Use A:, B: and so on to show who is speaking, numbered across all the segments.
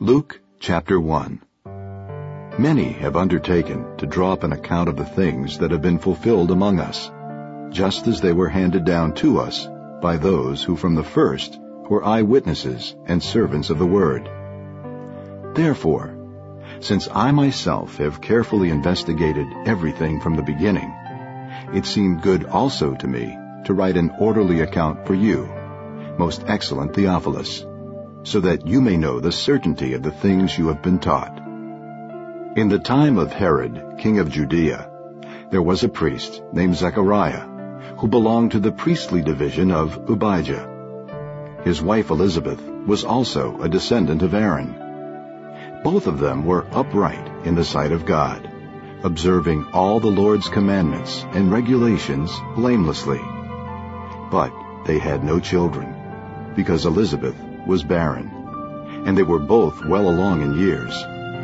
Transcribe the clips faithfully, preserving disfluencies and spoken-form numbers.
A: Luke chapter one. Many have undertaken to draw up an account of the things that have been fulfilled among us, just as they were handed down to us by those who from the first were eyewitnesses and servants of the word. Therefore, since I myself have carefully investigated everything from the beginning, it seemed good also to me to write an orderly account for you, most excellent Theophilus, so that you may know the certainty of the things you have been taught. In the time of Herod, king of Judea, there was a priest named Zechariah, who belonged to the priestly division of Abijah. His wife Elizabeth was also a descendant of Aaron. Both of them were upright in the sight of God, observing all the Lord's commandments and regulations blamelessly. But they had no children, because Elizabeth was barren, and they were both well along in years.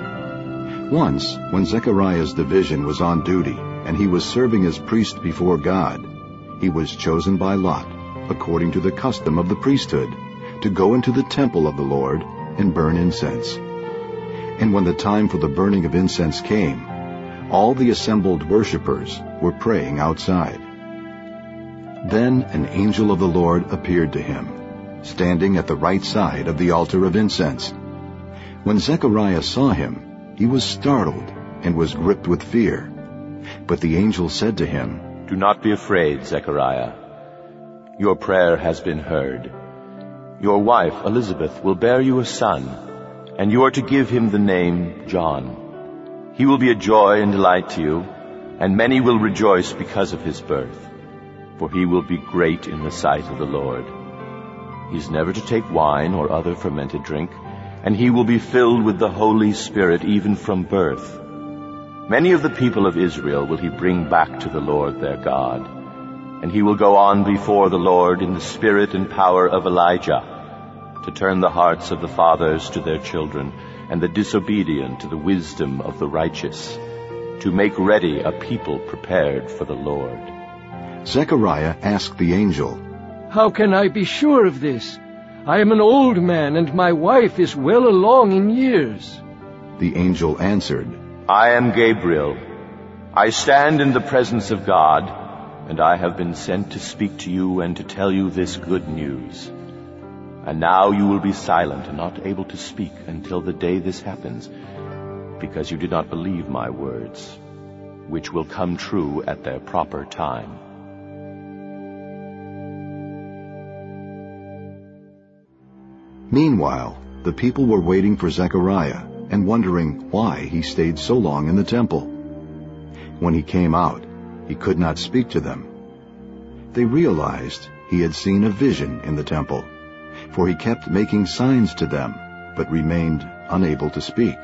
A: Once, when Zechariah's division was on duty, and he was serving as priest before God, he was chosen by lot, according to the custom of the priesthood, to go into the temple of the Lord and burn incense. And when the time for the burning of incense came, all the assembled worshippers were praying outside. Then an angel of the Lord appeared to him, standing at the right side of the altar of incense. When Zechariah saw him, he was startled and was gripped with fear. But the angel said to him,
B: "Do not be afraid, Zechariah. Your prayer has been heard. Your wife, Elizabeth, will bear you a son, and you are to give him the name John. He will be a joy and delight to you, and many will rejoice because of his birth, for he will be great in the sight of the Lord. He is never to take wine or other fermented drink, and he will be filled with the Holy Spirit even from birth. Many of the people of Israel will he bring back to the Lord their God, and he will go on before the Lord in the spirit and power of Elijah, to turn the hearts of the fathers to their children, and the disobedient to the wisdom of the righteous, to make ready a people prepared for the Lord."
A: Zechariah asked the angel,
C: "How can I be sure of this? I am an old man, and my wife is well along in years."
A: The angel answered,
B: "I am Gabriel. I stand in the presence of God, and I have been sent to speak to you and to tell you this good news. And now you will be silent and not able to speak until the day this happens, because you did not believe my words, which will come true at their proper time."
A: Meanwhile, the people were waiting for Zechariah and wondering why he stayed so long in the temple. When he came out, he could not speak to them. They realized he had seen a vision in the temple, for he kept making signs to them, but remained unable to speak.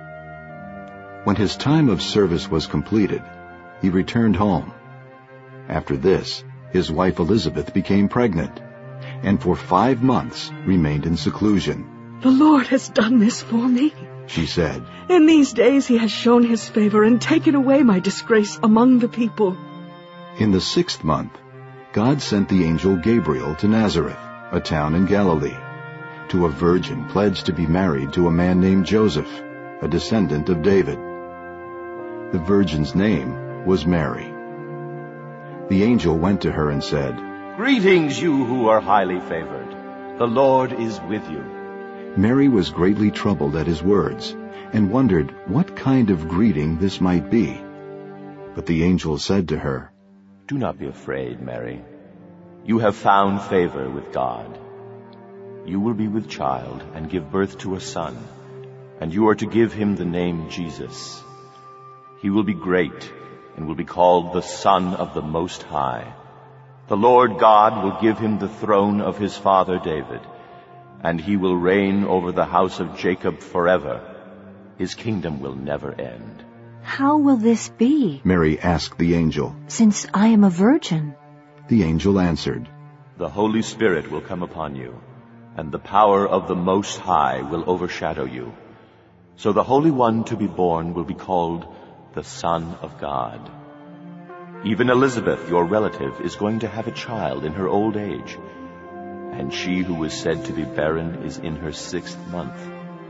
A: When his time of service was completed, he returned home. After this, his wife Elizabeth became pregnant, and for five months remained in seclusion.
D: "The Lord has done this for me,"
A: she said.
D: "In these days he has shown his favor and taken away my disgrace among the people."
A: In the sixth month, God sent the angel Gabriel to Nazareth, a town in Galilee, to a virgin pledged to be married to a man named Joseph, a descendant of David. The virgin's name was Mary. The angel went to her and said,
B: "Greetings, you who are highly favored. The Lord is with you."
A: Mary was greatly troubled at his words, and wondered what kind of greeting this might be. But the angel said to her,
B: "Do not be afraid, Mary. You have found favor with God. You will be with child and give birth to a son, and you are to give him the name Jesus. He will be great and will be called the Son of the Most High. The Lord God will give him the throne of his father David, and he will reign over the house of Jacob forever. His kingdom will never end."
E: "How will this be?"
A: Mary asked the angel,
E: "since I am a virgin?"
A: The angel answered,
B: "The Holy Spirit will come upon you, and the power of the Most High will overshadow you. So the Holy One to be born will be called the Son of God. Even Elizabeth, your relative, is going to have a child in her old age, and she who was said to be barren is in her sixth month.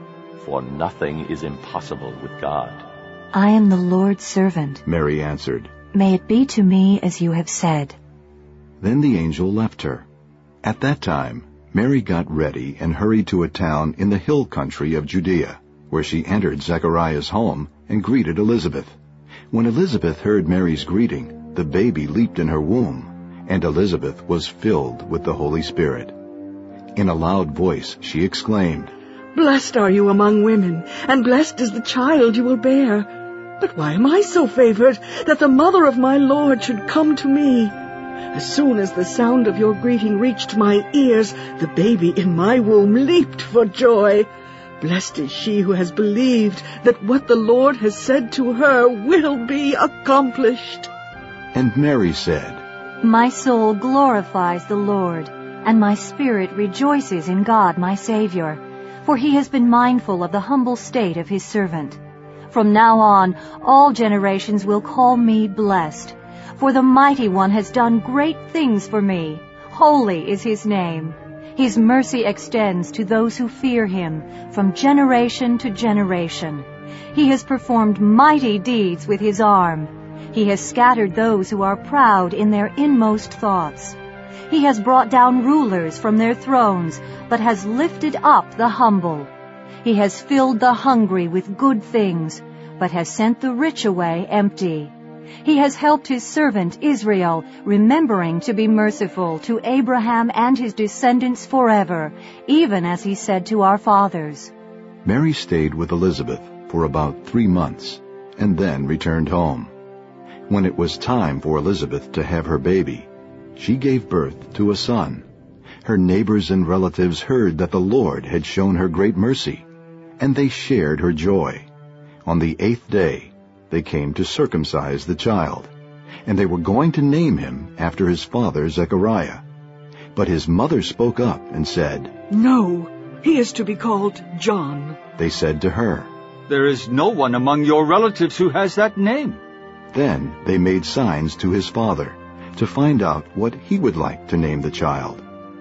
B: for nothing is impossible with God."
E: I am the Lord's servant.
A: Mary answered.
E: May it be to me as you have said.
A: Then the angel left her. At that time, Mary got ready and hurried to a town in the hill country of Judea, where she entered Zechariah's home and greeted Elizabeth. When Elizabeth heard Mary's greeting, the baby leaped in her womb, and Elizabeth was filled with the Holy Spirit. In a loud voice she exclaimed,
D: "Blessed are you among women, and blessed is the child you will bear. But why am I so favored that the mother of my Lord should come to me? As soon as the sound of your greeting reached my ears, the baby in my womb leaped for joy. Blessed is she who has believed that what the Lord has said to her will be accomplished."
A: And Mary said,
E: My soul glorifies the Lord, and my spirit rejoices in God my Savior, for he has been mindful of the humble state of his servant. From now on, all generations will call me blessed, for the Mighty One has done great things for me. Holy is his name. His mercy extends to those who fear him from generation to generation. He has performed mighty deeds with his arm. He has scattered those who are proud in their inmost thoughts. He has brought down rulers from their thrones, but has lifted up the humble. He has filled the hungry with good things, but has sent the rich away empty. He has helped his servant Israel, remembering to be merciful to Abraham and his descendants forever, even as he said to our fathers.
A: Mary stayed with Elizabeth for about three months, and then returned home. When it was time for Elizabeth to have her baby, she gave birth to a son. Her neighbors and relatives heard that the Lord had shown her great mercy, and they shared her joy. On the eighth day, they came to circumcise the child, and they were going to name him after his father Zechariah. But his mother spoke up and said,
D: "No, he is to be called John."
A: They said to her,
F: "There is no one among your relatives who has that name."
A: Then they made signs to his father to find out what he would like to name the child.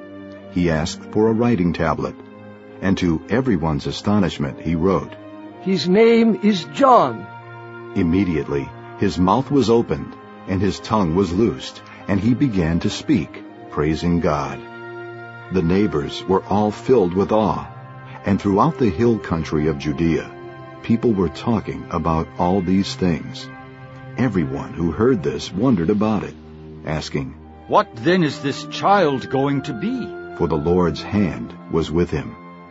A: He asked for a writing tablet, and to everyone's astonishment he wrote,
C: "His name is John."
A: Immediately his mouth was opened, and his tongue was loosed, and he began to speak, praising God. The neighbors were all filled with awe, and throughout the hill country of Judea, people were talking about all these things. Everyone who heard this wondered about it, asking,
F: "What then is this child going to be?"
A: For the Lord's hand was with him.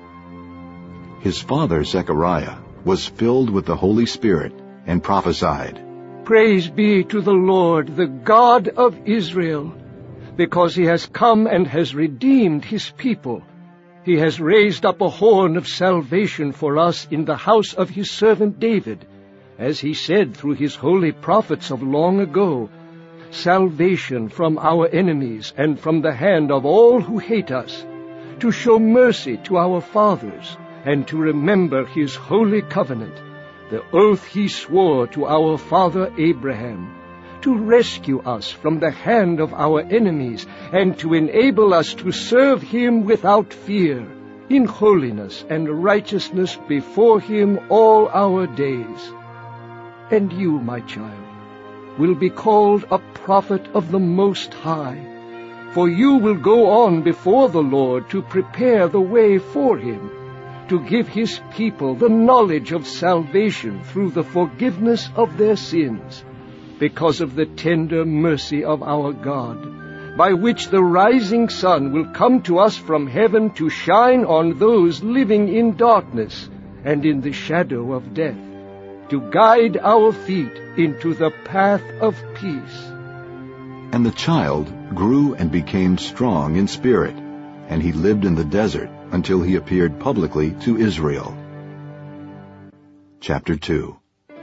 A: His father Zechariah was filled with the Holy Spirit and prophesied,
C: "Praise be to the Lord, the God of Israel, because he has come and has redeemed his people. He has raised up a horn of salvation for us in the house of his servant David, as he said through his holy prophets of long ago, salvation from our enemies and from the hand of all who hate us, to show mercy to our fathers, and to remember his holy covenant, the oath he swore to our father Abraham, to rescue us from the hand of our enemies, and to enable us to serve him without fear, in holiness and righteousness before him all our days. And you, my child, will be called a prophet of the Most High, for you will go on before the Lord to prepare the way for him, to give his people the knowledge of salvation through the forgiveness of their sins, because of the tender mercy of our God, by which the rising sun will come to us from heaven to shine on those living in darkness and in the shadow of death, to guide our feet into the path of peace."
A: And the child grew and became strong in spirit, and he lived in the desert until he appeared publicly to Israel. Chapter two.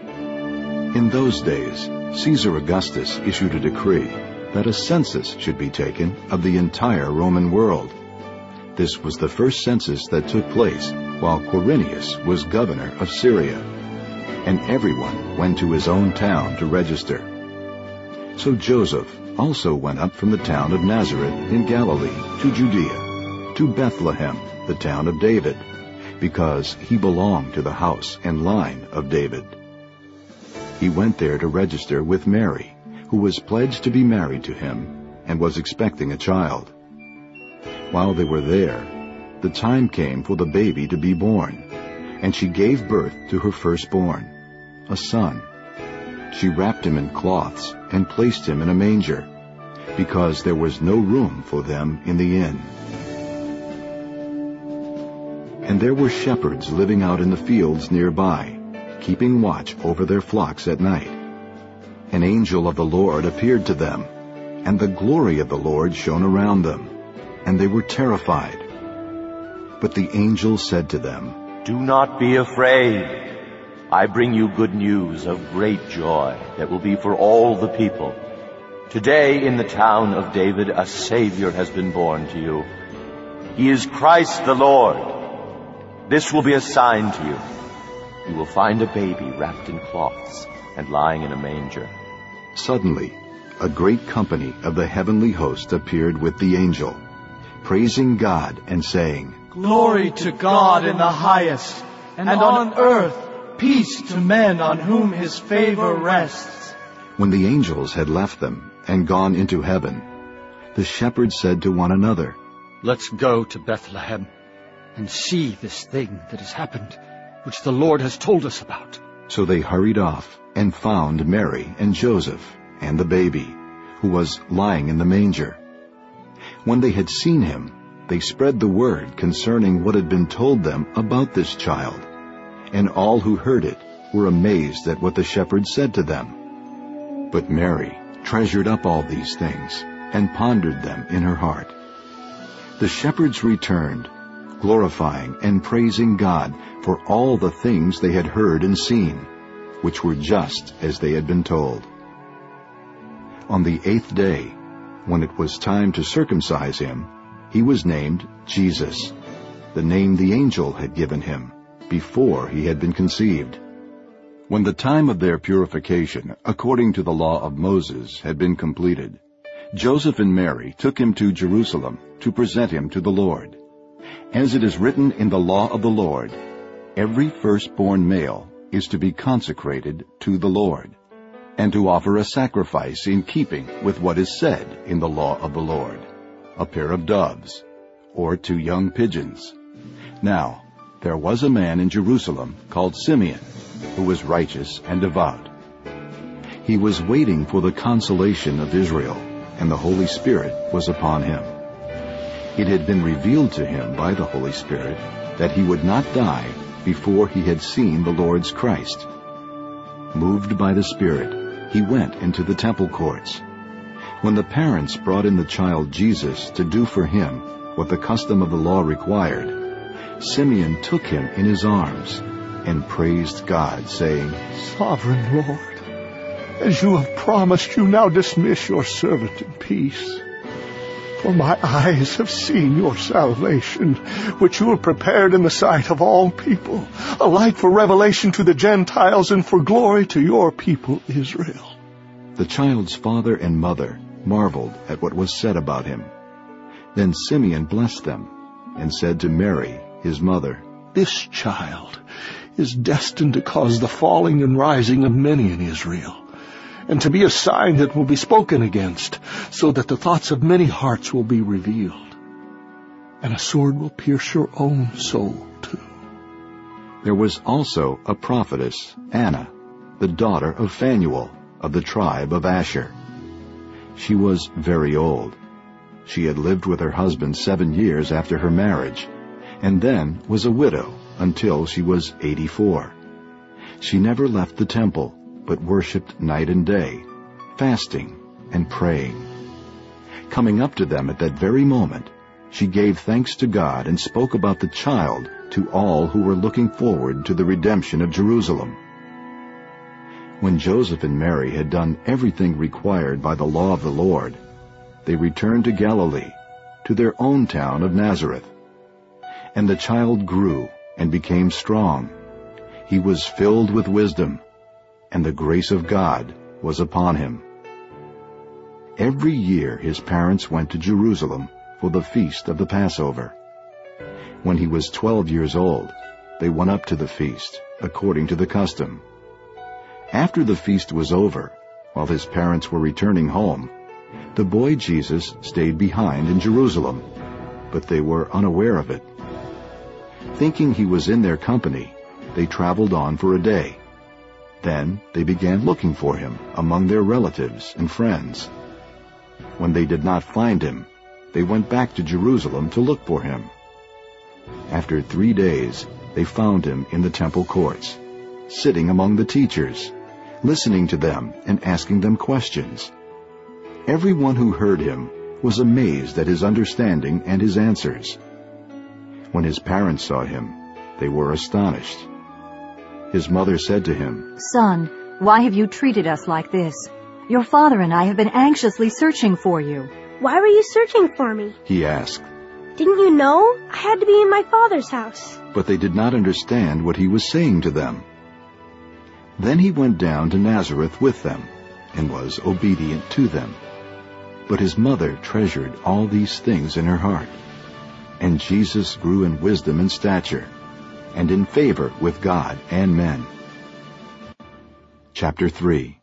A: In those days, Caesar Augustus issued a decree that a census should be taken of the entire Roman world. This was the first census that took place while Quirinius was governor of Syria, and everyone went to his own town to register. So Joseph also went up from the town of Nazareth in Galilee to Judea, to Bethlehem, the town of David, because he belonged to the house and line of David. He went there to register with Mary, who was pledged to be married to him and was expecting a child. While they were there, the time came for the baby to be born, and she gave birth to her firstborn, a son. She wrapped him in cloths and placed him in a manger, because there was no room for them in the inn. And there were shepherds living out in the fields nearby, keeping watch over their flocks at night. An angel of the Lord appeared to them, and the glory of the Lord shone around them, and they were terrified. But the angel said to them,
B: "Do not be afraid. I bring you good news of great joy that will be for all the people. Today in the town of David a Savior has been born to you. He is Christ the Lord. This will be a sign to you. You will find a baby wrapped in cloths and lying in a manger."
A: Suddenly, a great company of the heavenly host appeared with the angel, praising God and saying,
G: "Glory to God in the highest, and on earth peace to men on whom his favor rests."
A: When the angels had left them and gone into heaven, the shepherds said to one another,
F: "Let's go to Bethlehem and see this thing that has happened, which the Lord has told us about."
A: So they hurried off and found Mary and Joseph and the baby, who was lying in the manger. When they had seen him, they spread the word concerning what had been told them about this child, and all who heard it were amazed at what the shepherds said to them. But Mary treasured up all these things and pondered them in her heart. The shepherds returned, glorifying and praising God for all the things they had heard and seen, which were just as they had been told. On the eighth day, when it was time to circumcise him, he was named Jesus, the name the angel had given him before he had been conceived. When the time of their purification, according to the law of Moses, had been completed, Joseph and Mary took him to Jerusalem to present him to the Lord. As it is written in the law of the Lord, every firstborn male is to be consecrated to the Lord, and to offer a sacrifice in keeping with what is said in the law of the Lord, a pair of doves, or two young pigeons. Now, there was a man in Jerusalem called Simeon, who was righteous and devout. He was waiting for the consolation of Israel, and the Holy Spirit was upon him. It had been revealed to him by the Holy Spirit that he would not die before he had seen the Lord's Christ. Moved by the Spirit, he went into the temple courts. When the parents brought in the child Jesus to do for him what the custom of the law required, Simeon took him in his arms and praised God, saying,
H: "Sovereign Lord, as you have promised, you now dismiss your servant in peace. For my eyes have seen your salvation, which you have prepared in the sight of all people, a light for revelation to the Gentiles and for glory to your people Israel."
A: The child's father and mother marveled at what was said about him. Then Simeon blessed them and said to Mary, his mother,
H: "This child is destined to cause the falling and rising of many in Israel, and to be a sign that will be spoken against, so that the thoughts of many hearts will be revealed. And a sword will pierce your own soul too."
A: There was also a prophetess, Anna, the daughter of Phanuel, of the tribe of Asher. She was very old. She had lived with her husband seven years after her marriage, and then was a widow until she was eighty-four. She never left the temple, but worshipped night and day, fasting and praying. Coming up to them at that very moment, she gave thanks to God and spoke about the child to all who were looking forward to the redemption of Jerusalem. When Joseph and Mary had done everything required by the law of the Lord, they returned to Galilee, to their own town of Nazareth. And the child grew and became strong. He was filled with wisdom, and the grace of God was upon him. Every year his parents went to Jerusalem for the feast of the Passover. When he was twelve years old, they went up to the feast, according to the custom. After the feast was over, while his parents were returning home, the boy Jesus stayed behind in Jerusalem, but they were unaware of it. Thinking he was in their company, they traveled on for a day. Then they began looking for him among their relatives and friends. When they did not find him, they went back to Jerusalem to look for him. After three days, they found him in the temple courts, sitting among the teachers, listening to them and asking them questions. Everyone who heard him was amazed at his understanding and his answers. When his parents saw him, they were astonished. His mother said to him,
E: "Son, why have you treated us like this? Your father and I have been anxiously searching for you."
I: "Why were you searching for me?"
A: he asked.
I: "Didn't you know I had to be in my father's house?"
A: But they did not understand what he was saying to them. Then he went down to Nazareth with them, and was obedient to them. But his mother treasured all these things in her heart. And Jesus grew in wisdom and stature, and in favor with God and men. Chapter three.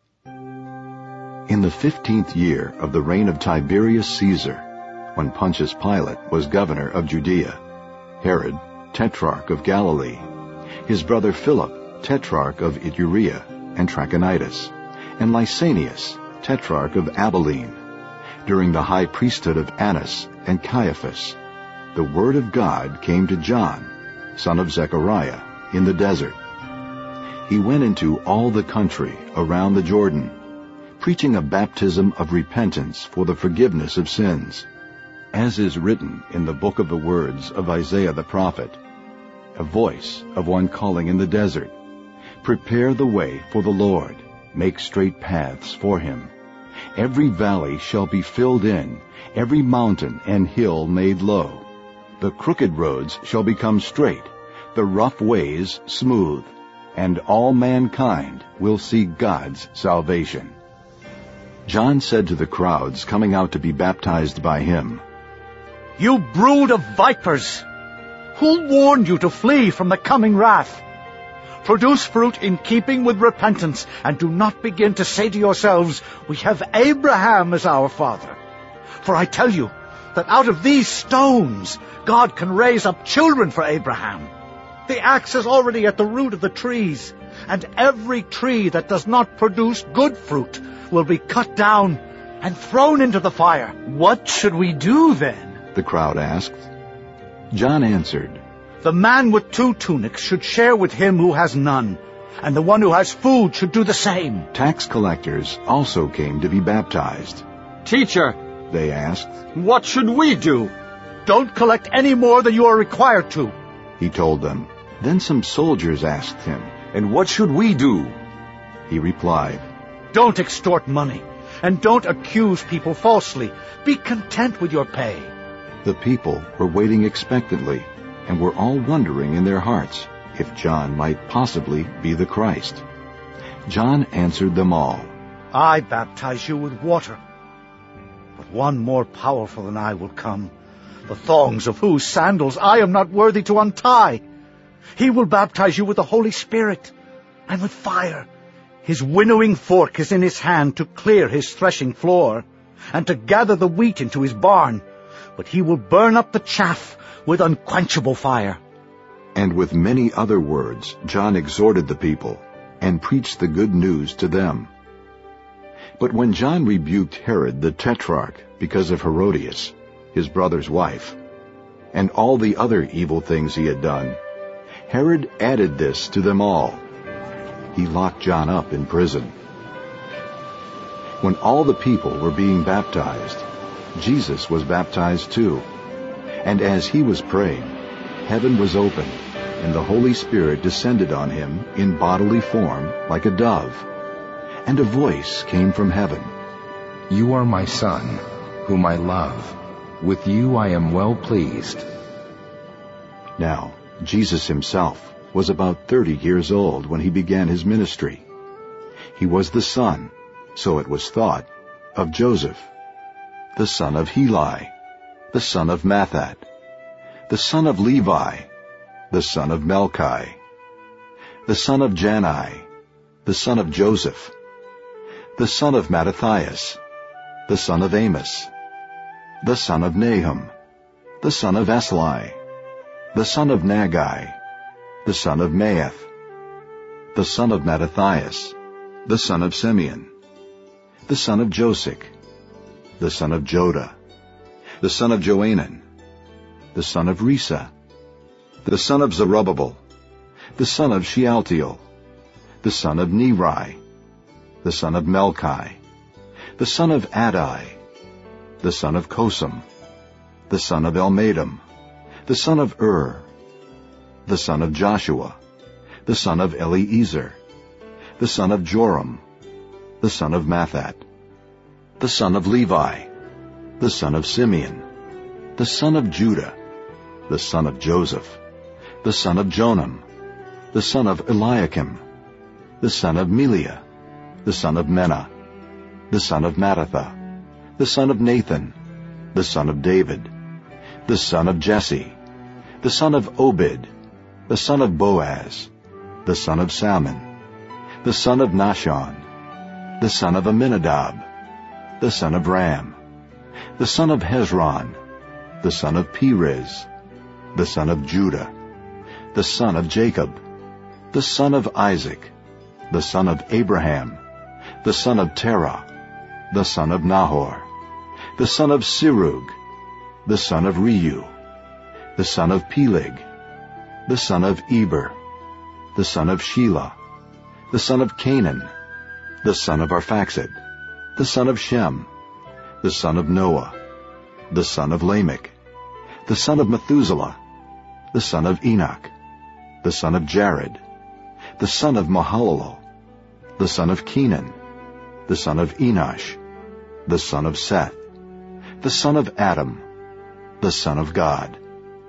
A: In the fifteenth year of the reign of Tiberius Caesar, when Pontius Pilate was governor of Judea, Herod, tetrarch of Galilee, his brother Philip, tetrarch of Iturea and Trachonitis, and Lysanias, tetrarch of Abilene, during the high priesthood of Annas and Caiaphas, the word of God came to John, son of Zechariah, in the desert. He went into all the country around the Jordan, preaching a baptism of repentance for the forgiveness of sins, as is written in the book of the words of Isaiah the prophet, a voice of one calling in the desert, "Prepare the way for the Lord, make straight paths for him. Every valley shall be filled in, every mountain and hill made low. The crooked roads shall become straight, the rough ways smooth, and all mankind will see God's salvation." John said to the crowds coming out to be baptized by him,
G: "You brood of vipers! Who warned you to flee from the coming wrath? Produce fruit in keeping with repentance, and do not begin to say to yourselves, 'We have Abraham as our father.' For I tell you that out of these stones God can raise up children for Abraham. The axe is already at the root of the trees, and every tree that does not produce good fruit will be cut down and thrown into the fire."
J: "What should we do then?"
A: the crowd asked. John answered,
G: "The man with two tunics should share with him who has none, and the one who has food should do the same."
A: Tax collectors also came to be baptized.
F: "Teacher,"
A: they asked,
F: "what should we do?"
G: "Don't collect any more than you are required to,"
A: he told them. Then some soldiers asked him,
B: "And what should we do?"
A: He replied,
G: "Don't extort money, and don't accuse people falsely. Be content with your pay."
A: The people were waiting expectantly, and were all wondering in their hearts if John might possibly be the Christ. John answered them all,
G: "I baptize you with water, but one more powerful than I will come, the thongs of whose sandals I am not worthy to untie. He will baptize you with the Holy Spirit and with fire. His winnowing fork is in his hand to clear his threshing floor, and to gather the wheat into his barn, but he will burn up the chaff with unquenchable fire."
A: And with many other words John exhorted the people, and preached the good news to them. But when John rebuked Herod the Tetrarch because of Herodias, his brother's wife, and all the other evil things he had done, Herod added this to them all. He locked John up in prison. When all the people were being baptized, Jesus was baptized too. And as he was praying, heaven was opened, and the Holy Spirit descended on him in bodily form like a dove. And a voice came from heaven,
K: "You are my Son, whom I love. With you I am well pleased."
A: Now, Jesus himself was about thirty years old when he began his ministry. He was the son, so it was thought, of Joseph, the son of Heli, the son of Mathat, the son of Levi, the son of Melchi, the son of Jannai, the son of Joseph, the son of Mattathias, the son of Amos, the son of Nahum, the son of Esli, the son of Nagai, the son of Maath, the son of Mattathias, the son of Simeon, the son of Josic, the son of Joda, the son of Joanan, the son of Risa, the son of Zerubbabel, the son of Shealtiel, the son of Neri, the son of Melchi, the son of Adai, the son of Kosam, the son of Elmadam, the son of Ur, the son of Joshua, the son of Eliezer, the son of Joram, the son of Mathat, the son of Levi, the son of Simeon, the son of Judah, the son of Joseph, the son of Jonam, the son of Eliakim, the son of Meliah, the son of Menah, the son of Mattatha, the son of Nathan, the son of David, the son of Jesse, the son of Obed, the son of Boaz, the son of Salmon, the son of Nahshon, the son of Amminadab, the son of Ram, the son of Hezron, the son of Perez, the son of Judah, the son of Jacob, the son of Isaac, the son of Abraham, the son of Terah, the son of Nahor, the son of Serug, the son of Reu, the son of Peleg, the son of Eber, the son of Shelah, the son of Canaan, the son of Arphaxad, the son of Shem, the son of Noah, the son of Lamech, the son of Methuselah, the son of Enoch, the son of Jared, the son of Mahalalel, the son of Kenan, the son of Enosh, the son of Seth, the son of Adam, the son of God.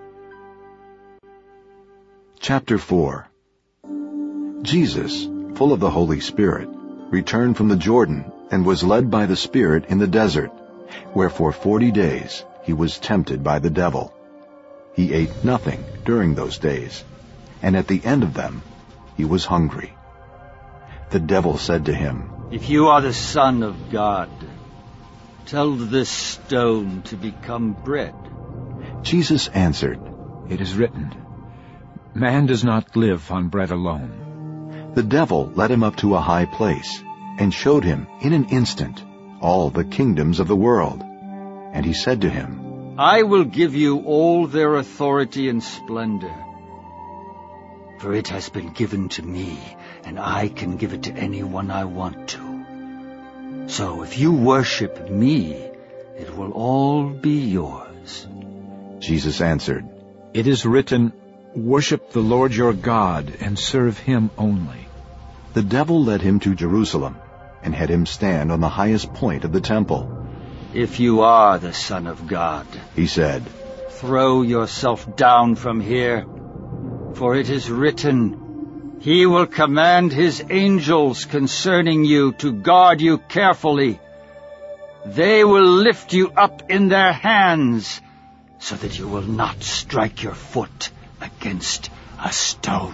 A: Chapter four. Jesus, full of the Holy Spirit, returned from the Jordan and was led by the Spirit in the desert, where for forty days he was tempted by the devil. He ate nothing during those days, and at the end of them he was hungry. The devil said to him,
F: "If you are the Son of God, tell this stone to become bread."
A: Jesus answered,
K: "It is written, man does not live on bread alone."
A: The devil led him up to a high place and showed him in an instant all the kingdoms of the world. And he said to him,
F: "I will give you all their authority and splendor. For it has been given to me, and I can give it to anyone I want to. So if you worship me, it will all be yours."
A: Jesus answered,
K: "It is written, worship the Lord your God and serve him only."
A: The devil led him to Jerusalem and had him stand on the highest point of the temple.
F: "If you are the Son of God,"
A: he said,
F: "throw yourself down from here, for it is written, he will command his angels concerning you to guard you carefully. They will lift you up in their hands, so that you will not strike your foot against a stone."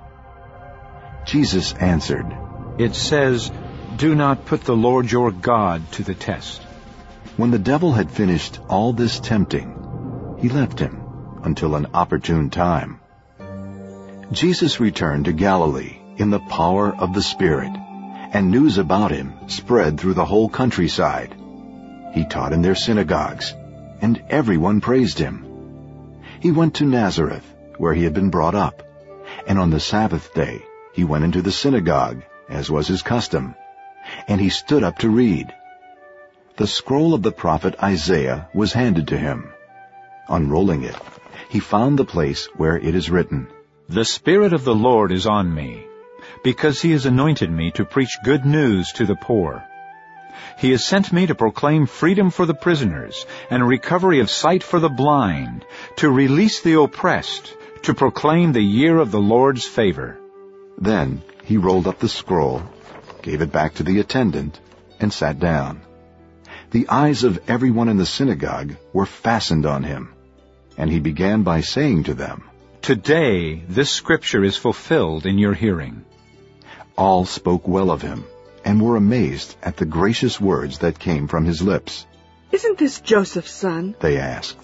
A: Jesus answered,
K: "It says, do not put the Lord your God to the test."
A: When the devil had finished all this tempting, he left him until an opportune time. Jesus returned to Galilee in the power of the Spirit, and news about him spread through the whole countryside. He taught in their synagogues, and everyone praised him. He went to Nazareth, where he had been brought up, and on the Sabbath day he went into the synagogue, as was his custom, and he stood up to read. The scroll of the prophet Isaiah was handed to him. Unrolling it, he found the place where it is written,
L: "The Spirit of the Lord is on me, because he has anointed me to preach good news to the poor. He has sent me to proclaim freedom for the prisoners and recovery of sight for the blind, to release the oppressed, to proclaim the year of the Lord's favor."
A: Then he rolled up the scroll, gave it back to the attendant, and sat down. The eyes of everyone in the synagogue were fastened on him, and he began by saying to them,
L: Today this scripture is fulfilled in your hearing."
A: All spoke well of him, and were amazed at the gracious words that came from his lips.
D: "Isn't this Joseph's son?"
A: they asked.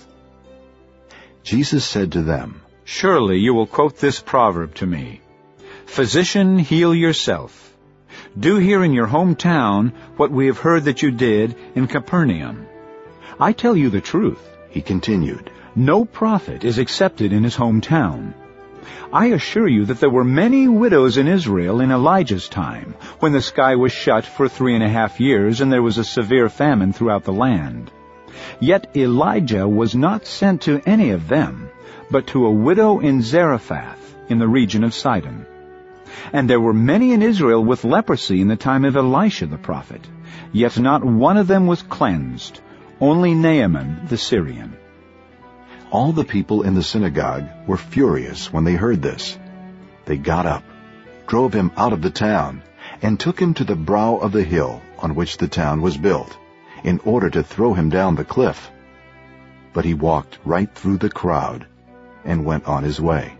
A: Jesus said to them,
L: "Surely you will quote this proverb to me, 'Physician, heal yourself. Do here in your hometown what we have heard that you did in Capernaum.' I tell you the truth,"
A: he continued,
L: "no prophet is accepted in his hometown. I assure you that there were many widows in Israel in Elijah's time, when the sky was shut for three and a half years and there was a severe famine throughout the land. Yet Elijah was not sent to any of them, but to a widow in Zarephath in the region of Sidon. And there were many in Israel with leprosy in the time of Elisha the prophet, yet not one of them was cleansed, only Naaman the Syrian."
A: All the people in the synagogue were furious when they heard this. They got up, drove him out of the town, and took him to the brow of the hill on which the town was built, in order to throw him down the cliff. But he walked right through the crowd and went on his way.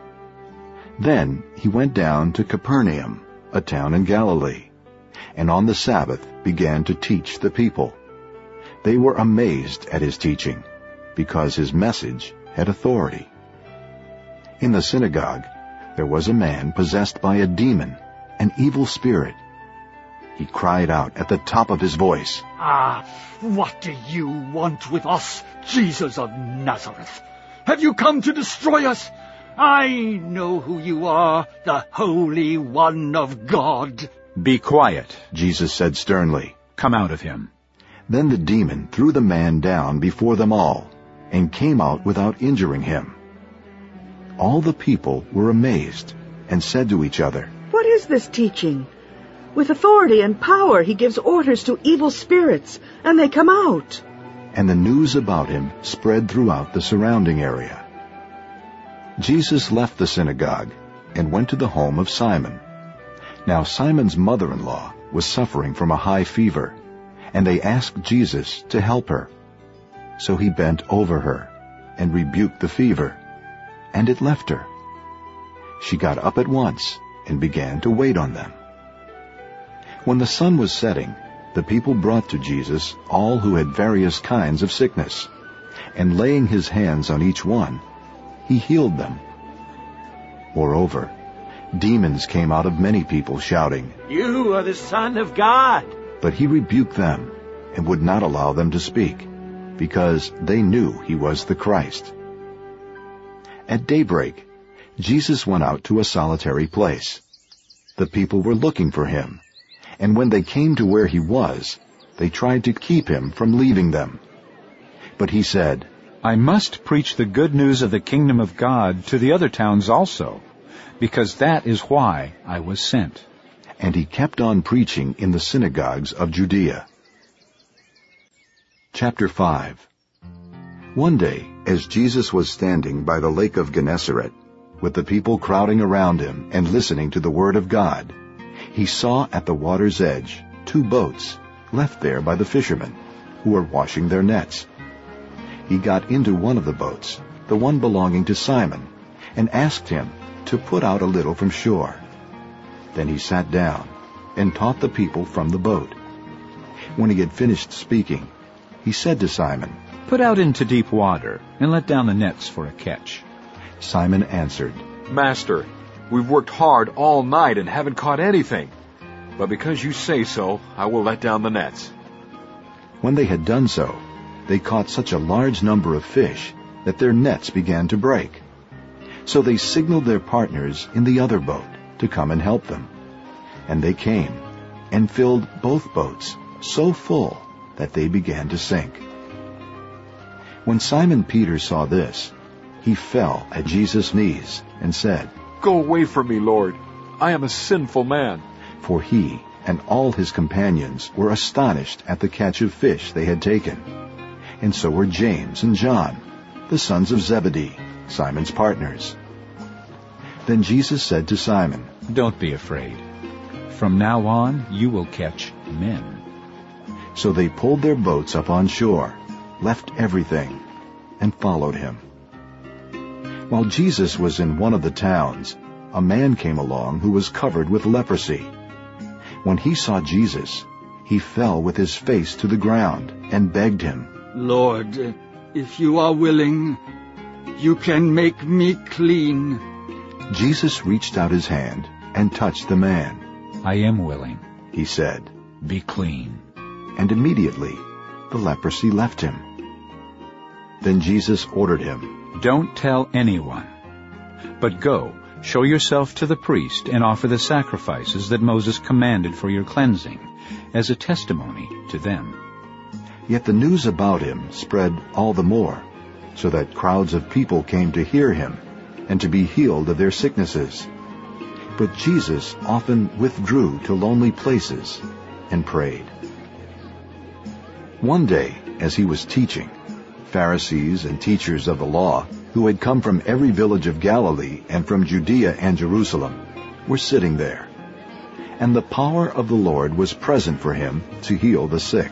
A: Then he went down to Capernaum, a town in Galilee, and on the Sabbath began to teach the people. They were amazed at his teaching, because his message had authority. In the synagogue there was a man possessed by a demon, an evil spirit. He cried out at the top of his voice,
M: "Ah, what do you want with us, Jesus of Nazareth? Have you come to destroy us? I know who you are, the Holy One of God."
L: "Be quiet,"
A: Jesus said sternly.
L: "Come out of him."
A: Then the demon threw the man down before them all, and came out without injuring him. All the people were amazed, and said to each other,
D: "What is this teaching? With authority and power he gives orders to evil spirits, and they come out."
A: And the news about him spread throughout the surrounding area. Jesus left the synagogue and went to the home of Simon. Now Simon's mother-in-law was suffering from a high fever, and they asked Jesus to help her. So he bent over her and rebuked the fever, and it left her. She got up at once and began to wait on them. When the sun was setting, the people brought to Jesus all who had various kinds of sickness, and laying his hands on each one, he healed them. Moreover, demons came out of many people shouting,
B: "You are the Son of God."
A: But he rebuked them and would not allow them to speak, because they knew he was the Christ. At daybreak, Jesus went out to a solitary place. The people were looking for him, and when they came to where he was, they tried to keep him from leaving them. But he said,
L: "I must preach the good news of the kingdom of God to the other towns also, because that is why I was sent."
A: And he kept on preaching in the synagogues of Judea. Chapter five. One day, as Jesus was standing by the lake of Gennesaret, with the people crowding around him and listening to the word of God, he saw at the water's edge two boats left there by the fishermen, who were washing their nets. He got into one of the boats, the one belonging to Simon, and asked him to put out a little from shore. Then he sat down and taught the people from the boat. When he had finished speaking, he said to Simon,
L: "Put out into deep water and let down the nets for a catch."
A: Simon answered,
N: "Master, we've worked hard all night and haven't caught anything. But because you say so, I will let down the nets."
A: When they had done so, they caught such a large number of fish that their nets began to break. So they signaled their partners in the other boat to come and help them. And they came and filled both boats so full that they began to sink. When Simon Peter saw this, he fell at Jesus' knees and said,
N: "Go away from me, Lord. I am a sinful man."
A: For he and all his companions were astonished at the catch of fish they had taken. And so were James and John, the sons of Zebedee, Simon's partners. Then Jesus said to Simon,
L: "Don't be afraid. From now on you will catch men."
A: So they pulled their boats up on shore, left everything, and followed him. While Jesus was in one of the towns, a man came along who was covered with leprosy. When he saw Jesus, he fell with his face to the ground and begged him,
M: "Lord, if you are willing, you can make me clean."
A: Jesus reached out his hand and touched the man.
L: "I am willing,"
A: he said.
L: "Be clean."
A: And immediately the leprosy left him. Then Jesus ordered him,
L: "Don't tell anyone, but go, show yourself to the priest and offer the sacrifices that Moses commanded for your cleansing, as a testimony to them."
A: Yet the news about him spread all the more, so that crowds of people came to hear him and to be healed of their sicknesses. But Jesus often withdrew to lonely places and prayed. One day, as he was teaching, Pharisees and teachers of the law, who had come from every village of Galilee and from Judea and Jerusalem, were sitting there. And the power of the Lord was present for him to heal the sick.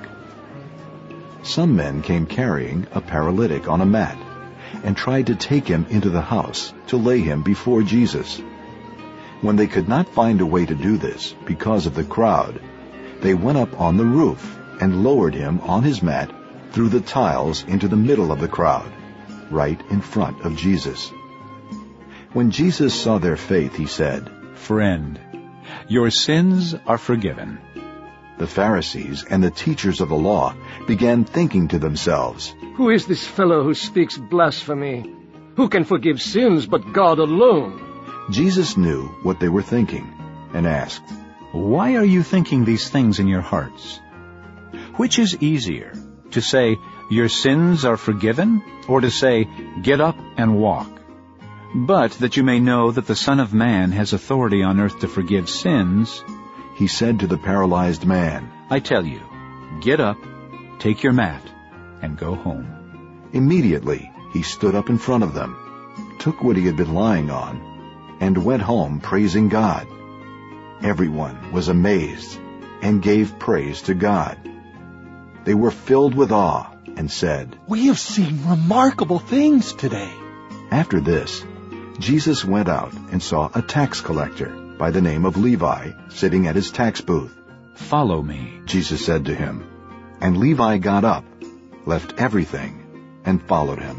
A: Some men came carrying a paralytic on a mat and tried to take him into the house to lay him before Jesus. When they could not find a way to do this because of the crowd, they went up on the roof and lowered him on his mat through the tiles into the middle of the crowd, right in front of Jesus. When Jesus saw their faith, he said,
L: "Friend, your sins are forgiven."
A: The Pharisees and the teachers of the law began thinking to themselves,
C: "Who is this fellow who speaks blasphemy? Who can forgive sins but God alone?"
A: Jesus knew what they were thinking and asked,
L: "Why are you thinking these things in your hearts? Which is easier, to say, 'Your sins are forgiven,' or to say, 'Get up and walk'? But that you may know that the Son of Man has authority on earth to forgive sins,"
A: he said to the paralyzed man,
L: "I tell you, get up, take your mat, and go home."
A: Immediately he stood up in front of them, took what he had been lying on, and went home praising God. Everyone was amazed and gave praise to God. They were filled with awe and said,
J: "We have seen remarkable things today."
A: After this, Jesus went out and saw a tax collector by the name of Levi sitting at his tax booth.
L: "Follow me,"
A: Jesus said to him. And Levi got up, left everything, and followed him.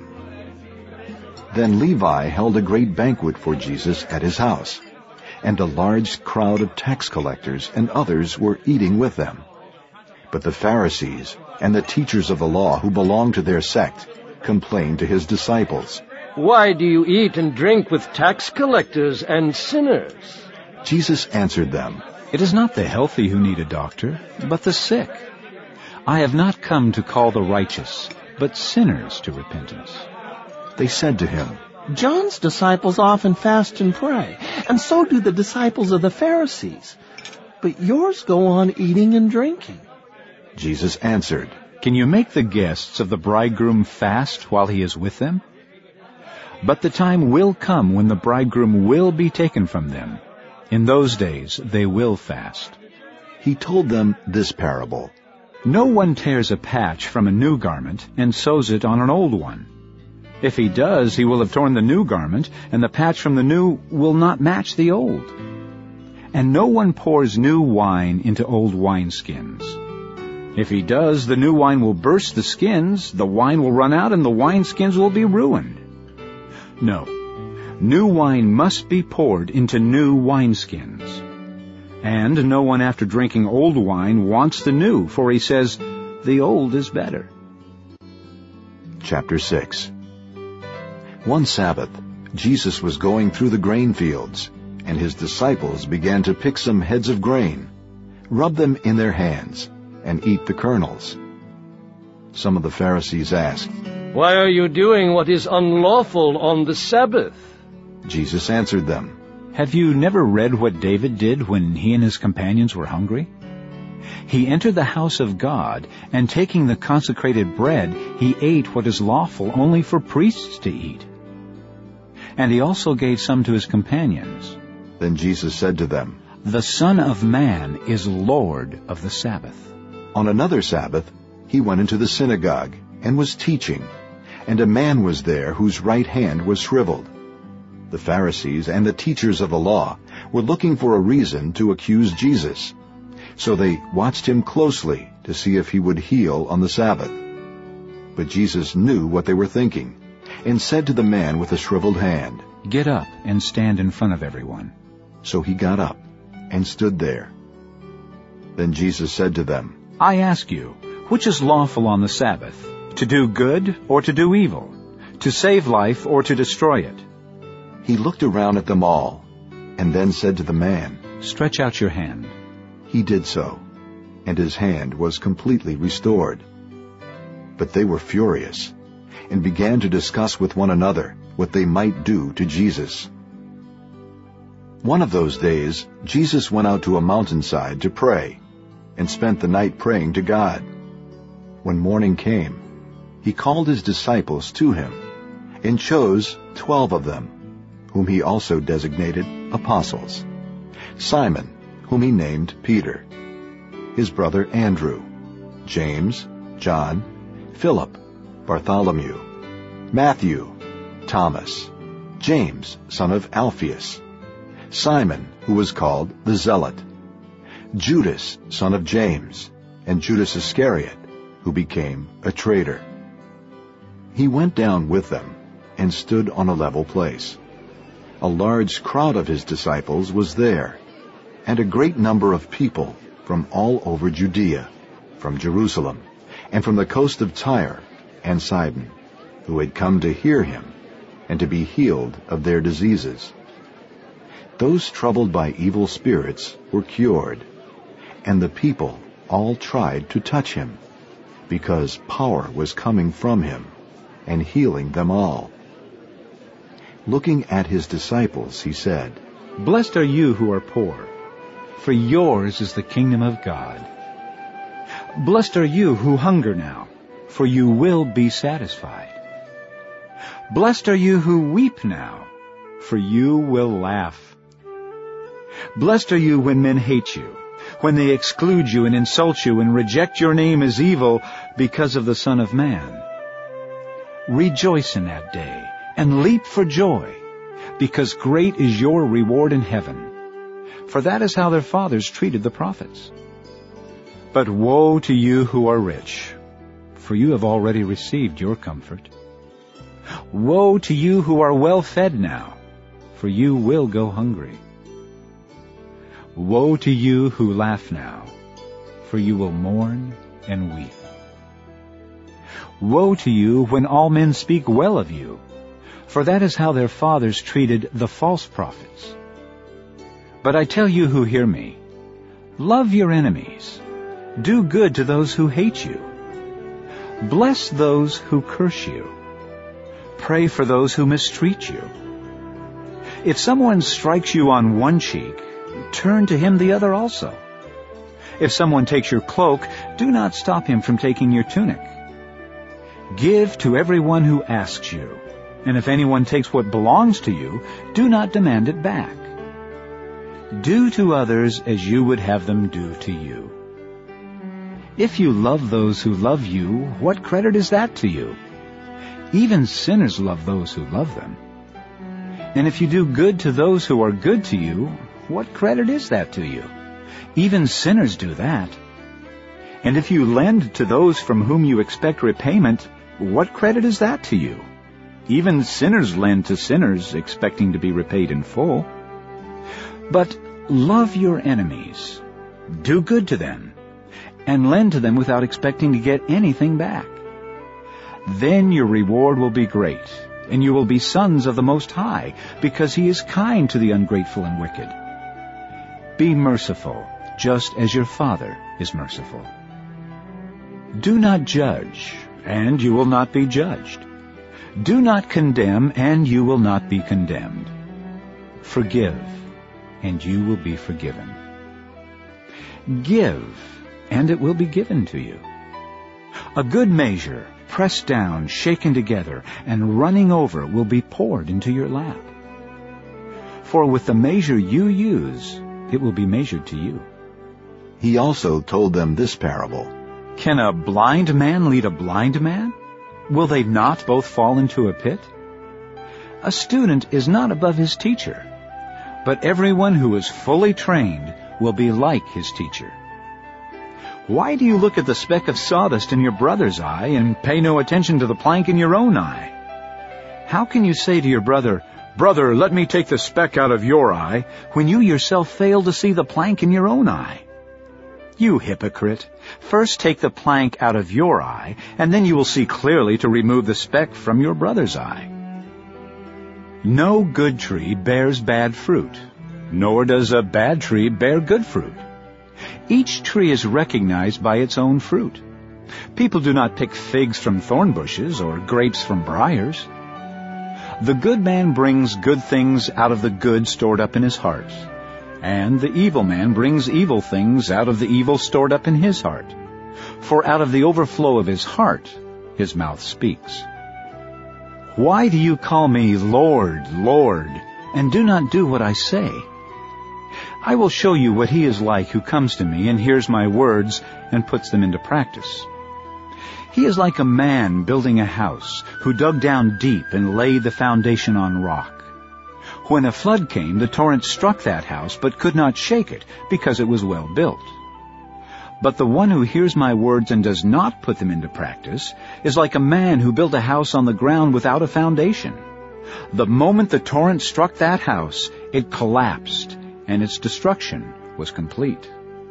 A: Then Levi held a great banquet for Jesus at his house, and a large crowd of tax collectors and others were eating with them. But the Pharisees and the teachers of the law who belonged to their sect complained to his disciples,
C: "Why do you eat and drink with tax collectors and sinners?"
A: Jesus answered them,
L: "It is not the healthy who need a doctor, but the sick. I have not come to call the righteous, but sinners to repentance."
A: They said to him,
J: "John's disciples often fast and pray, and so do the disciples of the Pharisees. But yours go on eating and drinking."
A: Jesus answered,
L: "Can you make the guests of the bridegroom fast while he is with them? But the time will come when the bridegroom will be taken from them. In those days they will fast."
A: He told them this parable.
L: "No one tears a patch from a new garment and sews it on an old one. If he does, he will have torn the new garment, and the patch from the new will not match the old. And no one pours new wine into old wineskins. If he does, the new wine will burst the skins, the wine will run out, and the wineskins will be ruined. No, new wine must be poured into new wineskins. And no one after drinking old wine wants the new, for he says, 'The old is better.'"
A: Chapter six. One Sabbath, Jesus was going through the grain fields, and his disciples began to pick some heads of grain, rub them in their hands, and eat the kernels. Some of the Pharisees asked,
C: "Why are you doing what is unlawful on the Sabbath?"
A: Jesus answered them,
L: "Have you never read what David did when he and his companions were hungry? He entered the house of God, and taking the consecrated bread, he ate what is lawful only for priests to eat. And he also gave some to his companions."
A: Then Jesus said to them,
L: "The Son of Man is Lord of the Sabbath."
A: On another Sabbath, he went into the synagogue and was teaching, and a man was there whose right hand was shriveled. The Pharisees and the teachers of the law were looking for a reason to accuse Jesus. So they watched him closely to see if he would heal on the Sabbath. But Jesus knew what they were thinking, and said to the man with the shriveled hand,
L: "Get up and stand in front of everyone."
A: So he got up and stood there. Then Jesus said to them,
L: "I ask you, which is lawful on the Sabbath, to do good or to do evil, to save life or to destroy it?"
A: He looked around at them all, and then said to the man,
L: "Stretch out your hand."
A: He did so, and his hand was completely restored. But they were furious, and began to discuss with one another what they might do to Jesus. One of those days, Jesus went out to a mountainside to pray, and spent the night praying to God. When morning came, he called his disciples to him, and chose twelve of them, whom he also designated apostles: Simon, whom he named Peter, his brother Andrew, James, John, Philip, Bartholomew, Matthew, Thomas, James, son of Alphaeus, Simon, who was called the Zealot, Judas, son of James, and Judas Iscariot, who became a traitor. He went down with them and stood on a level place. A large crowd of his disciples was there, and a great number of people from all over Judea, from Jerusalem, and from the coast of Tyre and Sidon, who had come to hear him and to be healed of their diseases. Those troubled by evil spirits were cured, and the people all tried to touch him, because power was coming from him and healing them all. Looking at his disciples, he said,
L: "Blessed are you who are poor, for yours is the kingdom of God. Blessed are you who hunger now, for you will be satisfied. Blessed are you who weep now, for you will laugh. Blessed are you when men hate you, when they exclude you and insult you and reject your name as evil because of the Son of Man. Rejoice in that day and leap for joy, because great is your reward in heaven. For that is how their fathers treated the prophets. But woe to you who are rich, for you have already received your comfort. Woe to you who are well fed now, for you will go hungry. Woe to you who laugh now, for you will mourn and weep. Woe to you when all men speak well of you, for that is how their fathers treated the false prophets. But I tell you who hear me, love your enemies, do good to those who hate you, bless those who curse you, pray for those who mistreat you. If someone strikes you on one cheek, turn to him the other also. If someone takes your cloak, do not stop him from taking your tunic. Give to everyone who asks you, and if anyone takes what belongs to you, do not demand it back. Do to others as you would have them do to you. If you love those who love you, what credit is that to you? Even sinners love those who love them. And if you do good to those who are good to you, what credit is that to you? Even sinners do that. And if you lend to those from whom you expect repayment, what credit is that to you? Even sinners lend to sinners, expecting to be repaid in full. But love your enemies, do good to them, and lend to them without expecting to get anything back. Then your reward will be great, and you will be sons of the Most High, because He is kind to the ungrateful and wicked. Be merciful, just as your Father is merciful. Do not judge, and you will not be judged. Do not condemn, and you will not be condemned. Forgive, and you will be forgiven. Give, and it will be given to you. A good measure, pressed down, shaken together, and running over, will be poured into your lap. For with the measure you use, it will be measured to you.
A: He also told them this parable.
L: Can a blind man lead a blind man? Will they not both fall into a pit? A student is not above his teacher, but everyone who is fully trained will be like his teacher. Why do you look at the speck of sawdust in your brother's eye and pay no attention to the plank in your own eye? How can you say to your brother, "Brother, let me take the speck out of your eye," when you yourself fail to see the plank in your own eye? You hypocrite! First take the plank out of your eye, and then you will see clearly to remove the speck from your brother's eye. No good tree bears bad fruit, nor does a bad tree bear good fruit. Each tree is recognized by its own fruit. People do not pick figs from thorn bushes or grapes from briars. The good man brings good things out of the good stored up in his heart, and the evil man brings evil things out of the evil stored up in his heart. For out of the overflow of his heart, his mouth speaks. Why do you call me Lord, Lord, and do not do what I say? I will show you what he is like who comes to me and hears my words and puts them into practice. He is like a man building a house who dug down deep and laid the foundation on rock. When a flood came, the torrent struck that house but could not shake it because it was well built. But the one who hears my words and does not put them into practice is like a man who built a house on the ground without a foundation. The moment the torrent struck that house, it collapsed, and its destruction was complete.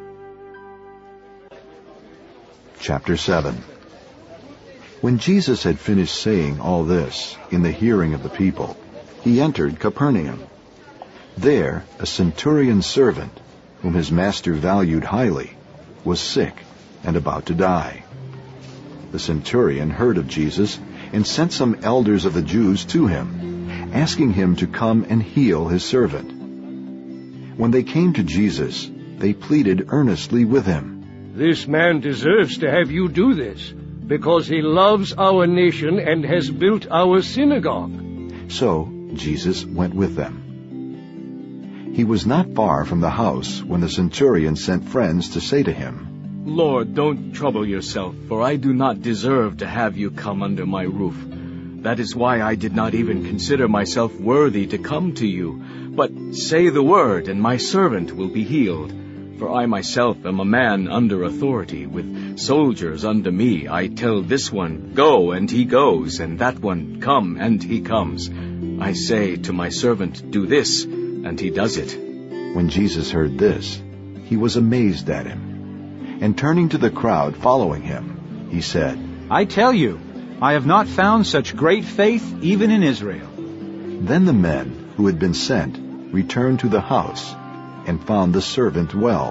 A: Chapter seven. When Jesus had finished saying all this in the hearing of the people, he entered Capernaum. There a centurion's servant, whom his master valued highly, was sick and about to die. The centurion heard of Jesus and sent some elders of the Jews to him, asking him to come and heal his servant. When they came to Jesus, they pleaded earnestly with him.
C: "This man deserves to have you do this, because he loves our nation and has built our synagogue."
A: So Jesus went with them. He was not far from the house when the centurion sent friends to say to him,
O: "Lord, don't trouble yourself, for I do not deserve to have you come under my roof. That is why I did not even consider myself worthy to come to you. But say the word, and my servant will be healed. For I myself am a man under authority, with soldiers under me. I tell this one, 'Go,' and he goes, and that one, 'Come,' and he comes. I say to my servant, 'Do this,' and he does it."
A: When Jesus heard this, he was amazed at him. And turning to the crowd following him, he said,
L: "I tell you, I have not found such great faith even in Israel."
A: Then the men who had been sent returned to the house and found the servant well.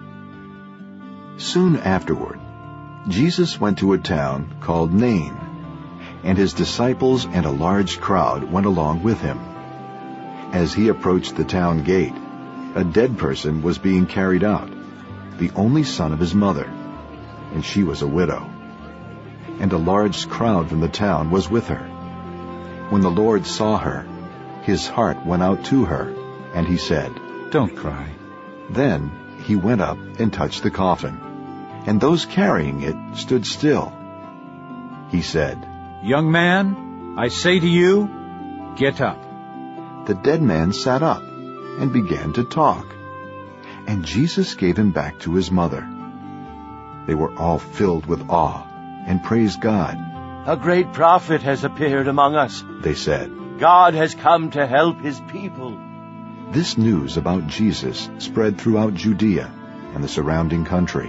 A: Soon afterward, Jesus went to a town called Nain, and his disciples and a large crowd went along with him. As he approached the town gate, a dead person was being carried out, the only son of his mother, and she was a widow. And a large crowd from the town was with her. When the Lord saw her, his heart went out to her, and he said,
L: "Don't cry."
A: Then he went up and touched the coffin, and those carrying it stood still. He said,
L: "Young man, I say to you, get up."
A: The dead man sat up and began to talk, and Jesus gave him back to his mother. They were all filled with awe and praised God.
B: "A great prophet has appeared among us,"
A: they said.
B: "God has come to help his people."
A: This news about Jesus spread throughout Judea and the surrounding country.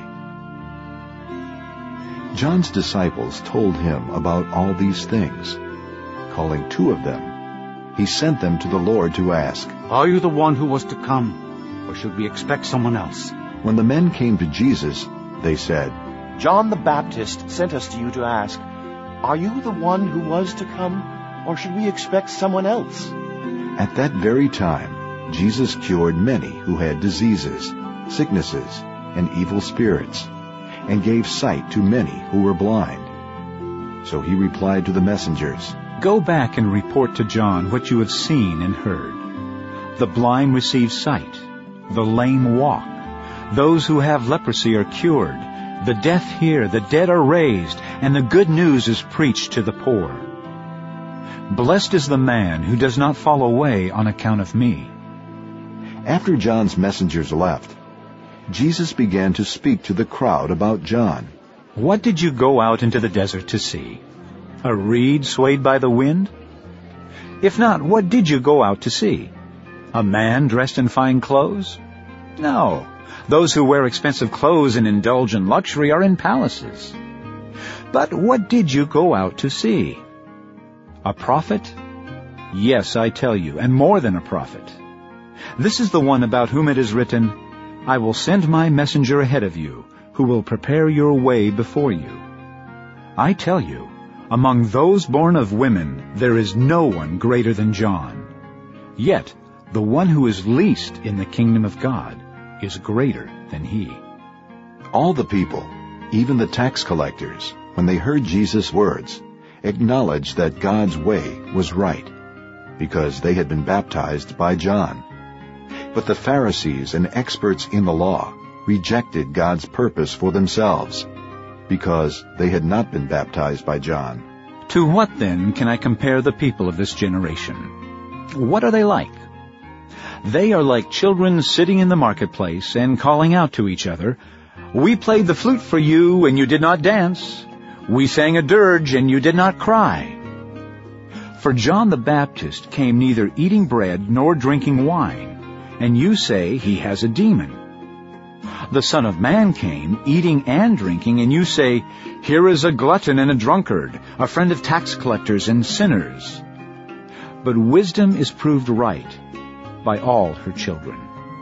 A: John's disciples told him about all these things. Calling two of them, he sent them to the Lord to ask,
G: "Are you the one who was to come, or should we expect someone else?"
A: When the men came to Jesus, they said,
B: "John the Baptist sent us to you to ask, 'Are you the one who was to come, or should we expect someone else?'"
A: At that very time, Jesus cured many who had diseases, sicknesses, and evil spirits, and gave sight to many who were blind. So he replied to the messengers,
L: "Go back and report to John what you have seen and heard. The blind receive sight, the lame walk, those who have leprosy are cured, the deaf hear, the dead are raised, and the good news is preached to the poor. Blessed is the man who does not fall away on account of me."
A: After John's messengers left, Jesus began to speak to the crowd about John.
L: "What did you go out into the desert to see? A reed swayed by the wind? If not, what did you go out to see? A man dressed in fine clothes? No, those who wear expensive clothes and indulge in luxury are in palaces. But what did you go out to see? A prophet? Yes, I tell you, and more than a prophet. This is the one about whom it is written, 'I will send my messenger ahead of you, who will prepare your way before you.' I tell you, among those born of women, there is no one greater than John. Yet, the one who is least in the kingdom of God is greater than he."
A: All the people, even the tax collectors, when they heard Jesus' words, acknowledged that God's way was right, because they had been baptized by John. But the Pharisees and experts in the law rejected God's purpose for themselves, because they had not been baptized by John.
L: To what then can I compare the people of this generation? What are they like? They are like children sitting in the marketplace and calling out to each other, "We played the flute for you, and you did not dance. We sang a dirge, and you did not cry." For John the Baptist came neither eating bread nor drinking wine, and you say he has a demon. The Son of Man came eating and drinking, and you say, "Here is a glutton and a drunkard, a friend of tax collectors and sinners." But wisdom is proved right by all her children.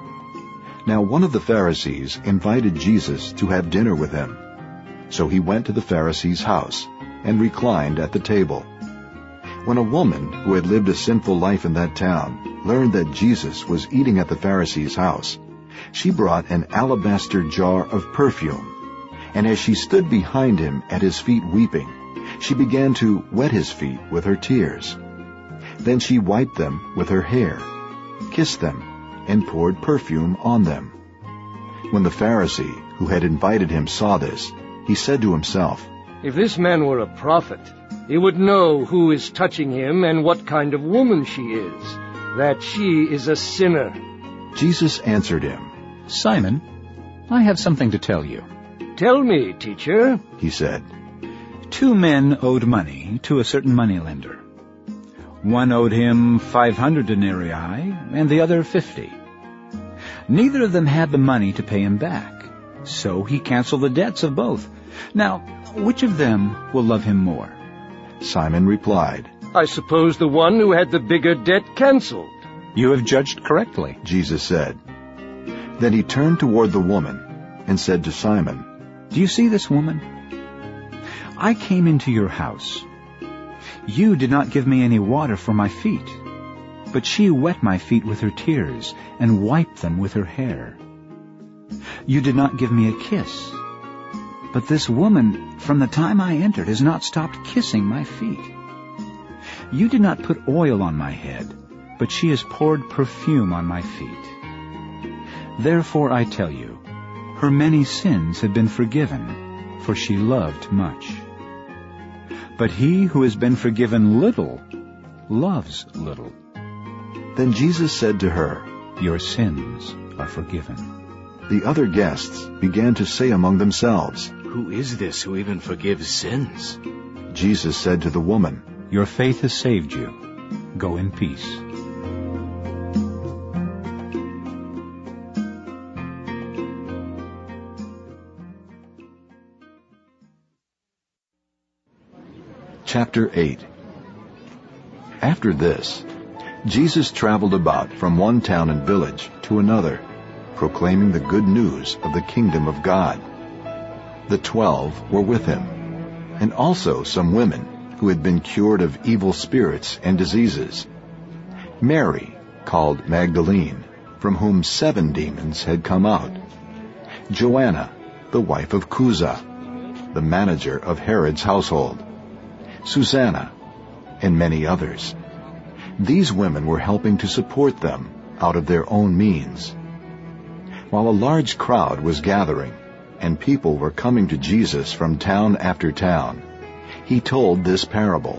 A: Now one of the Pharisees invited Jesus to have dinner with him. So he went to the Pharisee's house and reclined at the table. When a woman who had lived a sinful life in that town learned that Jesus was eating at the Pharisee's house, she brought an alabaster jar of perfume, and as she stood behind him at his feet weeping, she began to wet his feet with her tears. Then she wiped them with her hair, kissed them, and poured perfume on them. When the Pharisee who had invited him saw this, he said to himself,
C: "If this man were a prophet, he would know who is touching him and what kind of woman she is, that she is a sinner."
A: Jesus answered him,
L: "Simon, I have something to tell you."
C: "Tell me, teacher,"
A: he said.
L: Two men owed money to a certain moneylender. One owed him five hundred denarii, and the other fifty. Neither of them had the money to pay him back, so he canceled the debts of both. Now, which of them will love him more?
A: Simon replied,
C: "I suppose the one who had the bigger debt canceled."
L: "You have judged correctly,"
A: Jesus said. Then he turned toward the woman and said to Simon,
L: "Do you see this woman? I came into your house. You did not give me any water for my feet, but she wet my feet with her tears and wiped them with her hair. You did not give me a kiss, but this woman, from the time I entered, has not stopped kissing my feet. You did not put oil on my head, but she has poured perfume on my feet. Therefore I tell you, her many sins have been forgiven, for she loved much. But he who has been forgiven little loves little."
A: Then Jesus said to her,
L: "Your sins are forgiven."
A: The other guests began to say among themselves,
O: "Who is this who even forgives sins?"
A: Jesus said to the woman,
L: "Your faith has saved you. Go in peace."
A: Chapter eight. After this, Jesus traveled about from one town and village to another, proclaiming the good news of the kingdom of God. The twelve were with him, and also some women who had been cured of evil spirits and diseases. Mary, called Magdalene, from whom seven demons had come out. Joanna, the wife of Chuza, the manager of Herod's household. Susanna, and many others. These women were helping to support them out of their own means. While a large crowd was gathering, and people were coming to Jesus from town after town, he told this parable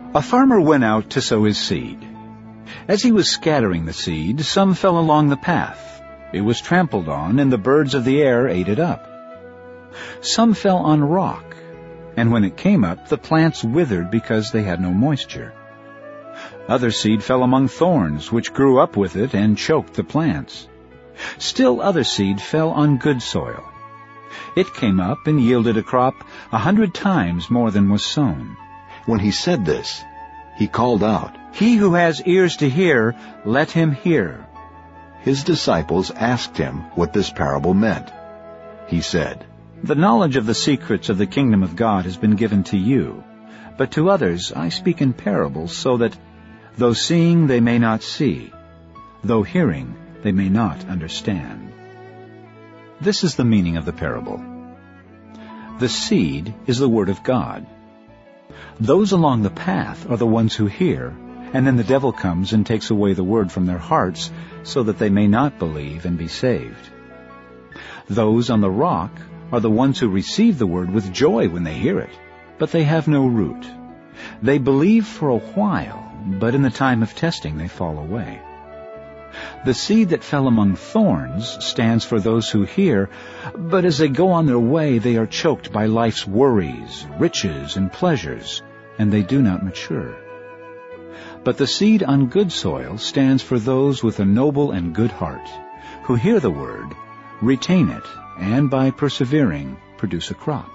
L: A farmer went out to sow his seed. As he was scattering the seed, some fell along the path. It was trampled on, and the birds of the air ate it up. Some fell on rock, and when it came up, the plants withered because they had no moisture. Other seed fell among thorns, which grew up with it and choked the plants. Still other seed fell on good soil. It came up and yielded a crop a hundred times more than was sown.
A: When he said this, he called out,
L: "He who has ears to hear, let him hear."
A: His disciples asked him what this parable meant. He said,
L: "The knowledge of the secrets of the kingdom of God has been given to you, but to others I speak in parables, so that, though seeing they may not see, though hearing they may not understand." This is the meaning of the parable. The seed is the word of God. Those along the path are the ones who hear, and then the devil comes and takes away the word from their hearts, so that they may not believe and be saved. Those on the rock are the ones who receive the word with joy when they hear it, but they have no root. They believe for a while, but in the time of testing they fall away. The seed that fell among thorns stands for those who hear, but as they go on their way they are choked by life's worries, riches, and pleasures, and they do not mature. But the seed on good soil stands for those with a noble and good heart, who hear the word, retain it, and by persevering produce a crop.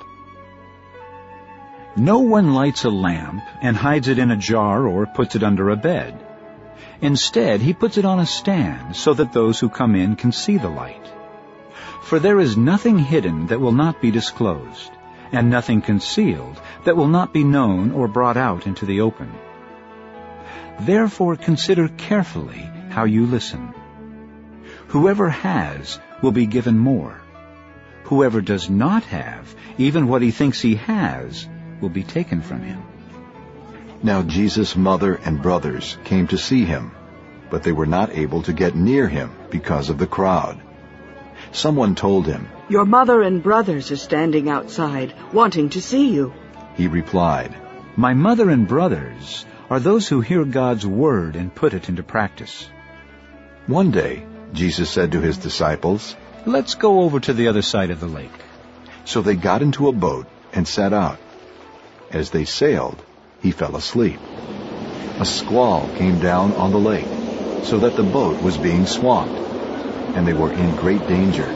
L: No one lights a lamp and hides it in a jar or puts it under a bed. Instead, he puts it on a stand so that those who come in can see the light. For there is nothing hidden that will not be disclosed, and nothing concealed that will not be known or brought out into the open. Therefore consider carefully how you listen. Whoever has will be given more. Whoever does not have, even what he thinks he has, will be taken from him.
A: Now Jesus' mother and brothers came to see him, but they were not able to get near him because of the crowd. Someone told him,
D: "Your mother and brothers are standing outside, wanting to see you."
A: He replied,
L: "My mother and brothers are those who hear God's word and put it into practice."
A: One day, Jesus said to his disciples,
L: "Let's go over to the other side of the lake."
A: So they got into a boat and set out. As they sailed, he fell asleep. A squall came down on the lake, so that the boat was being swamped, and they were in great danger.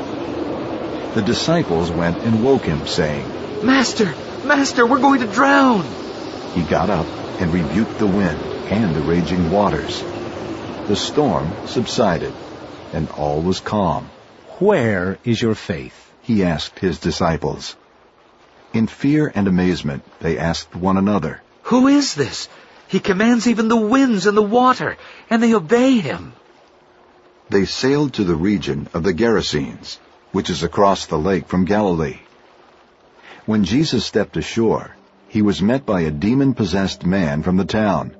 A: The disciples went and woke him, saying,
P: "Master, Master, we're going to drown!"
A: He got up and rebuked the wind and the raging waters. The storm subsided, and all was calm.
L: "Where is your faith?"
A: he asked his disciples. In fear and amazement, they asked one another,
P: "Who is this? He commands even the winds and the water, and they obey him."
A: They sailed to the region of the Gerasenes, which is across the lake from Galilee. When Jesus stepped ashore, he was met by a demon-possessed man from the town.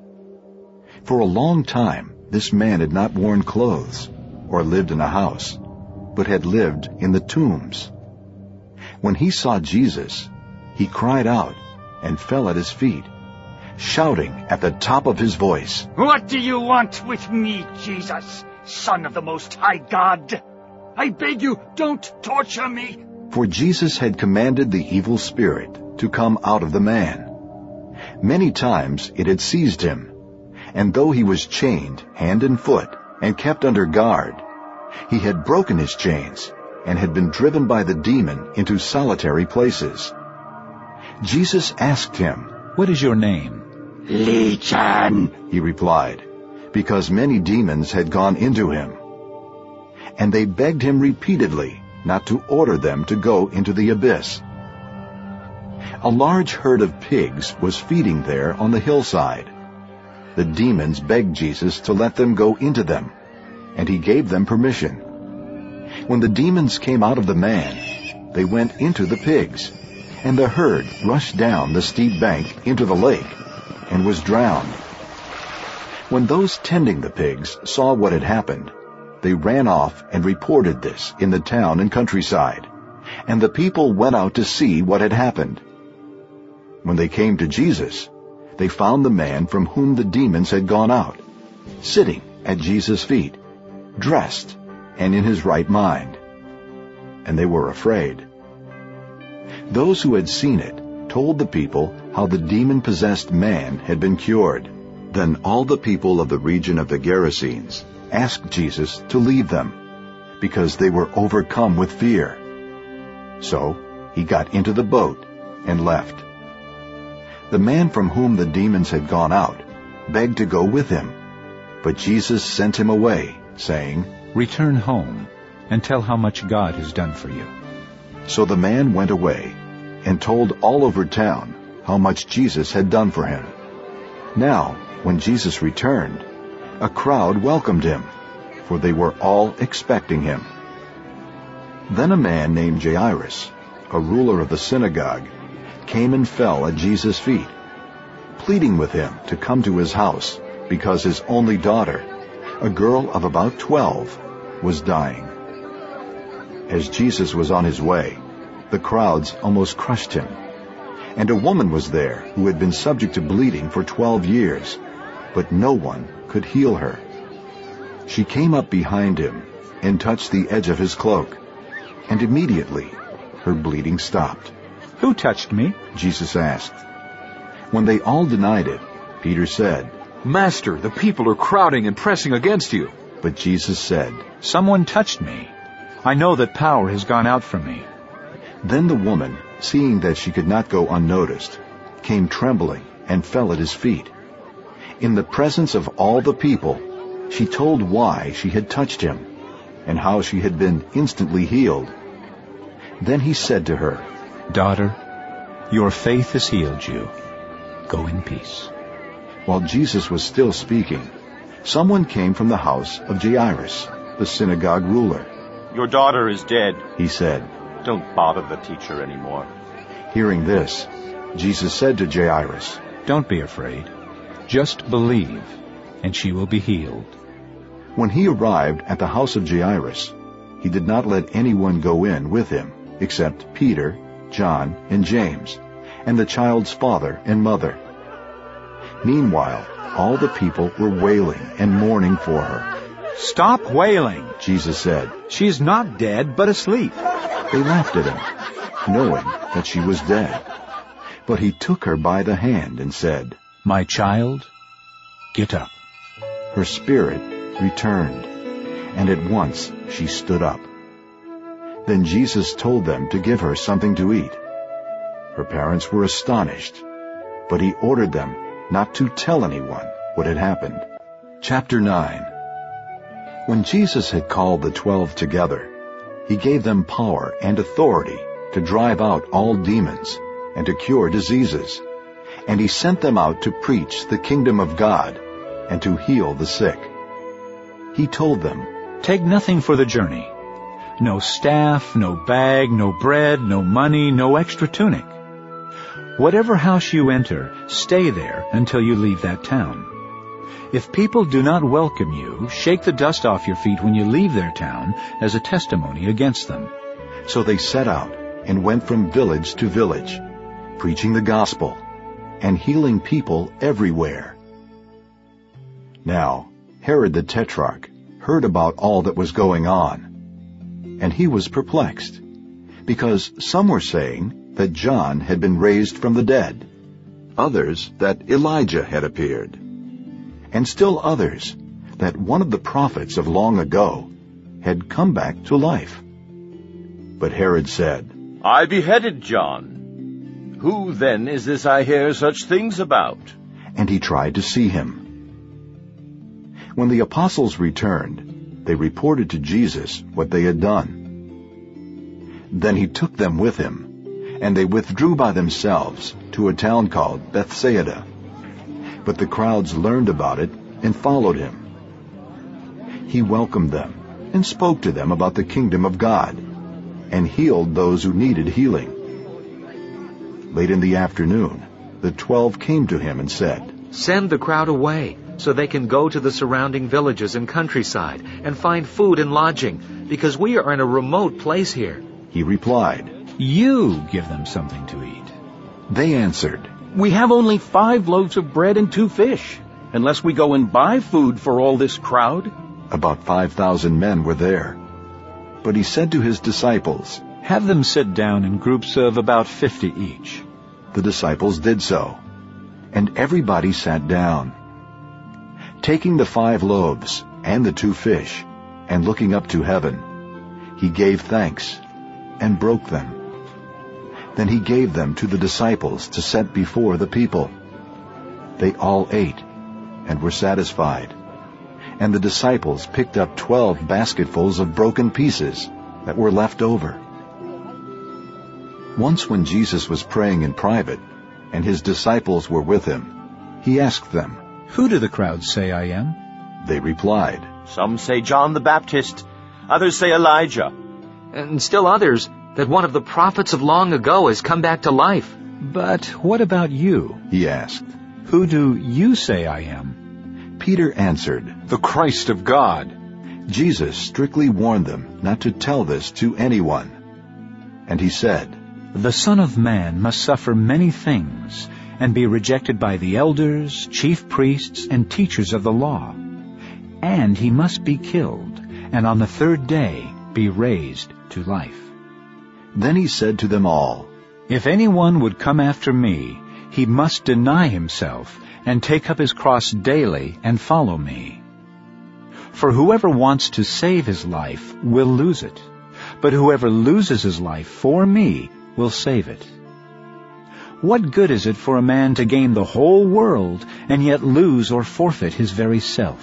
A: For a long time, this man had not worn clothes or lived in a house, but had lived in the tombs. When he saw Jesus, he cried out and fell at his feet, shouting at the top of his voice,
M: "What do you want with me, Jesus, Son of the Most High God? I beg you, don't torture me."
A: For Jesus had commanded the evil spirit to come out of the man. Many times it had seized him, and though he was chained hand and foot and kept under guard, he had broken his chains and had been driven by the demon into solitary places. Jesus asked him,
L: "What is your name?"
P: "Legion,"
A: he replied, because many demons had gone into him. And they begged him repeatedly not to order them to go into the abyss. A large herd of pigs was feeding there on the hillside. The demons begged Jesus to let them go into them, and he gave them permission. When the demons came out of the man, they went into the pigs, and the herd rushed down the steep bank into the lake and was drowned. When those tending the pigs saw what had happened, they ran off and reported this in the town and countryside, and the people went out to see what had happened. When they came to Jesus, they found the man from whom the demons had gone out, sitting at Jesus' feet, dressed and in his right mind. And they were afraid. Those who had seen it told the people how the demon-possessed man had been cured. Then all the people of the region of the Gerasenes asked Jesus to leave them, because they were overcome with fear. So he got into the boat and left. The man from whom the demons had gone out begged to go with him, but Jesus sent him away, saying,
L: "Return home and tell how much God has done for you."
A: So the man went away and told all over town how much Jesus had done for him. Now, when Jesus returned, a crowd welcomed him, for they were all expecting him. Then a man named Jairus, a ruler of the synagogue, came and fell at Jesus' feet, pleading with him to come to his house, because his only daughter, a girl of about twelve, was dying. As Jesus was on his way, the crowds almost crushed him. And a woman was there who had been subject to bleeding for twelve years, but no one could heal her. She came up behind him and touched the edge of his cloak, and immediately her bleeding stopped.
L: "Who touched me?"
A: Jesus asked. When they all denied it, Peter said,
N: "Master, the people are crowding and pressing against you."
A: But Jesus said,
L: "Someone touched me. I know that power has gone out from me."
A: Then the woman, seeing that she could not go unnoticed, came trembling and fell at his feet. In the presence of all the people, she told why she had touched him, and how she had been instantly healed. Then he said to her,
L: "Daughter, your faith has healed you. Go in peace."
A: While Jesus was still speaking, someone came from the house of Jairus, the synagogue ruler.
B: "Your daughter is dead,"
A: he said.
B: "Don't bother the teacher anymore."
A: Hearing this, Jesus said to Jairus,
L: "Don't be afraid. Just believe, and she will be healed."
A: When he arrived at the house of Jairus, he did not let anyone go in with him except Peter, John, and James, and the child's father and mother. Meanwhile, all the people were wailing and mourning for her.
L: "Stop wailing,"
A: Jesus said.
L: "She is not dead, but asleep."
A: They laughed at him, knowing that she was dead. But he took her by the hand and said,
L: "My child, get up."
A: Her spirit returned, and at once she stood up. Then Jesus told them to give her something to eat. Her parents were astonished, but he ordered them not to tell anyone what had happened. Chapter nine. When Jesus had called the twelve together, he gave them power and authority to drive out all demons and to cure diseases, and he sent them out to preach the kingdom of God and to heal the sick. He told them,
L: "Take nothing for the journey. No staff, no bag, no bread, no money, no extra tunic. Whatever house you enter, stay there until you leave that town. If people do not welcome you, shake the dust off your feet when you leave their town as a testimony against them."
A: So they set out and went from village to village, preaching the gospel and healing people everywhere. Now Herod the Tetrarch heard about all that was going on, and he was perplexed, because some were saying that John had been raised from the dead, others that Elijah had appeared, and still others that one of the prophets of long ago had come back to life. But Herod said,
B: "I beheaded John. Who then is this I hear such things about?"
A: And he tried to see him. When the apostles returned, they reported to Jesus what they had done. Then he took them with him, and they withdrew by themselves to a town called Bethsaida. But the crowds learned about it and followed him. He welcomed them and spoke to them about the kingdom of God, and healed those who needed healing. Late in the afternoon, the twelve came to him and said,
P: "Send the crowd away, so they can go to the surrounding villages and countryside and find food and lodging, because we are in a remote place here."
A: He replied,
L: "You give them something to eat."
A: They answered,
Q: We have only five loaves of bread and two fish, unless we go and buy food for all this crowd."
A: About five thousand men were there. But he said to his disciples,
L: "Have them sit down in groups of about fifty each."
A: The disciples did so, and everybody sat down. Taking the five loaves and the two fish, and looking up to heaven, he gave thanks and broke them. Then he gave them to the disciples to set before the people. They all ate and were satisfied. And the disciples picked up twelve basketfuls of broken pieces that were left over. Once when Jesus was praying in private, and his disciples were with him, he asked them,
L: "Who do the crowds say I am?"
A: They replied,
B: "Some say John the Baptist, others say Elijah,
P: and still others that one of the prophets of long ago has come back to life."
L: "But what about you?"
A: he asked.
L: "Who do you say I am?"
A: Peter answered,
N: "The Christ of God."
A: Jesus strictly warned them not to tell this to anyone. And he said,
L: "The Son of Man must suffer many things, and be rejected by the elders, chief priests, and teachers of the law. And he must be killed, and on the third day be raised to life."
A: Then he said to them all,
L: "If anyone would come after me, he must deny himself, and take up his cross daily and follow me. For whoever wants to save his life will lose it, but whoever loses his life for me will save it. What good is it for a man to gain the whole world and yet lose or forfeit his very self?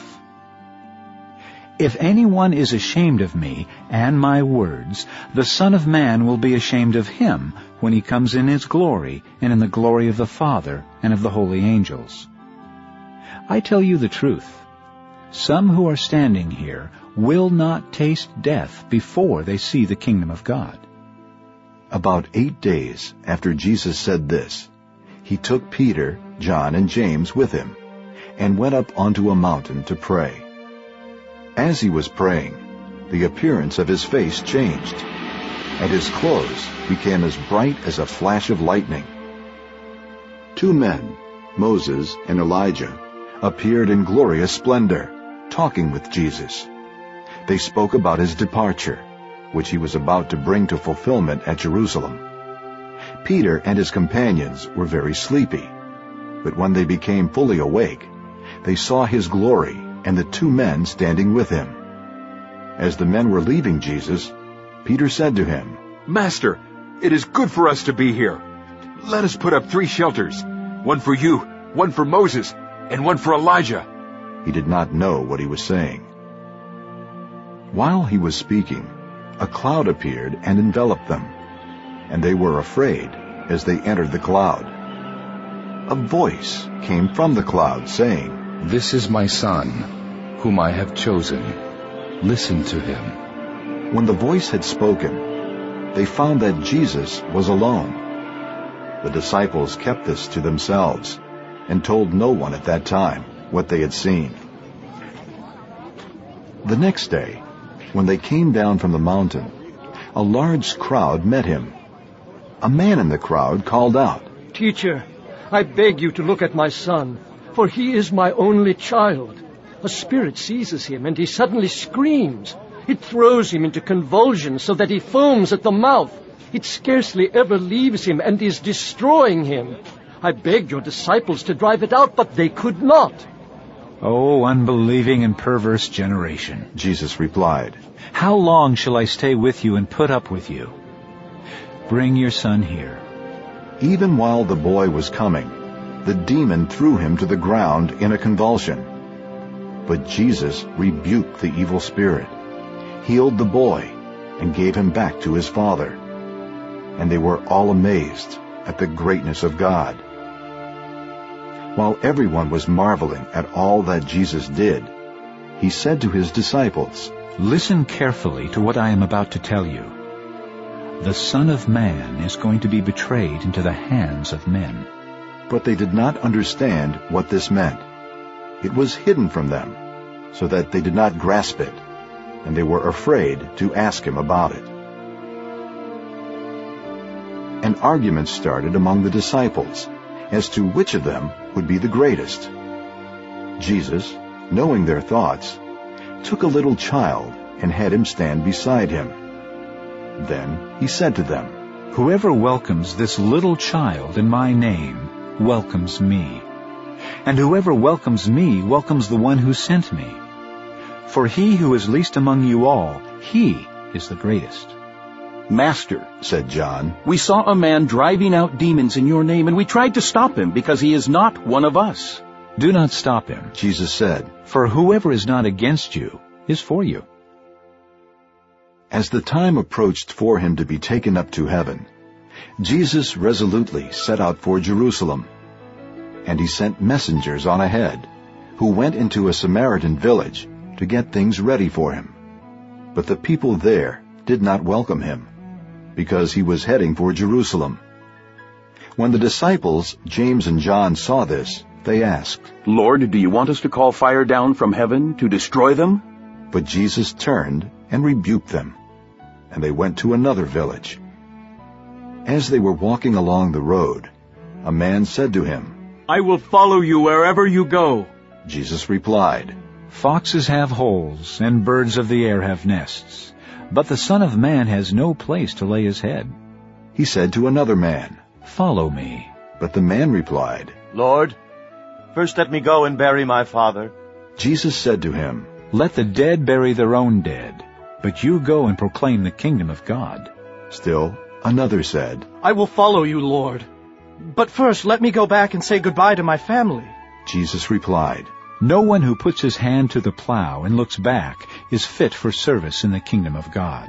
L: If anyone is ashamed of me and my words, the Son of Man will be ashamed of him when he comes in his glory and in the glory of the Father and of the holy angels. I tell you the truth, some who are standing here will not taste death before they see the kingdom of God."
A: About eight days after Jesus said this, he took Peter, John, and James with him, and went up onto a mountain to pray. As he was praying, the appearance of his face changed, and his clothes became as bright as a flash of lightning. Two men, Moses and Elijah, appeared in glorious splendor, talking with Jesus. They spoke about his departure, which he was about to bring to fulfillment at Jerusalem. Peter and his companions were very sleepy, but when they became fully awake, they saw his glory and the two men standing with him. As the men were leaving Jesus, Peter said to him,
N: "Master, it is good for us to be here. Let us put up three shelters, one for you, one for Moses, and one for Elijah."
A: He did not know what he was saying. While he was speaking, a cloud appeared and enveloped them, and they were afraid as they entered the cloud. A voice came from the cloud saying,
K: "This is my Son, whom I have chosen. Listen to him."
A: When the voice had spoken, they found that Jesus was alone. The disciples kept this to themselves and told no one at that time what they had seen. The next day, when they came down from the mountain, a large crowd met him. A man in the crowd called out,
C: "Teacher, I beg you to look at my son, for he is my only child. A spirit seizes him, and he suddenly screams. It throws him into convulsions so that he foams at the mouth. It scarcely ever leaves him and is destroying him. I begged your disciples to drive it out, but they could not."
L: "O unbelieving and perverse generation,"
A: Jesus replied,
L: "how long shall I stay with you and put up with you? Bring your son here."
A: Even while the boy was coming, the demon threw him to the ground in a convulsion. But Jesus rebuked the evil spirit, healed the boy, and gave him back to his father. And they were all amazed at the greatness of God. While everyone was marveling at all that Jesus did, he said to his disciples,
L: "Listen carefully to what I am about to tell you. The Son of Man is going to be betrayed into the hands of men."
A: But they did not understand what this meant. It was hidden from them, so that they did not grasp it, and they were afraid to ask him about it. An argument started among the disciples, as to which of them would be the greatest. Jesus, knowing their thoughts, took a little child and had him stand beside him. Then he said to them,
L: "Whoever welcomes this little child in my name welcomes me. And whoever welcomes me welcomes the one who sent me. For he who is least among you all, he is the greatest."
Q: "Master,"
A: said John,
Q: "we saw a man driving out demons in your name, and we tried to stop him because he is not one of us."
L: "Do not stop him,"
A: Jesus said,
L: "for whoever is not against you is for you."
A: As the time approached for him to be taken up to heaven, Jesus resolutely set out for Jerusalem. And he sent messengers on ahead, who went into a Samaritan village to get things ready for him. But the people there did not welcome him, because he was heading for Jerusalem. When the disciples, James and John, saw this, they asked,
Q: "Lord, do you want us to call fire down from heaven to destroy them?"
A: But Jesus turned and rebuked them, and they went to another village. As they were walking along the road, a man said to him,
O: "I will follow you wherever you go."
A: Jesus replied,
L: "Foxes have holes, and birds of the air have nests, but the Son of Man has no place to lay his head."
A: He said to another man,
L: "Follow me."
A: But the man replied,
B: "Lord, first let me go and bury my father."
A: Jesus said to him,
L: "Let the dead bury their own dead, but you go and proclaim the kingdom of God."
A: Still another said,
J: "I will follow you, Lord. But first let me go back and say goodbye to my family."
A: Jesus replied,
L: "No one who puts his hand to the plow and looks back is fit for service in the kingdom of God."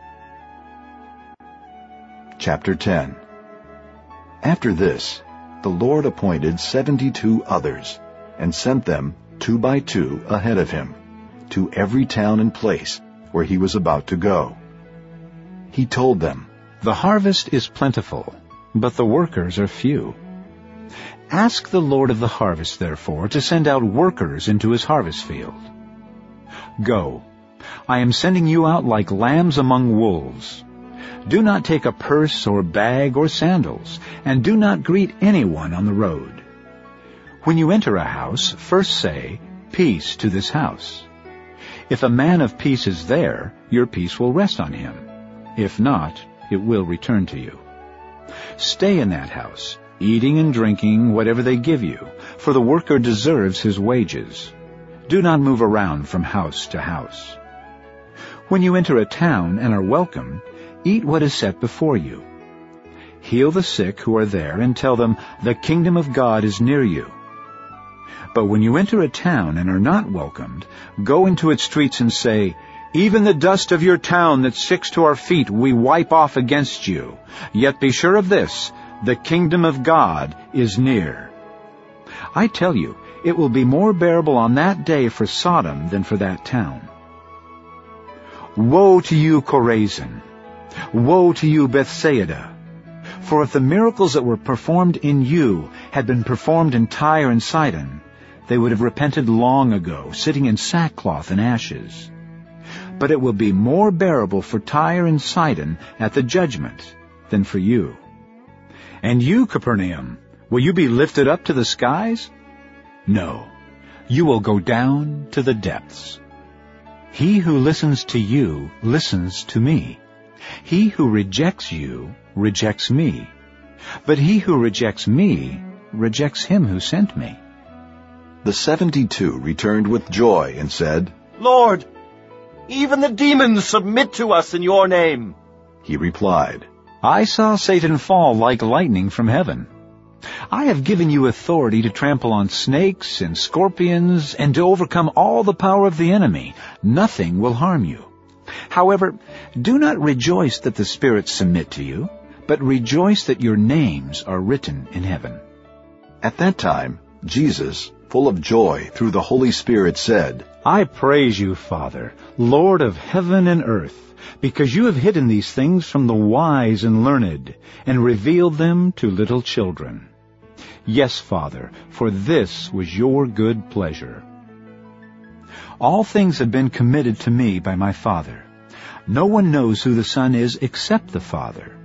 A: Chapter ten. After this, the Lord appointed seventy-two others, and sent them two by two ahead of him, to every town and place where he was about to go. He told them,
L: "The harvest is plentiful, but the workers are few. Ask the Lord of the harvest, therefore, to send out workers into his harvest field. Go, I am sending you out like lambs among wolves. Do not take a purse or bag or sandals, and do not greet anyone on the road. When you enter a house, first say, 'Peace to this house.' If a man of peace is there, your peace will rest on him. If not, it will return to you. Stay in that house, eating and drinking whatever they give you, for the worker deserves his wages. Do not move around from house to house. When you enter a town and are welcome, eat what is set before you. Heal the sick who are there and tell them, 'The kingdom of God is near you.' But when you enter a town and are not welcomed, go into its streets and say, 'Even the dust of your town that sticks to our feet we wipe off against you. Yet be sure of this, the kingdom of God is near.' I tell you, it will be more bearable on that day for Sodom than for that town. Woe to you, Chorazin! Woe to you, Bethsaida! For if the miracles that were performed in you had been performed in Tyre and Sidon, they would have repented long ago, sitting in sackcloth and ashes. But it will be more bearable for Tyre and Sidon at the judgment than for you. And you, Capernaum, will you be lifted up to the skies? No, you will go down to the depths. He who listens to you listens to me. He who rejects you rejects me. But he who rejects me rejects him who sent me."
A: The seventy-two returned with joy and said,
B: "Lord, even the demons submit to us in your name."
A: He replied,
L: "I saw Satan fall like lightning from heaven. I have given you authority to trample on snakes and scorpions and to overcome all the power of the enemy. Nothing will harm you. However, do not rejoice that the spirits submit to you, but rejoice that your names are written in heaven."
A: At that time, Jesus, full of joy through the Holy Spirit, said,
L: "I praise you, Father, Lord of heaven and earth, because you have hidden these things from the wise and learned, and revealed them to little children. Yes, Father, for this was your good pleasure. All things have been committed to me by my Father. No one knows who the Son is except the Father,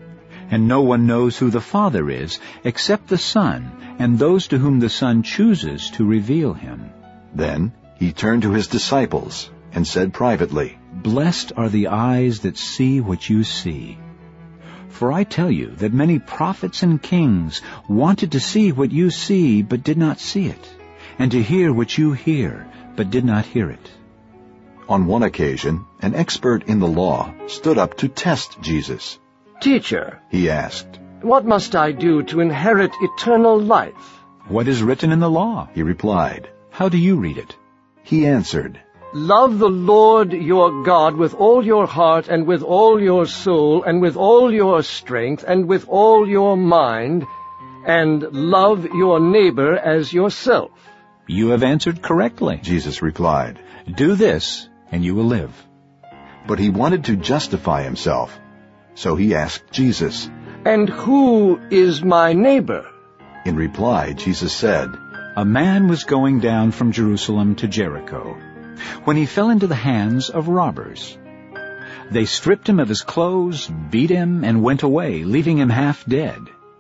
L: and no one knows who the Father is except the Son, and those to whom the Son chooses to reveal him."
A: Then he turned to his disciples and said privately,
L: "Blessed are the eyes that see what you see. For I tell you that many prophets and kings wanted to see what you see, but did not see it, and to hear what you hear, but did not hear it."
A: On one occasion, an expert in the law stood up to test Jesus.
C: "Teacher,"
A: he asked,
C: "what must I do to inherit eternal life?"
L: "What is written in the law?"
A: he replied.
L: "How do you read it?"
A: He answered,
C: "Love the Lord your God with all your heart and with all your soul and with all your strength and with all your mind, and love your neighbor as yourself."
L: "You have answered correctly,"
A: Jesus replied.
L: "Do this, and you will live."
A: But he wanted to justify himself, so he asked Jesus,
C: "And who is my neighbor?"
A: In reply, Jesus said,
L: "A man was going down from Jerusalem to Jericho, when he fell into the hands of robbers. They stripped him of his clothes, beat him, and went away, leaving him half dead.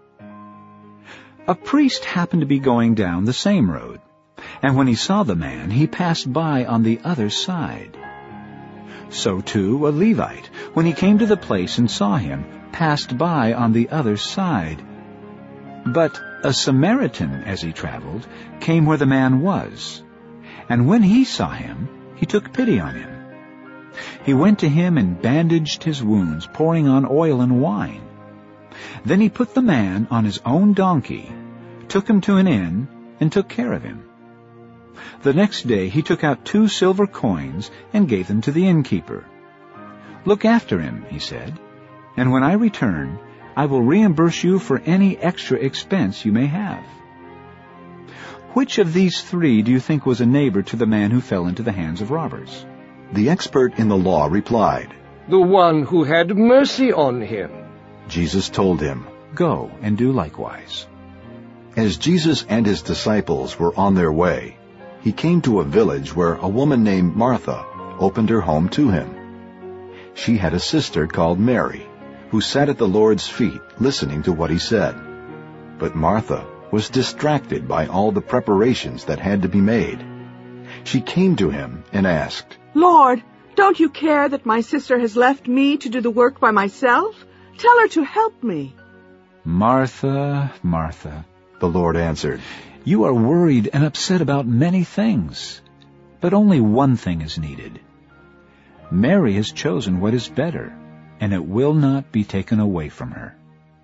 L: A priest happened to be going down the same road, and when he saw the man, he passed by on the other side. So too a Levite, when he came to the place and saw him, passed by on the other side. But a Samaritan, as he traveled, came where the man was, and when he saw him, he took pity on him. He went to him and bandaged his wounds, pouring on oil and wine. Then he put the man on his own donkey, took him to an inn, and took care of him. The next day he took out two silver coins and gave them to the innkeeper. 'Look after him,' he said, 'and when I return, I will reimburse you for any extra expense you may have.' Which of these three do you think was a neighbor to the man who fell into the hands of robbers?"
A: The expert in the law replied,
C: "The one who had mercy on him."
A: Jesus told him,
L: "Go and do likewise."
A: As Jesus and his disciples were on their way, he came to a village where a woman named Martha opened her home to him. She had a sister called Mary, who sat at the Lord's feet listening to what he said. But Martha was distracted by all the preparations that had to be made. She came to him and asked,
D: "Lord, don't you care that my sister has left me to do the work by myself? Tell her to help me."
L: "Martha, Martha,"
A: the Lord answered,
L: "you are worried and upset about many things, but only one thing is needed. Mary has chosen what is better, and it will not be taken away from her."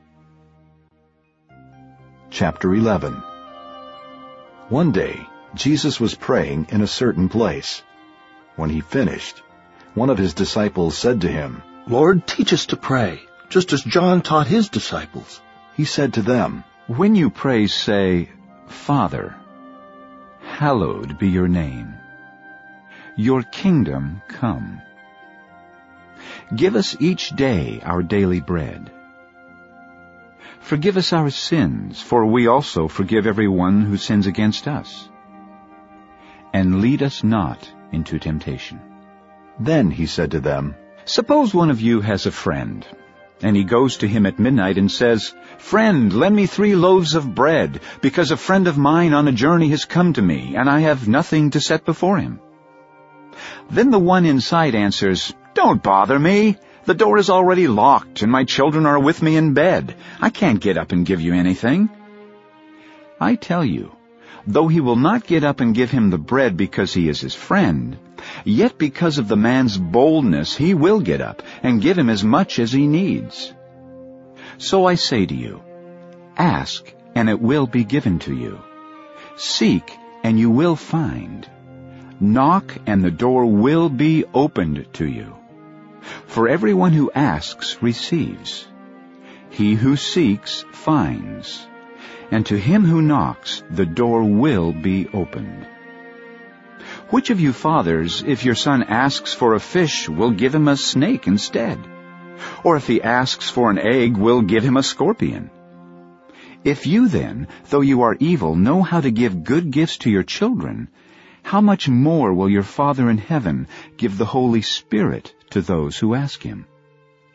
A: Chapter eleven. One day, Jesus was praying in a certain place. When he finished, one of his disciples said to him,
J: "Lord, teach us to pray, just as John taught his disciples."
A: He said to them,
L: "When you pray, say, 'Father, hallowed be your name. Your kingdom come. Give us each day our daily bread. Forgive us our sins, for we also forgive everyone who sins against us. And lead us not into temptation.'"
A: Then he said to them,
L: "Suppose one of you has a friend, and he goes to him at midnight and says, 'Friend, lend me three loaves of bread, because a friend of mine on a journey has come to me, and I have nothing to set before him.' Then the one inside answers, 'Don't bother me. The door is already locked, and my children are with me in bed. I can't get up and give you anything.' I tell you, though he will not get up and give him the bread because he is his friend, yet because of the man's boldness he will get up and give him as much as he needs. So I say to you, ask, and it will be given to you. Seek, and you will find. Knock, and the door will be opened to you. For everyone who asks receives. He who seeks finds. And to him who knocks, the door will be opened. Which of you fathers, if your son asks for a fish, will give him a snake instead? Or if he asks for an egg, will give him a scorpion? If you then, though you are evil, know how to give good gifts to your children, how much more will your Father in heaven give the Holy Spirit to those who ask him?"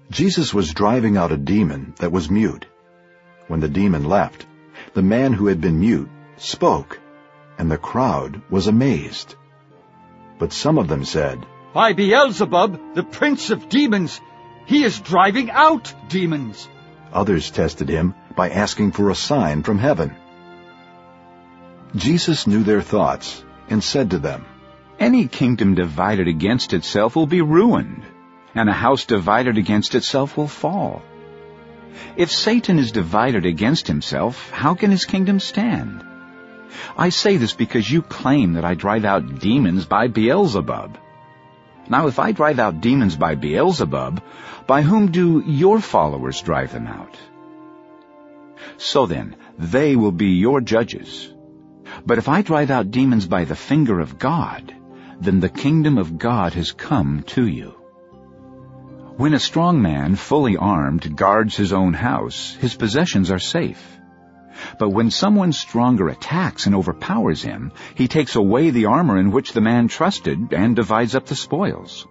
A: Jesus was driving out a demon that was mute. When the demon left, the man who had been mute spoke, and the crowd was amazed. But some of them said,
M: "By Beelzebub, the prince of demons, he is driving out demons."
A: Others tested him by asking for a sign from heaven. Jesus knew their thoughts and said to them,
L: "Any kingdom divided against itself will be ruined, and a house divided against itself will fall. If Satan is divided against himself, how can his kingdom stand? I say this because you claim that I drive out demons by Beelzebub. Now if I drive out demons by Beelzebub, by whom do your followers drive them out? So then, they will be your judges. But if I drive out demons by the finger of God, then the kingdom of God has come to you. When a strong man, fully armed, guards his own house, his possessions are safe. But when someone stronger attacks and overpowers him, he takes away the armor in which the man trusted and divides up the spoils.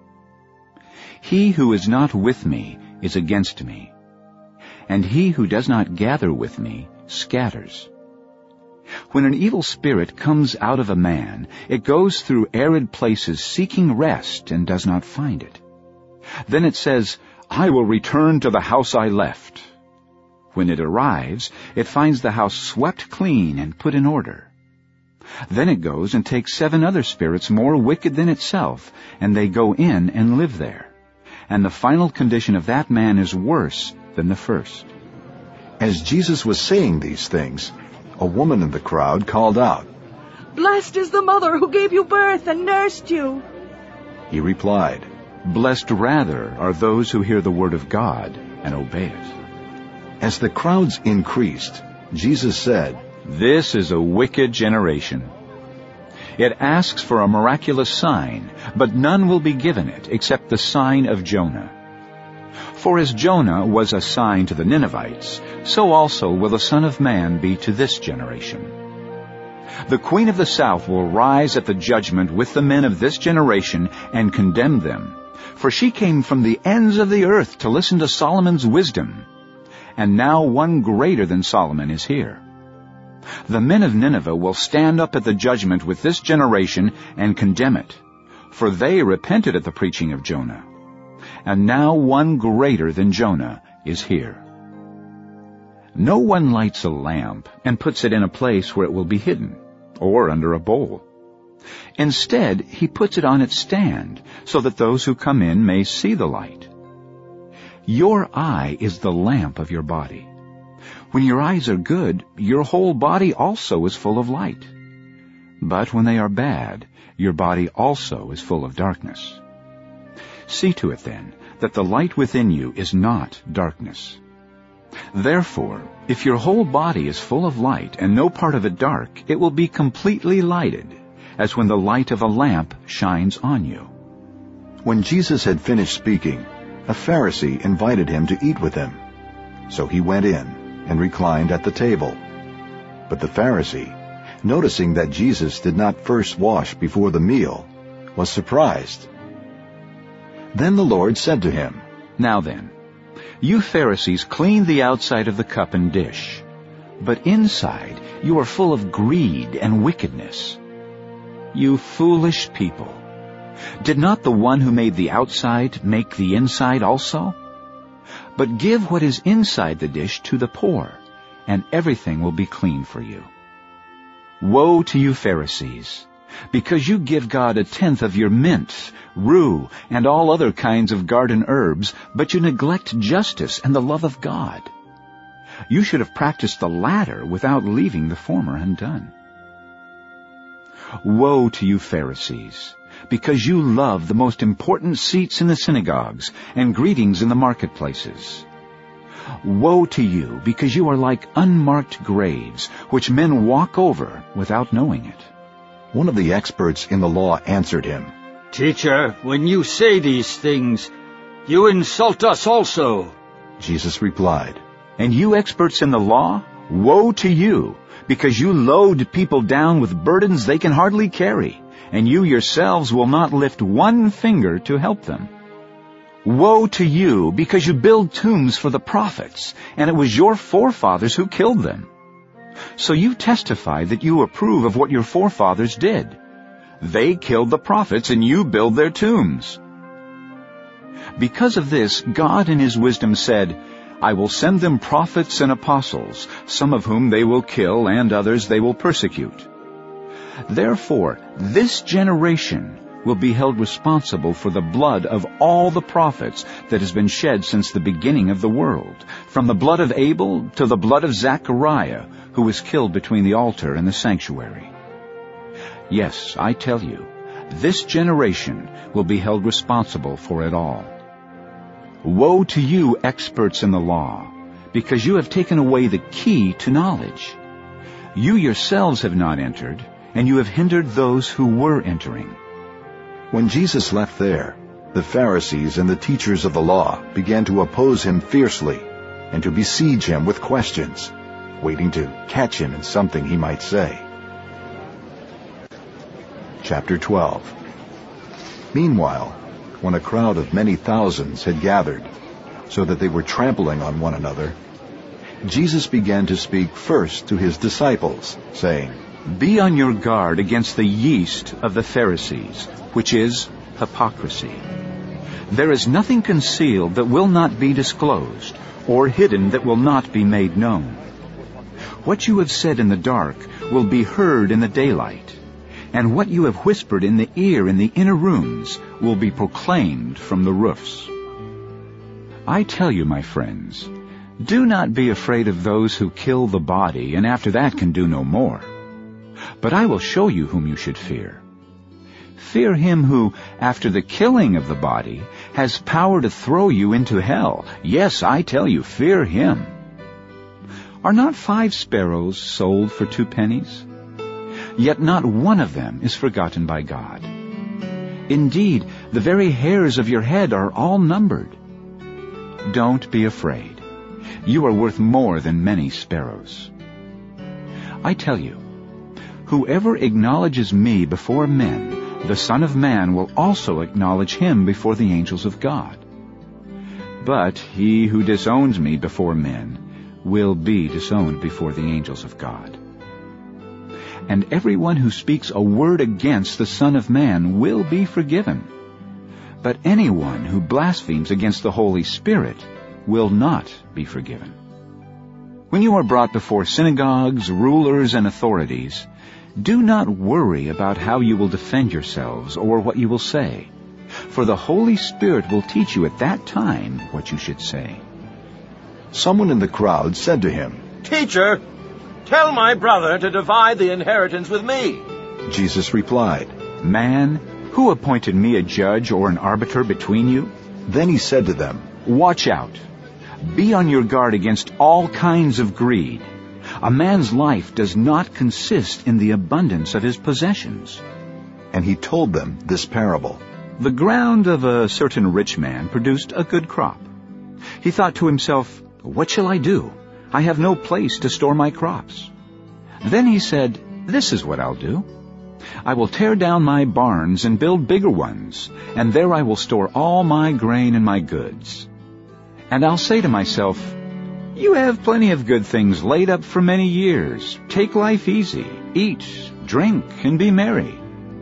L: He who is not with me is against me, and he who does not gather with me scatters. When an evil spirit comes out of a man, it goes through arid places seeking rest and does not find it. Then it says, 'I will return to the house I left.' When it arrives, it finds the house swept clean and put in order. Then it goes and takes seven other spirits more wicked than itself, and they go in and live there. And the final condition of that man is worse than the first."
A: As Jesus was saying these things, a woman in the crowd called out,
D: "Blessed is the mother who gave you birth and nursed you."
A: He replied,
L: "Blessed rather are those who hear the word of God and obey it."
A: As the crowds increased, Jesus said,
L: "This is a wicked generation. It asks for a miraculous sign, but none will be given it except the sign of Jonah. For as Jonah was a sign to the Ninevites, so also will the Son of Man be to this generation. The Queen of the South will rise at the judgment with the men of this generation and condemn them, for she came from the ends of the earth to listen to Solomon's wisdom. And now one greater than Solomon is here. The men of Nineveh will stand up at the judgment with this generation and condemn it, for they repented at the preaching of Jonah. And now one greater than Jonah is here. No one lights a lamp and puts it in a place where it will be hidden, or under a bowl. Instead, he puts it on its stand, so that those who come in may see the light. Your eye is the lamp of your body. When your eyes are good, your whole body also is full of light. But when they are bad, your body also is full of darkness. See to it then, that the light within you is not darkness. Therefore, if your whole body is full of light and no part of it dark, it will be completely lighted, as when the light of a lamp shines on you."
A: When Jesus had finished speaking, a Pharisee invited him to eat with him. So he went in and reclined at the table. But the Pharisee, noticing that Jesus did not first wash before the meal, was surprised. Then the Lord said to him,
L: "Now then, you Pharisees clean the outside of the cup and dish, but inside you are full of greed and wickedness. You foolish people! Did not the one who made the outside make the inside also? But give what is inside the dish to the poor, and everything will be clean for you. Woe to you Pharisees, because you give God a tenth of your mint, rue, and all other kinds of garden herbs, but you neglect justice and the love of God. You should have practiced the latter without leaving the former undone. Woe to you Pharisees, because you love the most important seats in the synagogues and greetings in the marketplaces. Woe to you, because you are like unmarked graves, which men walk over without knowing it."
A: One of the experts in the law answered him,
M: "Teacher, when you say these things, you insult us also."
A: Jesus replied,
L: "And you experts in the law, woe to you, because you load people down with burdens they can hardly carry, and you yourselves will not lift one finger to help them. Woe to you, because you build tombs for the prophets, and it was your forefathers who killed them. So you testify that you approve of what your forefathers did. They killed the prophets, and you build their tombs. Because of this, God in His wisdom said, I will send them prophets and apostles, some of whom they will kill, and others they will persecute. Therefore, this generation will be held responsible for the blood of all the prophets that has been shed since the beginning of the world, from the blood of Abel to the blood of Zechariah, who was killed between the altar and the sanctuary. Yes, I tell you, this generation will be held responsible for it all. Woe to you, experts in the law, because you have taken away the key to knowledge. You yourselves have not entered, and you have hindered those who were entering.
A: When Jesus left there, the Pharisees and the teachers of the law began to oppose him fiercely and to besiege him with questions, waiting to catch him in something he might say. Chapter twelve. Meanwhile, when a crowd of many thousands had gathered, so that they were trampling on one another, Jesus began to speak first to his disciples, saying,
L: Be on your guard against the yeast of the Pharisees, which is hypocrisy. There is nothing concealed that will not be disclosed, or hidden that will not be made known. What you have said in the dark will be heard in the daylight, and what you have whispered in the ear in the inner rooms will be proclaimed from the roofs. I tell you, my friends, do not be afraid of those who kill the body, and after that can do no more. But I will show you whom you should fear. Fear him who, after the killing of the body, has power to throw you into hell. Yes, I tell you, fear him. Are not five sparrows sold for two pennies? Yet not one of them is forgotten by God. Indeed, the very hairs of your head are all numbered. Don't be afraid. You are worth more than many sparrows. I tell you, whoever acknowledges me before men, the Son of Man will also acknowledge him before the angels of God. But he who disowns me before men will be disowned before the angels of God. And everyone who speaks a word against the Son of Man will be forgiven. But anyone who blasphemes against the Holy Spirit will not be forgiven. When you are brought before synagogues, rulers, and authorities, do not worry about how you will defend yourselves or what you will say, for the Holy Spirit will teach you at that time what you should say.
A: Someone in the crowd said to him,
B: Teacher, tell my brother to divide the inheritance with me.
A: Jesus replied,
L: Man, who appointed me a judge or an arbiter between you?
A: Then he said to them,
L: Watch out. Be on your guard against all kinds of greed. A man's life does not consist in the abundance of his possessions.
A: And he told them this parable.
L: The ground of a certain rich man produced a good crop. He thought to himself, What shall I do? I have no place to store my crops. Then he said, This is what I'll do. I will tear down my barns and build bigger ones, and there I will store all my grain and my goods. And I'll say to myself, You have plenty of good things laid up for many years. Take life easy, eat, drink, and be merry.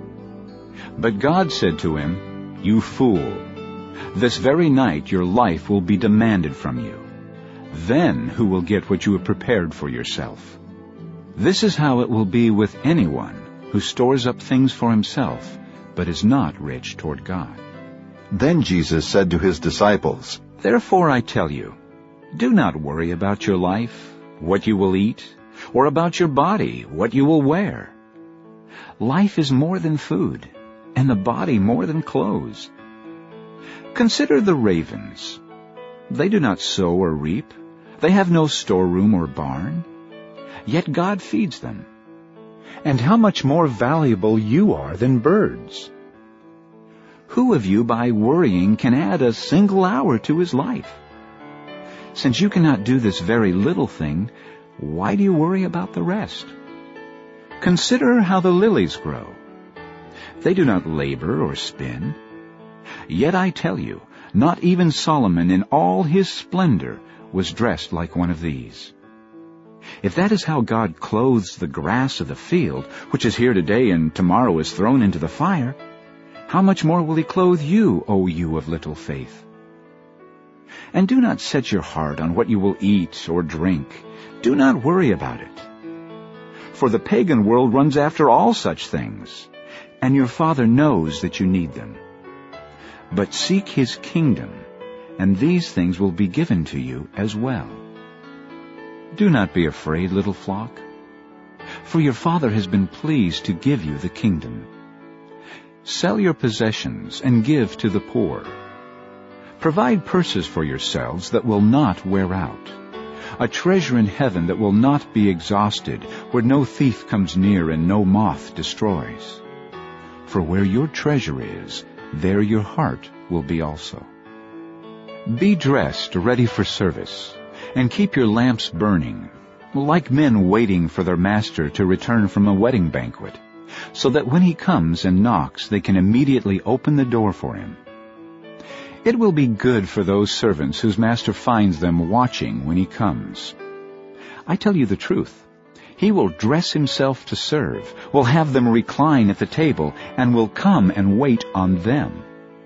L: But God said to him, You fool, this very night your life will be demanded from you. Then who will get what you have prepared for yourself? This is how it will be with anyone who stores up things for himself, but is not rich toward God.
A: Then Jesus said to his disciples,
L: Therefore I tell you, do not worry about your life, what you will eat, or about your body, what you will wear. Life is more than food, and the body more than clothes. Consider the ravens. They do not sow or reap. They have no storeroom or barn. Yet God feeds them. And how much more valuable you are than birds. Who of you by worrying can add a single hour to his life? Since you cannot do this very little thing, why do you worry about the rest? Consider how the lilies grow. They do not labor or spin. Yet I tell you, Not even Solomon in all his splendor was dressed like one of these. If that is how God clothes the grass of the field, which is here today and tomorrow is thrown into the fire, how much more will he clothe you, O you of little faith? And do not set your heart on what you will eat or drink. Do not worry about it. For the pagan world runs after all such things, and your Father knows that you need them. But seek his kingdom, and these things will be given to you as well. Do not be afraid, little flock, for your Father has been pleased to give you the kingdom. Sell your possessions and give to the poor. Provide purses for yourselves that will not wear out, a treasure in heaven that will not be exhausted, where no thief comes near and no moth destroys. For where your treasure is, there your heart will be also. Be dressed, ready for service, and keep your lamps burning, like men waiting for their master to return from a wedding banquet, so that when he comes and knocks, they can immediately open the door for him. It will be good for those servants whose master finds them watching when he comes. I tell you the truth, he will dress himself to serve, will have them recline at the table, and will come and wait on them.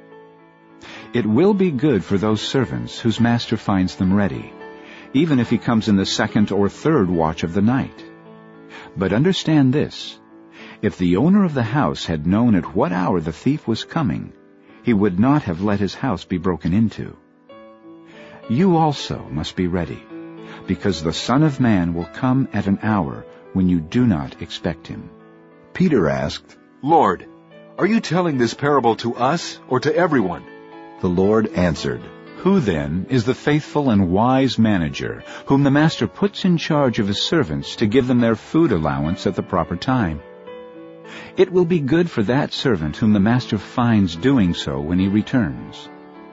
L: It will be good for those servants whose master finds them ready, even if he comes in the second or third watch of the night. But understand this, if the owner of the house had known at what hour the thief was coming, he would not have let his house be broken into. You also must be ready, because the Son of Man will come at an hour when you do not expect him.
A: Peter asked,
N: Lord, are you telling this parable to us or to everyone?
A: The Lord answered,
L: Who then is the faithful and wise manager, whom the master puts in charge of his servants to give them their food allowance at the proper time? It will be good for that servant whom the master finds doing so when he returns.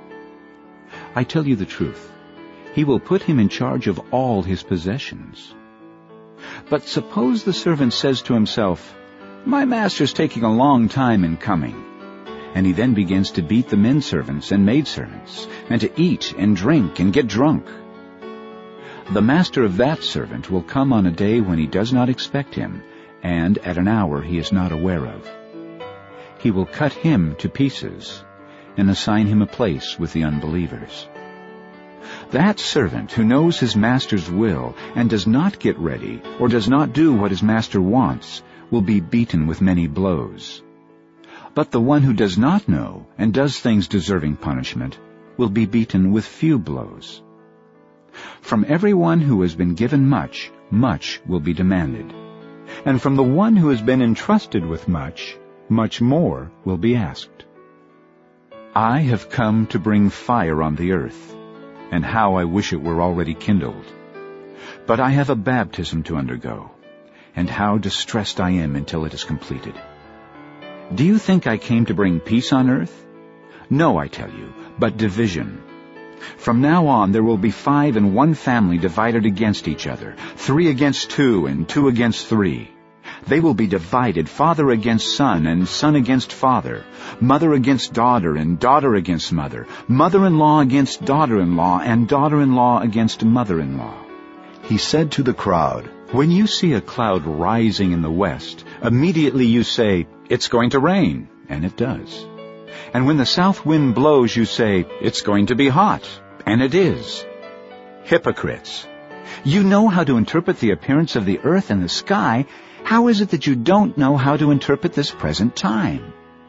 L: I tell you the truth, he will put him in charge of all his possessions. But suppose the servant says to himself, My master's taking a long time in coming, and he then begins to beat the men servants and maidservants, and to eat and drink and get drunk. The master of that servant will come on a day when he does not expect him, and at an hour he is not aware of. He will cut him to pieces, and assign him a place with the unbelievers. That servant who knows his master's will and does not get ready, or does not do what his master wants, will be beaten with many blows. But the one who does not know and does things deserving punishment will be beaten with few blows. From everyone who has been given much, much will be demanded. And from the one who has been entrusted with much, much more will be asked. I have come to bring fire on the earth, and how I wish it were already kindled. But I have a baptism to undergo, and how distressed I am until it is completed. Do you think I came to bring peace on earth? No, I tell you, but division. From now on there will be five in one family divided against each other, three against two, and two against three. They will be divided, father against son, and son against father, mother against daughter, and daughter against mother, mother-in-law against daughter-in-law, and daughter-in-law against mother-in-law.
A: He said to the crowd,
L: When you see a cloud rising in the west, immediately you say, It's going to rain, and it does. And when the south wind blows, you say, It's going to be hot, and it is. Hypocrites! You know how to interpret the appearance of the earth and the sky. How is it that you don't know how to interpret this present time?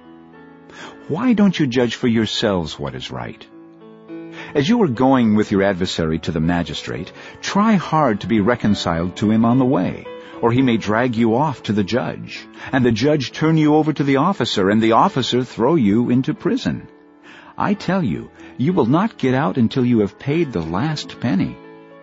L: Why don't you judge for yourselves what is right? As you are going with your adversary to the magistrate, try hard to be reconciled to him on the way, or he may drag you off to the judge, and the judge turn you over to the officer, and the officer throw you into prison. I tell you, you will not get out until you have paid the last penny.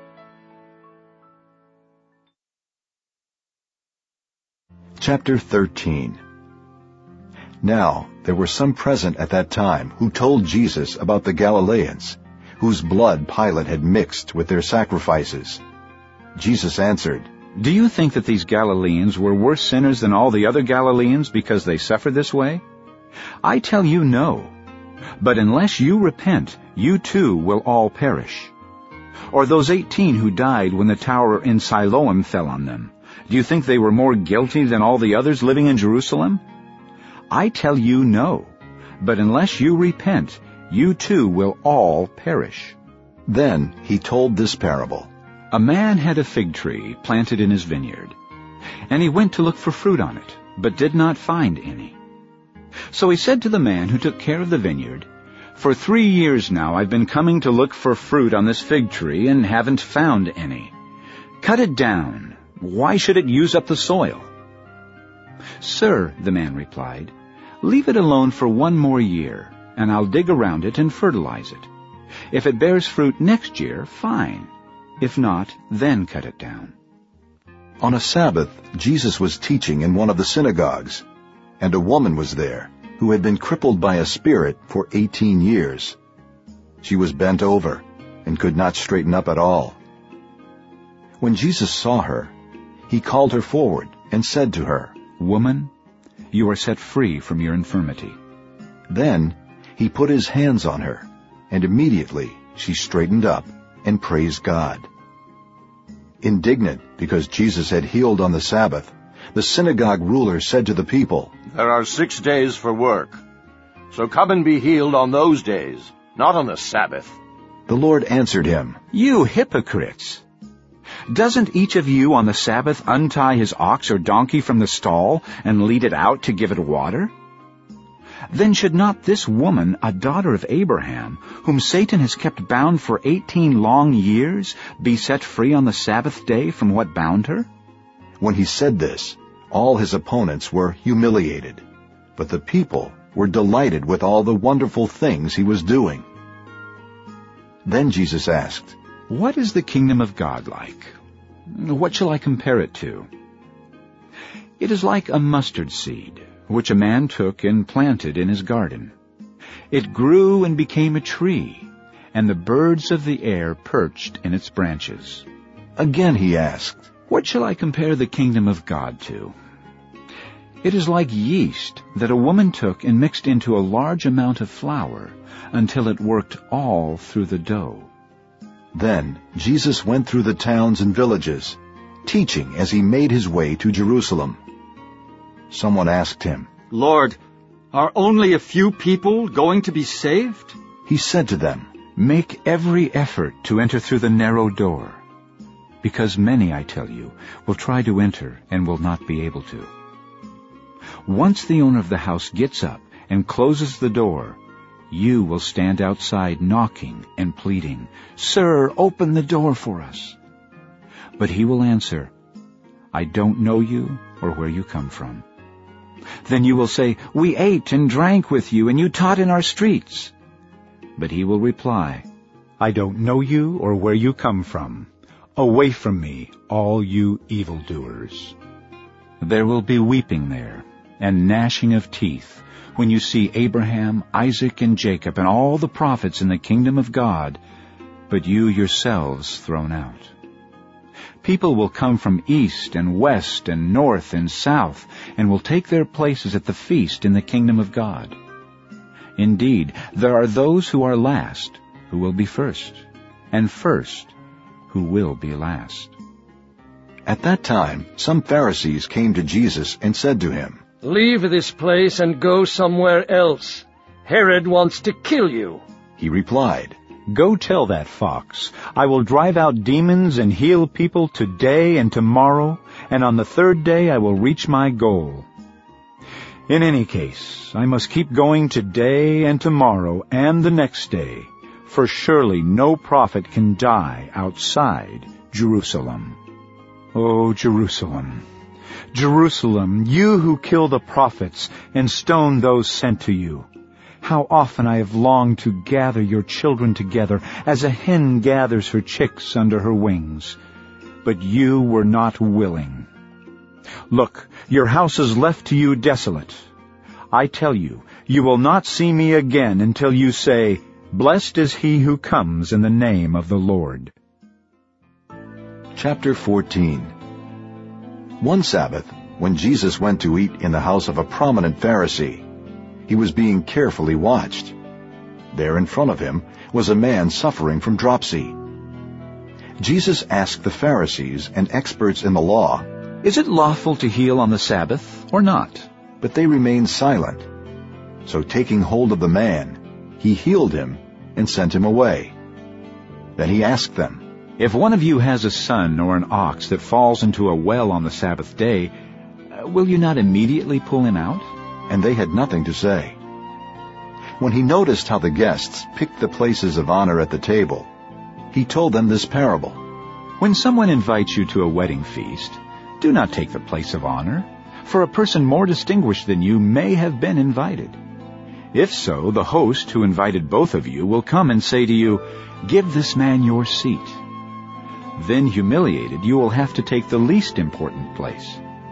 A: Chapter thirteen. Now there were some present at that time who told Jesus about the Galileans, whose blood Pilate had mixed with their sacrifices. Jesus answered,
L: Do you think that these Galileans were worse sinners than all the other Galileans because they suffered this way? I tell you no. But unless you repent, you too will all perish. Or those eighteen who died when the tower in Siloam fell on them, do you think they were more guilty than all the others living in Jerusalem? I tell you no. But unless you repent, you too will all perish.
A: Then he told this parable.
L: A man had a fig tree planted in his vineyard, and he went to look for fruit on it, but did not find any. So he said to the man who took care of the vineyard, "For three years now I've been coming to look for fruit on this fig tree and haven't found any. Cut it down. Why should it use up the soil?" "Sir," the man replied, "leave it alone for one more year, and I'll dig around it and fertilize it. If it bears fruit next year, fine. If not, then cut it down."
A: On a Sabbath, Jesus was teaching in one of the synagogues, and a woman was there who had been crippled by a spirit for eighteen years. She was bent over and could not straighten up at all. When Jesus saw her, he called her forward and said to her,
L: "Woman, you are set free from your infirmity."
A: Then he put his hands on her, and immediately she straightened up and praised God. Indignant because Jesus had healed on the Sabbath, the synagogue ruler said to the people,
B: "There are six days for work, so come and be healed on those days, not on the Sabbath."
A: The Lord answered him,
L: "You hypocrites! Doesn't each of you on the Sabbath untie his ox or donkey from the stall and lead it out to give it water? Then should not this woman, a daughter of Abraham, whom Satan has kept bound for eighteen long years, be set free on the Sabbath day from what bound her?"
A: When he said this, all his opponents were humiliated, but the people were delighted with all the wonderful things he was doing. Then Jesus asked,
L: "What is the kingdom of God like? What shall I compare it to? It is like a mustard seed, which a man took and planted in his garden. It grew and became a tree, and the birds of the air perched in its branches."
A: Again he asked,
L: "What shall I compare the kingdom of God to? It is like yeast that a woman took and mixed into a large amount of flour until it worked all through the dough."
A: Then Jesus went through the towns and villages, teaching as he made his way to Jerusalem. Someone asked him,
F: "Lord, are only a few people going to be saved?"
A: He said to them,
L: "Make every effort to enter through the narrow door, because many, I tell you, will try to enter and will not be able to. Once the owner of the house gets up and closes the door, you will stand outside knocking and pleading, 'Sir, open the door for us.' But he will answer, 'I don't know you or where you come from.' Then you will say, 'We ate and drank with you, and you taught in our streets.' But he will reply, 'I don't know you or where you come from. Away from me, all you evildoers.' There will be weeping there, and gnashing of teeth, when you see Abraham, Isaac, and Jacob, and all the prophets in the kingdom of God, but you yourselves thrown out. People will come from east and west and north and south, and will take their places at the feast in the kingdom of God. Indeed, there are those who are last who will be first, and first who will be last."
A: At that time, some Pharisees came to Jesus and said to him,
C: "Leave this place and go somewhere else. Herod wants to kill you."
A: He replied,
L: "Go tell that fox, I will drive out demons and heal people today and tomorrow, and on the third day I will reach my goal. In any case, I must keep going today and tomorrow and the next day, for surely no prophet can die outside Jerusalem. Oh, Jerusalem, Jerusalem, you who kill the prophets and stone those sent to you. How often I have longed to gather your children together as a hen gathers her chicks under her wings, but you were not willing. Look, your house is left to you desolate. I tell you, you will not see me again until you say, 'Blessed is he who comes in the name of the Lord.'"
A: Chapter fourteen. One Sabbath, when Jesus went to eat in the house of a prominent Pharisee, he was being carefully watched, There in front of him was a man suffering from dropsy. Jesus asked the Pharisees and experts in the law,
L: "Is it lawful to heal on the Sabbath or not?"
A: But they remained silent. So taking hold of the man, he healed him and sent him away. Then he asked them,
L: "If one of you has a son or an ox that falls into a well on the Sabbath day, will you not immediately pull him out?"
A: And they had nothing to say. When he noticed how the guests picked the places of honor at the table, he told them this parable.
L: "When someone invites you to a wedding feast, do not take the place of honor, for a person more distinguished than you may have been invited. If so, the host who invited both of you will come and say to you, 'Give this man your seat.' Then, humiliated, you will have to take the least important place.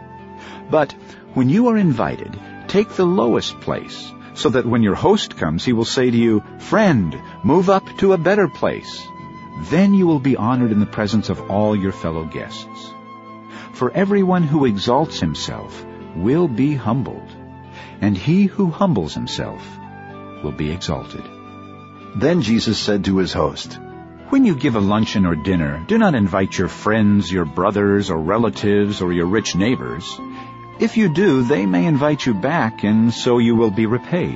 L: But when you are invited, take the lowest place, so that when your host comes, he will say to you, 'Friend, move up to a better place.' Then you will be honored in the presence of all your fellow guests. For everyone who exalts himself will be humbled, and he who humbles himself will be exalted."
A: Then Jesus said to his host,
L: "When you give a luncheon or dinner, do not invite your friends, your brothers or relatives, or your rich neighbors. If you do, they may invite you back, and so you will be repaid.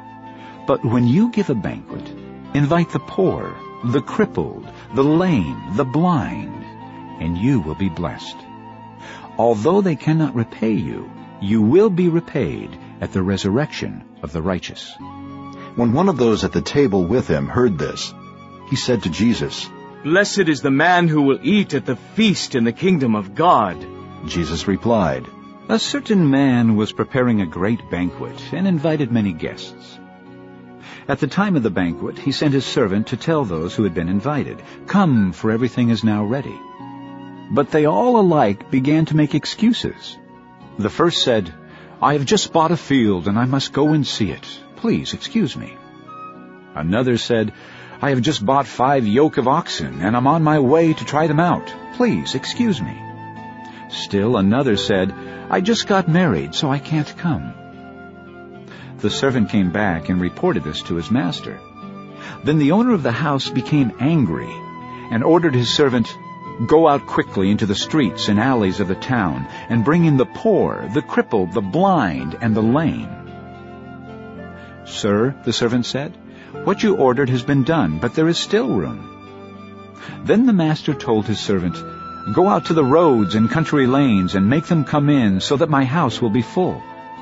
L: But when you give a banquet, invite the poor, the crippled, the lame, the blind, and you will be blessed. Although they cannot repay you, you will be repaid at the resurrection of the righteous."
A: When one of those at the table with him heard this, he said to Jesus,
O: "Blessed is the man who will eat at the feast in the kingdom of God."
A: Jesus replied,
L: "A certain man was preparing a great banquet and invited many guests. At the time of the banquet, he sent his servant to tell those who had been invited, 'Come, for everything is now ready.' But they all alike began to make excuses. The first said, 'I have just bought a field and I must go and see it. Please excuse me.' Another said, 'I have just bought five yoke of oxen and I'm on my way to try them out. Please excuse me.' Still another said, 'I just got married, so I can't come.' The servant came back and reported this to his master. Then the owner of the house became angry and ordered his servant, 'Go out quickly into the streets and alleys of the town and bring in the poor, the crippled, the blind, and the lame.' 'Sir,' the servant said, 'what you ordered has been done, but there is still room.' Then the master told his servant, 'Go out to the roads and country lanes and make them come in so that my house will be full.'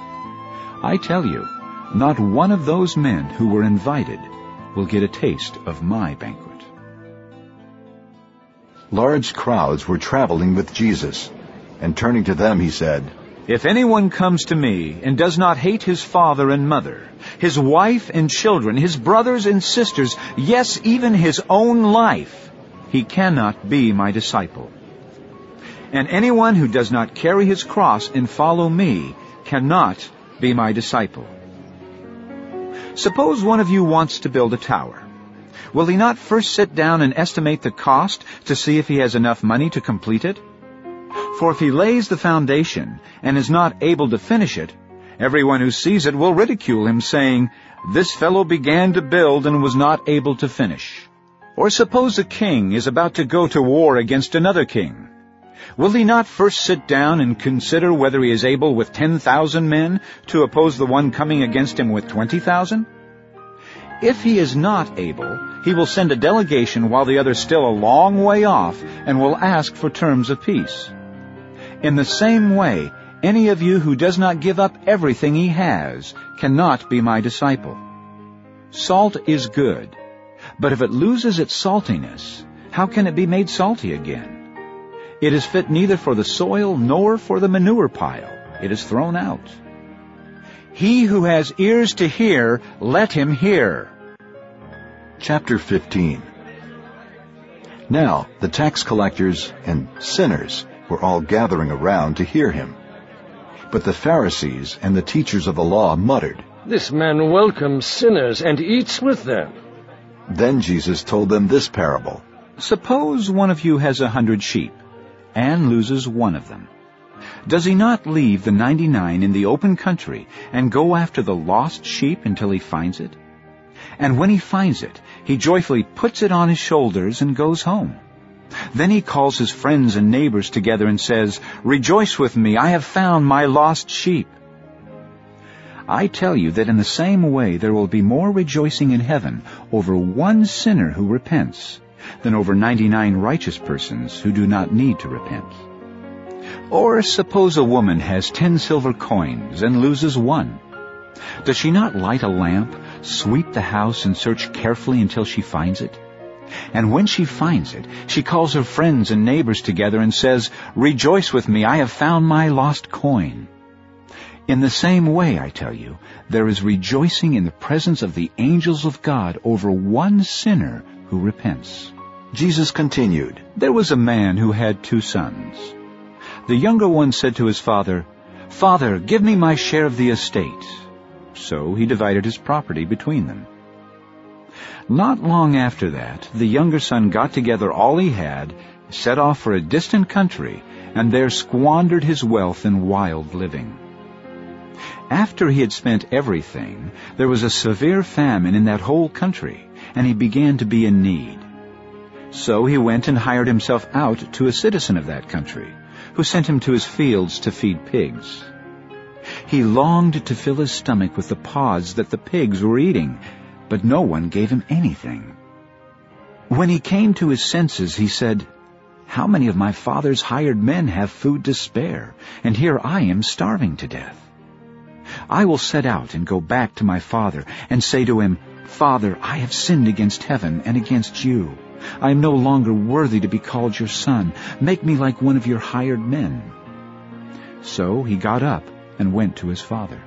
L: I tell you, not one of those men who were invited will get a taste of my banquet."
A: Large crowds were traveling with Jesus, and turning to them he said,
L: "If anyone comes to me and does not hate his father and mother, his wife and children, his brothers and sisters, yes, even his own life, he cannot be my disciple. And anyone who does not carry his cross and follow me cannot be my disciple. Suppose one of you wants to build a tower. Will he not first sit down and estimate the cost to see if he has enough money to complete it? For if he lays the foundation and is not able to finish it, everyone who sees it will ridicule him, saying, 'This fellow began to build and was not able to finish.' Or suppose a king is about to go to war against another king. Will he not first sit down and consider whether he is able with ten thousand men to oppose the one coming against him with twenty thousand? If he is not able, he will send a delegation while the other is still a long way off and will ask for terms of peace. In the same way, any of you who does not give up everything he has cannot be my disciple. Salt is good, but if it loses its saltiness, how can it be made salty again? It is fit neither for the soil nor for the manure pile. It is thrown out. He who has ears to hear, let him hear."
A: Chapter fifteen. Now the tax collectors and sinners were all gathering around to hear him. But the Pharisees and the teachers of the law muttered,
C: "This man welcomes sinners and eats with them."
A: Then Jesus told them this parable.
L: Suppose one of you has a hundred sheep and loses one of them. Does he not leave the ninety-nine in the open country and go after the lost sheep until he finds it? And when he finds it, he joyfully puts it on his shoulders and goes home. Then he calls his friends and neighbors together and says, "Rejoice with me, I have found my lost sheep." I tell you that in the same way there will be more rejoicing in heaven over one sinner who repents than over ninety-nine righteous persons who do not need to repent. Or suppose a woman has ten silver coins and loses one. Does she not light a lamp, sweep the house, and search carefully until she finds it? And when she finds it, she calls her friends and neighbors together and says, "Rejoice with me, I have found my lost coin." In the same way, I tell you, there is rejoicing in the presence of the angels of God over one sinner who repents.
A: Jesus continued,
L: There was a man who had two sons. The younger one said to his father, "Father, give me my share of the estate." So he divided his property between them. Not long after that, the younger son got together all he had, set off for a distant country, and there squandered his wealth in wild living. After he had spent everything, there was a severe famine in that whole country, and he began to be in need. So he went and hired himself out to a citizen of that country, who sent him to his fields to feed pigs. He longed to fill his stomach with the pods that the pigs were eating, but no one gave him anything. When he came to his senses, he said, "How many of my father's hired men have food to spare, and here I am starving to death? I will set out and go back to my father and say to him, 'Father, I have sinned against heaven and against you. I am no longer worthy to be called your son. Make me like one of your hired men.' So he got up and went to his father.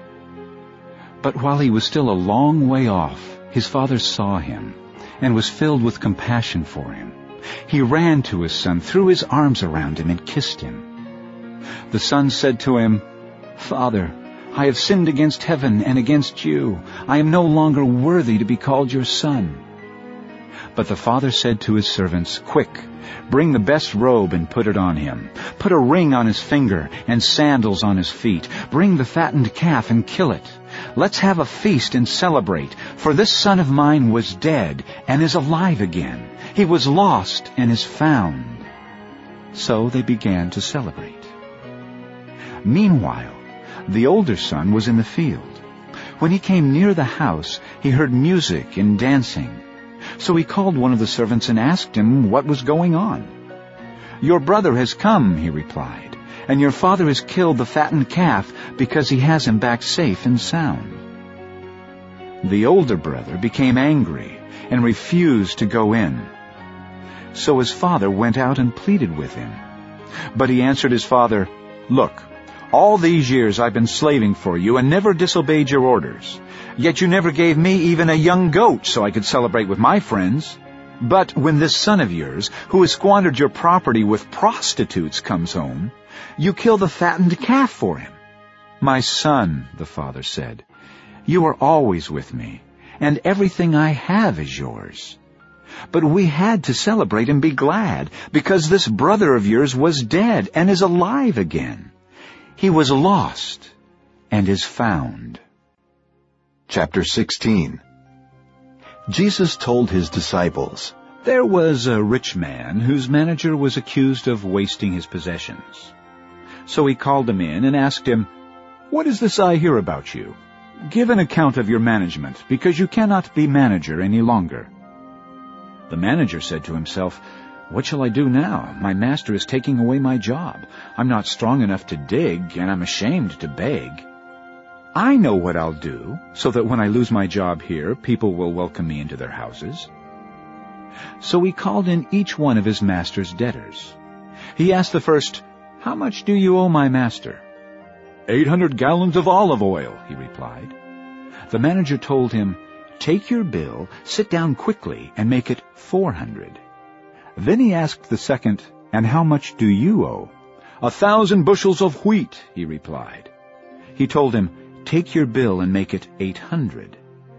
L: But while he was still a long way off, his father saw him and was filled with compassion for him. He ran to his son, threw his arms around him, and kissed him. The son said to him, 'Father, I have sinned against heaven and against you. I am no longer worthy to be called your son.' But the father said to his servants, 'Quick, bring the best robe and put it on him. Put a ring on his finger and sandals on his feet. Bring the fattened calf and kill it. Let's have a feast and celebrate, for this son of mine was dead and is alive again. He was lost and is found.' So they began to celebrate. Meanwhile, the older son was in the field. When he came near the house, he heard music and dancing. So he called one of the servants and asked him what was going on. 'Your brother has come,' he replied, 'and your father has killed the fattened calf because he has him back safe and sound.' The older brother became angry and refused to go in. So his father went out and pleaded with him. But he answered his father, 'Look, all these years I've been slaving for you and never disobeyed your orders. Yet you never gave me even a young goat so I could celebrate with my friends. But when this son of yours, who has squandered your property with prostitutes, comes home, you kill the fattened calf for him.' 'My son,' the father said, 'you are always with me, and everything I have is yours. But we had to celebrate and be glad, because this brother of yours was dead and is alive again. He was lost and is found.'"
A: Chapter sixteen. Jesus told his disciples,
L: There was a rich man whose manager was accused of wasting his possessions. So he called him in and asked him, "What is this I hear about you? Give an account of your management, because you cannot be manager any longer." The manager said to himself, "What shall I do now? My master is taking away my job. I'm not strong enough to dig, and I'm ashamed to beg. I know what I'll do, so that when I lose my job here, people will welcome me into their houses." So he called in each one of his master's debtors. He asked the first, "How much do you owe my master?" Eight hundred gallons of olive oil," he replied. The manager told him, "Take your bill, sit down quickly, and make it four hundred. Then he asked the second, "And how much do you owe?" "A thousand bushels of wheat," he replied. He told him, "Take your bill and make it eight hundred.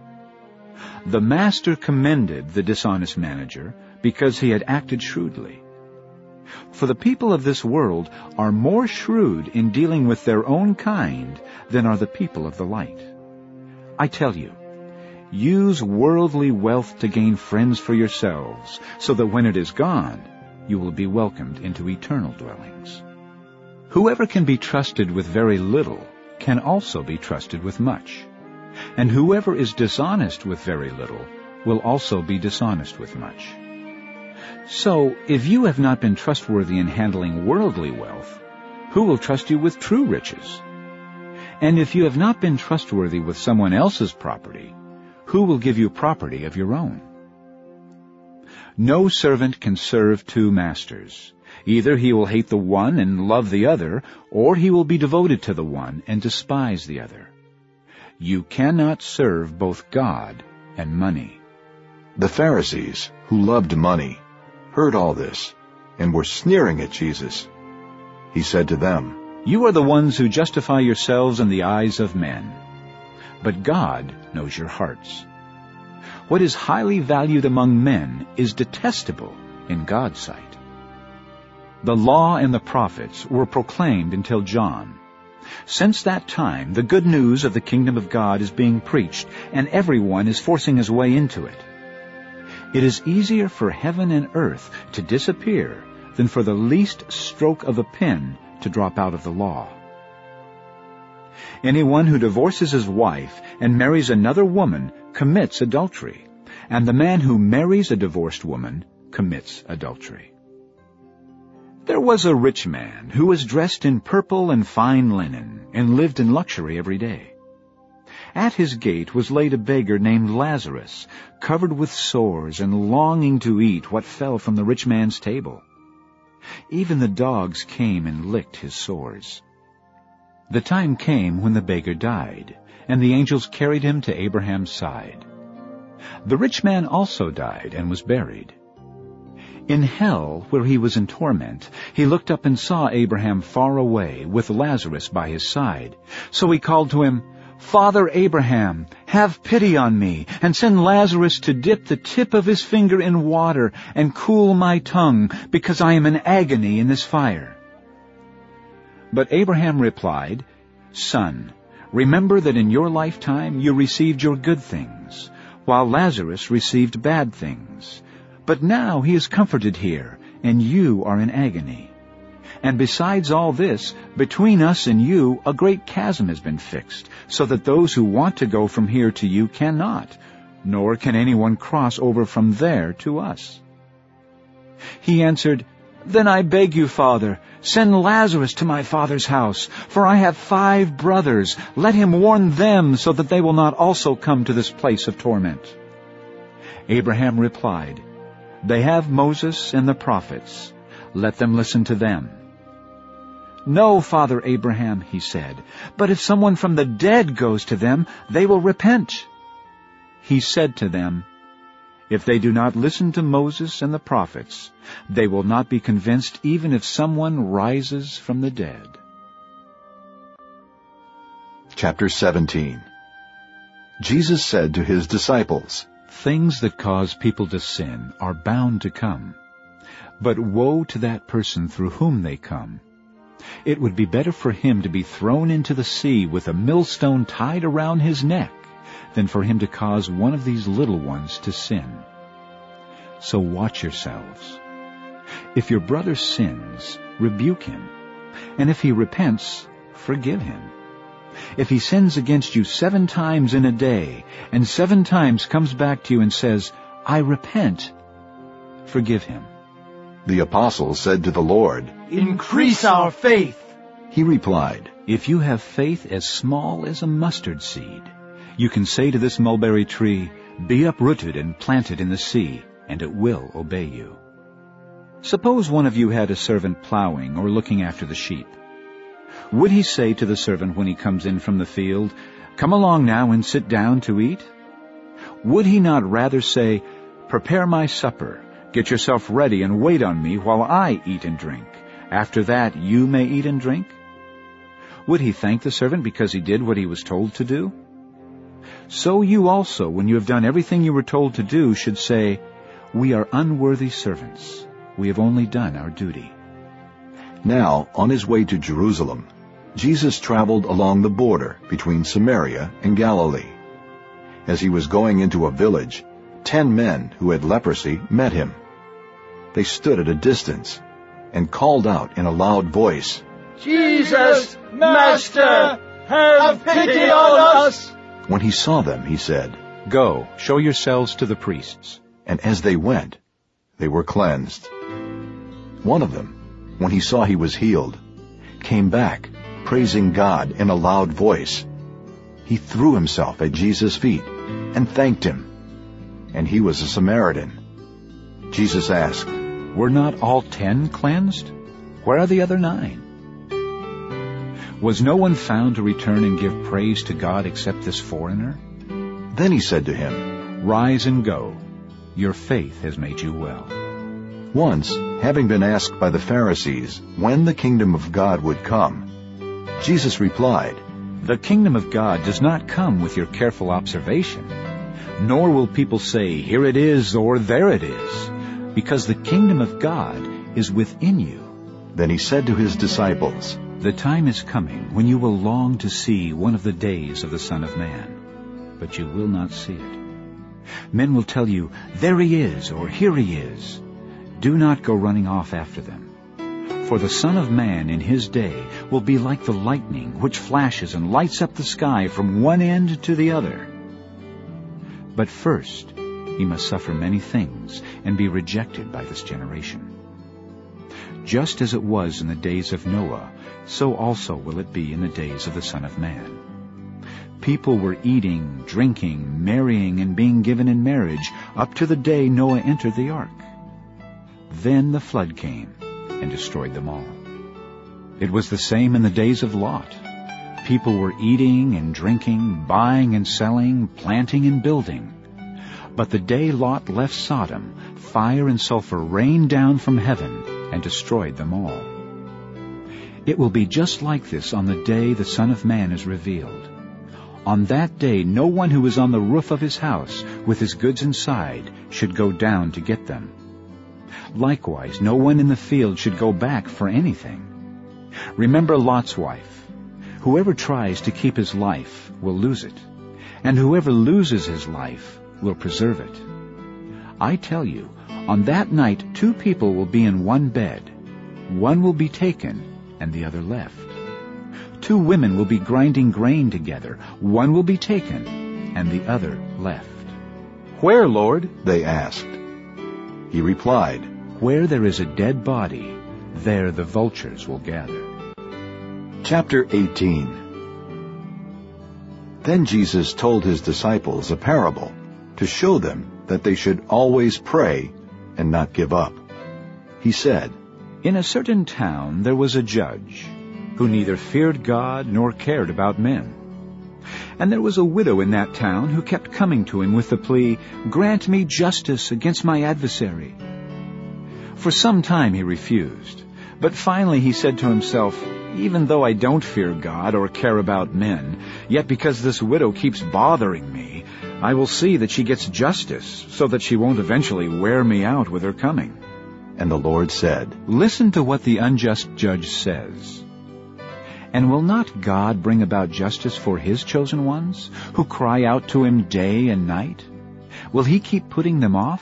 L: The master commended the dishonest manager because he had acted shrewdly. For the people of this world are more shrewd in dealing with their own kind than are the people of the light. I tell you, Use worldly wealth to gain friends for yourselves, so that when it is gone, you will be welcomed into eternal dwellings. Whoever can be trusted with very little can also be trusted with much. And whoever is dishonest with very little will also be dishonest with much. So, if you have not been trustworthy in handling worldly wealth, who will trust you with true riches? And if you have not been trustworthy with someone else's property, who will give you property of your own? No servant can serve two masters. Either he will hate the one and love the other, or he will be devoted to the one and despise the other. You cannot serve both God and money.
A: The Pharisees, who loved money, heard all this and were sneering at Jesus. He said to them,
L: You are the ones who justify yourselves in the eyes of men, but God knows your hearts. What is highly valued among men is detestable in God's sight. The law and the prophets were proclaimed until John. Since that time, the good news of the kingdom of God is being preached, and everyone is forcing his way into it. It is easier for heaven and earth to disappear than for the least stroke of a pen to drop out of the law. Anyone who divorces his wife and marries another woman commits adultery, and the man who marries a divorced woman commits adultery. There was a rich man who was dressed in purple and fine linen and lived in luxury every day. At his gate was laid a beggar named Lazarus, covered with sores and longing to eat what fell from the rich man's table. Even the dogs came and licked his sores. The time came when the beggar died, and the angels carried him to Abraham's side. The rich man also died and was buried. In hell, where he was in torment, he looked up and saw Abraham far away, with Lazarus by his side. So he called to him, Father Abraham, have pity on me, and send Lazarus to dip the tip of his finger in water and cool my tongue, because I am in agony in this fire. But Abraham replied, Son, remember that in your lifetime you received your good things, while Lazarus received bad things. But now he is comforted here, and you are in agony. And besides all this, between us and you a great chasm has been fixed, so that those who want to go from here to you cannot, nor can anyone cross over from there to us. He answered, Then I beg you, Father, send Lazarus to my father's house, for I have five brothers. Let him warn them, so that they will not also come to this place of torment. Abraham replied, They have Moses and the prophets. Let them listen to them. No, Father Abraham, he said, but if someone from the dead goes to them, they will repent. He said to them, If they do not listen to Moses and the prophets, they will not be convinced even if someone rises from the dead.
A: Chapter seventeen. Jesus said to his disciples,
L: Things that cause people to sin are bound to come, but woe to that person through whom they come. It would be better for him to be thrown into the sea with a millstone tied around his neck than for him to cause one of these little ones to sin. So watch yourselves. If your brother sins, rebuke him, and if he repents, forgive him. If he sins against you seven times in a day, and seven times comes back to you and says, I repent, forgive him.
A: The apostles said to the Lord,
M: Increase our faith.
A: He replied,
L: If you have faith as small as a mustard seed, you can say to this mulberry tree, Be uprooted and planted in the sea, and it will obey you. Suppose one of you had a servant plowing or looking after the sheep. Would he say to the servant when he comes in from the field, Come along now and sit down to eat? Would he not rather say, Prepare my supper, get yourself ready and wait on me while I eat and drink. After that you may eat and drink? Would he thank the servant because he did what he was told to do? So you also, when you have done everything you were told to do, should say, We are unworthy servants. We have only done our duty.
A: Now, on his way to Jerusalem, Jesus traveled along the border between Samaria and Galilee. as he was going into a village, ten men who had leprosy met him. They stood at a distance and called out in a loud voice,
C: Jesus, Master, have pity on us!
A: When he saw them, he said,
L: Go, show yourselves to the priests.
A: And as they went, they were cleansed. One of them, when he saw he was healed, came back, praising God in a loud voice. He threw himself at Jesus' feet and thanked him. And he was a Samaritan. Jesus asked,
L: Were not all ten cleansed? Where are the other nine? Was no one found to return and give praise to God except this foreigner?
A: Then he said to him,
L: Rise and go. Your faith has made you well.
A: Once, having been asked by the Pharisees when the kingdom of God would come, Jesus replied,
L: The kingdom of God does not come with your careful observation, nor will people say, Here it is, or there it is, because the kingdom of God is within you.
A: Then he said to his disciples,
L: The time is coming when you will long to see one of the days of the Son of Man, but you will not see it. Men will tell you, There he is, or Here he is. Do not go running off after them. For the Son of Man in his day will be like the lightning which flashes and lights up the sky from one end to the other. But first he must suffer many things and be rejected by this generation. Just as it was in the days of Noah, so also will it be in the days of the Son of Man. People were eating, drinking, marrying, and being given in marriage up to the day Noah entered the ark. Then the flood came and destroyed them all. It was the same in the days of Lot. People were eating and drinking, buying and selling, planting and building. But the day Lot left Sodom, fire and sulfur rained down from heaven and destroyed them all. It will be just like this on the day the Son of Man is revealed. On that day no one who is on the roof of his house with his goods inside should go down to get them. Likewise, no one in the field should go back for anything. Remember Lot's wife. Whoever tries to keep his life will lose it, and whoever loses his life will preserve it. I tell you, on that night two people will be in one bed. One will be taken and the other left. Two women will be grinding grain together. One will be taken and the other left. Where, Lord?
A: They asked. He replied,
L: Where there is a dead body, there the vultures will gather.
A: Chapter eighteen. Then Jesus told his disciples a parable to show them that they should always pray and not give up. He said,
L: In a certain town there was a judge who neither feared God nor cared about men. And there was a widow in that town who kept coming to him with the plea, Grant me justice against my adversary. For some time he refused, but finally he said to himself, Even though I don't fear God or care about men, yet because this widow keeps bothering me, I will see that she gets justice, so that she won't eventually wear me out with her coming.
A: And the Lord said,
L: Listen to what the unjust judge says. And will not God bring about justice for his chosen ones, who cry out to him day and night? Will he keep putting them off?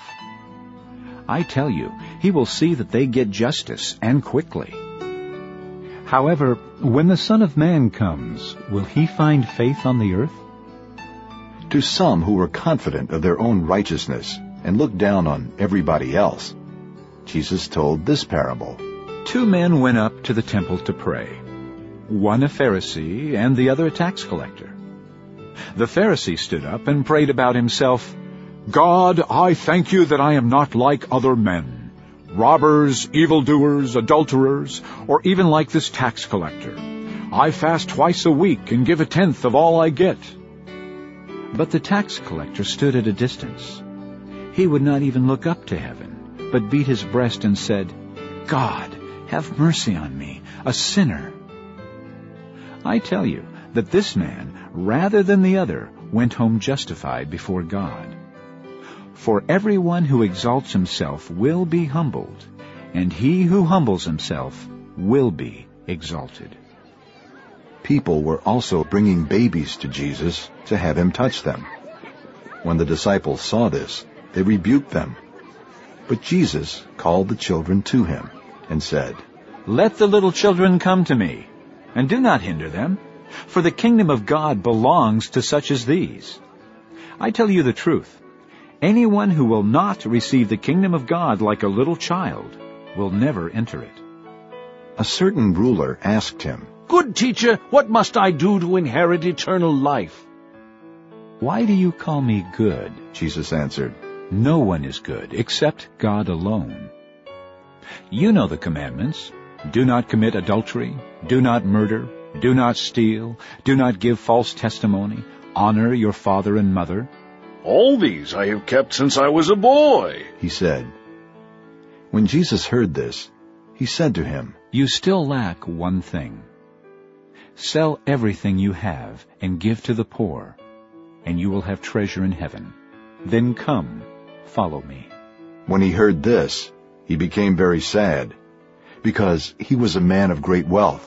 L: I tell you, he will see that they get justice, and quickly. However, when the Son of Man comes, will he find faith on the earth?
A: To some who were confident of their own righteousness and looked down on everybody else, Jesus told this parable.
L: Two men went up to the temple to pray. One a Pharisee and the other a tax collector. The Pharisee stood up and prayed about himself, God, I thank you that I am not like other men, robbers, evildoers, adulterers, or even like this tax collector. I fast twice a week and give a tenth of all I get. But the tax collector stood at a distance. He would not even look up to heaven, but beat his breast and said, God, have mercy on me, a sinner. I tell you that this man, rather than the other, went home justified before God. For everyone who exalts himself will be humbled, and he who humbles himself will be exalted.
A: People were also bringing babies to Jesus to have him touch them. When the disciples saw this, they rebuked them. But Jesus called the children to him and said,
L: "Let the little children come to me, and do not hinder them, for the kingdom of God belongs to such as these. I tell you the truth, anyone who will not receive the kingdom of God like a little child will never enter it."
A: A certain ruler asked him,
Q: "Good teacher, what must I do to inherit eternal life?"
L: "Why do you call me good?"
A: Jesus answered.
L: "No one is good except God alone. You know the commandments. Do not commit adultery. Do not murder. Do not steal. Do not give false testimony. Honor your father and mother."
R: "All these I have kept since I was a boy,"
A: he said. When Jesus heard this, he said to him,
L: "You still lack one thing. Sell everything you have and give to the poor, and you will have treasure in heaven. Then come, follow me."
A: When he heard this, he became very sad, because he was a man of great wealth.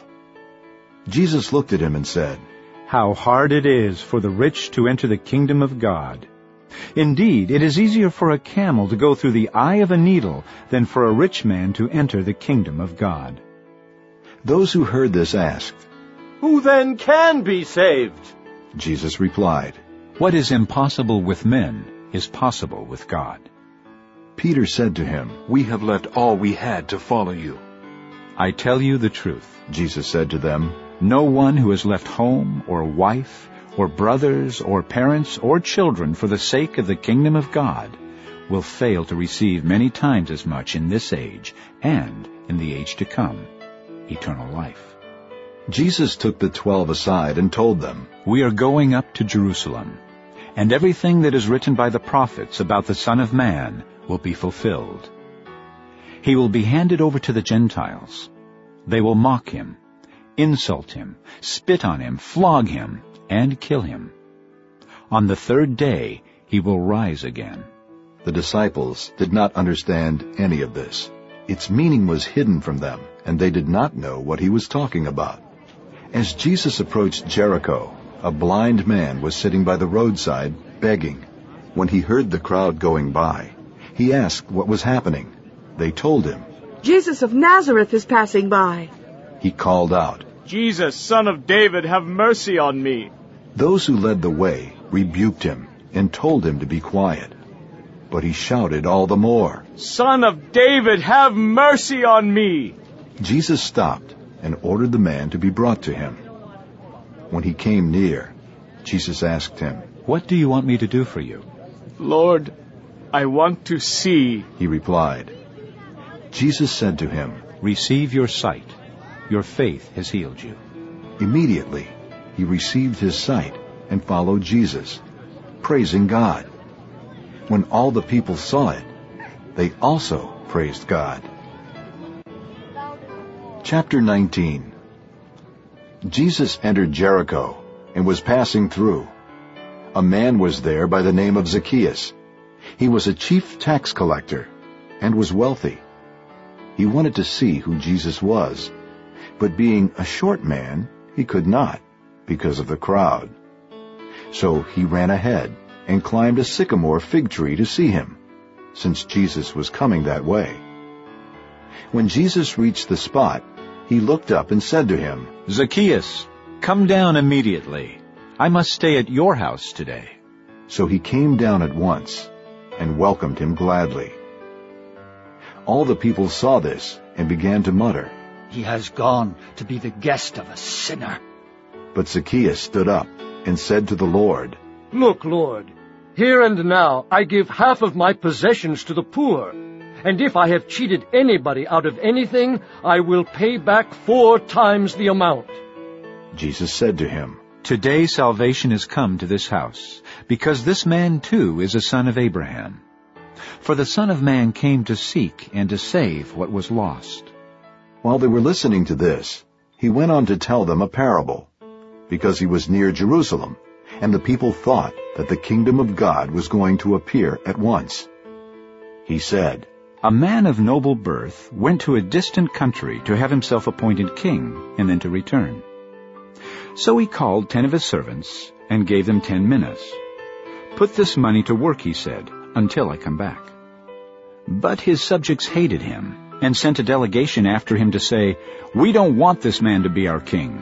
A: Jesus looked at him and said,
L: "How hard it is for the rich to enter the kingdom of God. Indeed, it is easier for a camel to go through the eye of a needle than for a rich man to enter the kingdom of God."
A: Those who heard this asked,
S: "Who then can be saved?"
A: Jesus replied,
L: "What is impossible with men is possible with God."
A: Peter said to him,
N: "We have left all we had to follow you."
L: "I tell you the truth,"
A: Jesus said to them,
L: "no one who has left home or wife or brothers or parents or children for the sake of the kingdom of God will fail to receive many times as much in this age and in the age to come, eternal life."
A: Jesus took the twelve aside and told them,
L: "We are going up to Jerusalem, and everything that is written by the prophets about the Son of Man will be fulfilled. He will be handed over to the Gentiles. They will mock him, insult him, spit on him, flog him, and kill him. On the third day he will rise again."
A: The disciples did not understand any of this. Its meaning was hidden from them, and they did not know what he was talking about. As Jesus approached Jericho, a blind man was sitting by the roadside begging. When he heard the crowd going by, he asked what was happening. They told him,
D: "Jesus of Nazareth is passing by."
A: He called out,
S: "Jesus, Son of David, have mercy on me."
A: Those who led the way rebuked him and told him to be quiet. But he shouted all the more,
S: "Son of David, have mercy on me."
A: Jesus stopped and ordered the man to be brought to him. When he came near, Jesus asked him,
L: "What do you want me to do for you?"
S: "Lord, I want to see,"
A: he replied. Jesus said to him,
L: "Receive your sight. Your faith has healed you."
A: Immediately, he received his sight and followed Jesus, praising God. When all the people saw it, they also praised God. Chapter nineteen. Jesus entered Jericho and was passing through. A man was there by the name of Zacchaeus. He was a chief tax collector and was wealthy. He wanted to see who Jesus was, but being a short man, he could not, because of the crowd. So he ran ahead and climbed a sycamore fig tree to see him, since Jesus was coming that way. When Jesus reached the spot, he looked up and said to him,
L: "Zacchaeus, come down immediately. I must stay at your house today."
A: So he came down at once and welcomed him gladly. All the people saw this and began to mutter,
M: "He has gone to be the guest of a sinner."
A: But Zacchaeus stood up and said to the Lord,
C: "Look, Lord, here and now I give half of my possessions to the poor, and if I have cheated anybody out of anything, I will pay back four times the amount."
A: Jesus said to him,
L: "Today salvation has come to this house, because this man too is a son of Abraham. For the Son of Man came to seek and to save what was lost."
A: While they were listening to this, he went on to tell them a parable, because he was near Jerusalem, and the people thought that the kingdom of God was going to appear at once. He said,
L: "A man of noble birth went to a distant country to have himself appointed king, and then to return. So he called ten of his servants and gave them ten minas. "Put this money to work," he said, "until I come back." But his subjects hated him and sent a delegation after him to say, "We don't want this man to be our king."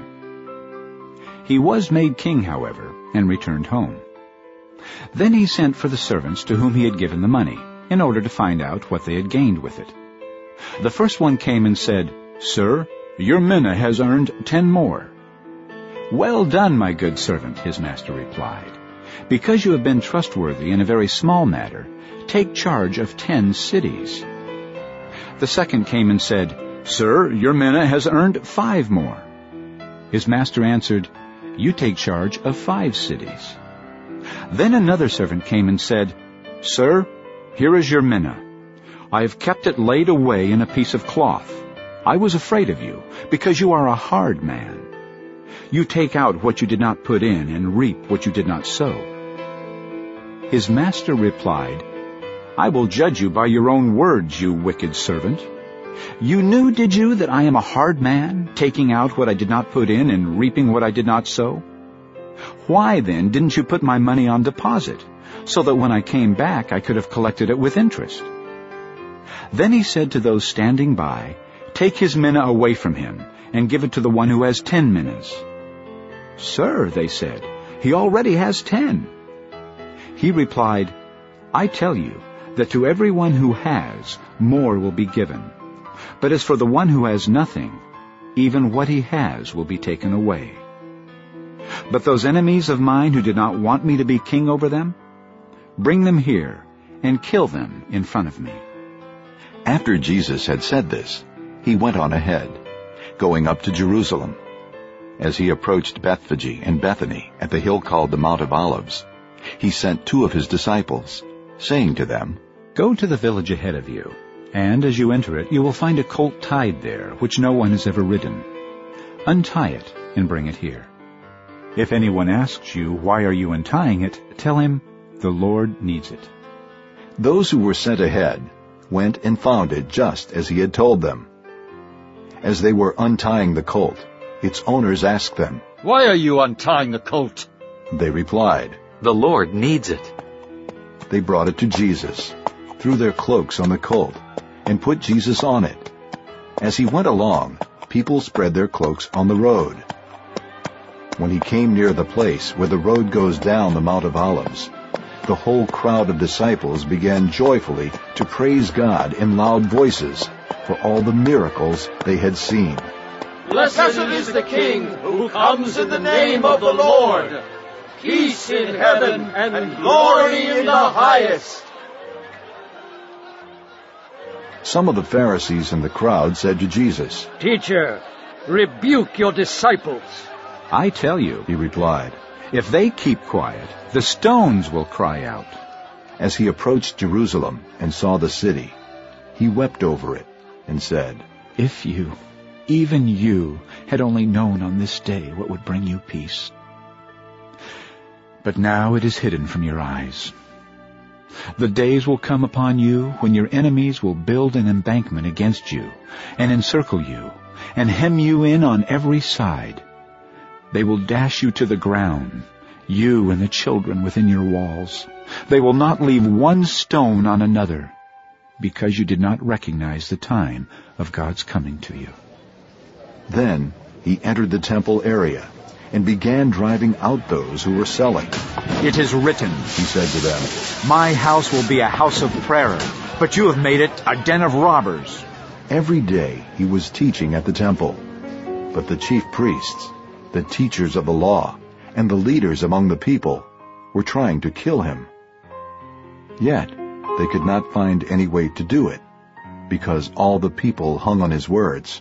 L: He was made king, however, and returned home. Then he sent for the servants to whom he had given the money, in order to find out what they had gained with it. The first one came and said, "Sir, your mina has earned ten more." "Well done, my good servant," his master replied. "Because you have been trustworthy in a very small matter, take charge of ten cities." The second came and said, "Sir, your mina has earned five more." His master answered, "You take charge of five cities." Then another servant came and said, "Sir, here is your mina. I have kept it laid away in a piece of cloth. I was afraid of you, because you are a hard man. You take out what you did not put in and reap what you did not sow." His master replied, "I will judge you by your own words, you wicked servant. You knew, did you, that I am a hard man, taking out what I did not put in and reaping what I did not sow? Why, then, didn't you put my money on deposit, so that when I came back I could have collected it with interest?" Then he said to those standing by, "Take his mina away from him, and give it to the one who has ten minas." "Sir," they said, "he already has ten." He replied, "I tell you that to everyone who has, more will be given. But as for the one who has nothing, even what he has will be taken away. But those enemies of mine who did not want me to be king over them, bring them here and kill them in front of me."
A: After Jesus had said this, he went on ahead, going up to Jerusalem. As he approached Bethphage and Bethany at the hill called the Mount of Olives, he sent two of his disciples, saying to them,
L: "Go to the village ahead of you, and as you enter it, you will find a colt tied there, which no one has ever ridden. Untie it and bring it here. If anyone asks you, 'Why are you untying it?' tell him, 'The Lord needs it.'"
A: Those who were sent ahead went and found it just as he had told them. As they were untying the colt, its owners asked them,
M: "Why are you untying the colt?"
A: They replied,
P: "The Lord needs it."
A: They brought it to Jesus, threw their cloaks on the colt, and put Jesus on it. As he went along, people spread their cloaks on the road. When he came near the place where the road goes down the Mount of Olives, the whole crowd of disciples began joyfully to praise God in loud voices for all the miracles they had seen.
S: "Blessed is the King who comes in the name of the Lord. Peace in heaven and glory in the highest."
A: Some of the Pharisees in the crowd said to Jesus,
C: "Teacher, rebuke your disciples."
L: "I tell you," he replied, "if they keep quiet, the stones will cry out."
A: As he approached Jerusalem and saw the city, he wept over it and said,
L: "If you, even you, had only known on this day what would bring you peace. But now it is hidden from your eyes. The days will come upon you when your enemies will build an embankment against you and encircle you and hem you in on every side. They will dash you to the ground, you and the children within your walls. They will not leave one stone on another, because you did not recognize the time of God's coming to you."
A: Then he entered the temple area and began driving out those who were selling.
F: "It is written," he said to them, "My house will be a house of prayer, but you have made it a den of robbers."
A: Every day he was teaching at the temple, but the chief priests, the teachers of the law, and the leaders among the people were trying to kill him. Yet they could not find any way to do it, because all the people hung on his words.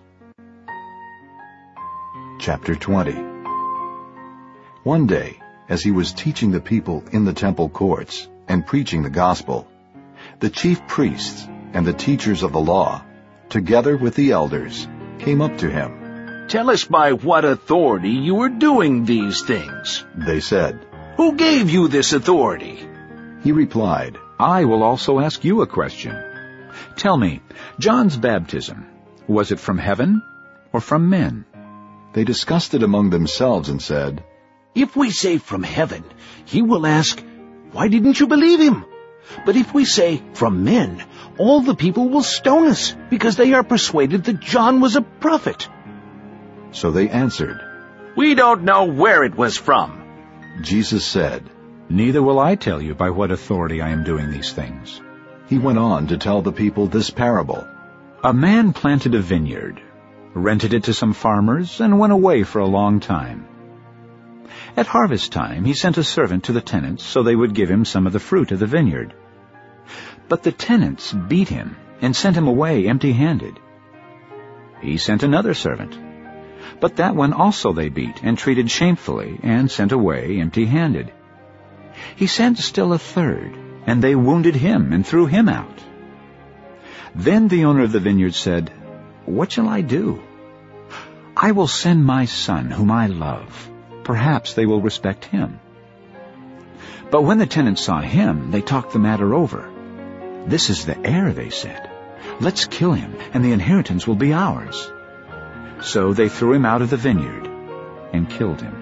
A: Chapter twenty. One day, as he was teaching the people in the temple courts and preaching the gospel, the chief priests and the teachers of the law, together with the elders, came up to him.
R: "Tell us by what authority you are doing these things,"
A: they said.
R: "Who gave you this authority?"
A: He replied,
L: "I will also ask you a question. Tell me, John's baptism, was it from heaven or from men?"
A: They discussed it among themselves and said,
R: "If we say from heaven, he will ask, Why didn't you believe him? But if we say, 'From men,' all the people will stone us, because they are persuaded that John was a prophet."
A: So they answered,
R: "We don't know where it was from."
A: Jesus said,
L: "Neither will I tell you by what authority I am doing these things."
A: He went on to tell the people this parable.
L: A man planted a vineyard, rented it to some farmers, and went away for a long time. At harvest time, he sent a servant to the tenants so they would give him some of the fruit of the vineyard. But the tenants beat him and sent him away empty-handed. He sent another servant, but that one also they beat and treated shamefully and sent away empty-handed. He sent still a third, and they wounded him and threw him out. Then the owner of the vineyard said, "What shall I do? I will send my son, whom I love. Perhaps they will respect him." But when the tenants saw him, they talked the matter over. "This is the heir," they said. "Let's kill him, and the inheritance will be ours." So they threw him out of the vineyard and killed him.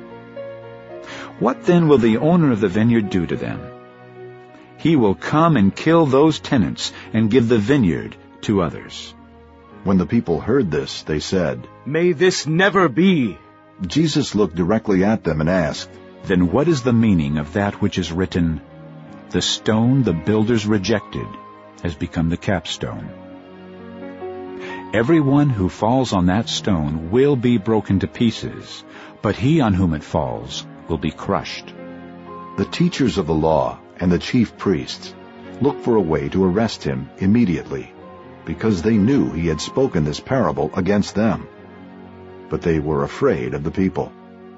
L: What then will the owner of the vineyard do to them? He will come and kill those tenants and give the vineyard to others.
A: When the people heard this, they said,
O: "May this never be."
A: Jesus looked directly at them and asked,
L: "Then what is the meaning of that which is written, 'The stone the builders rejected has become the capstone'? Everyone who falls on that stone will be broken to pieces, but he on whom it falls will be crushed."
A: The teachers of the law and the chief priests looked for a way to arrest him immediately, because they knew he had spoken this parable against them. But they were afraid of the people.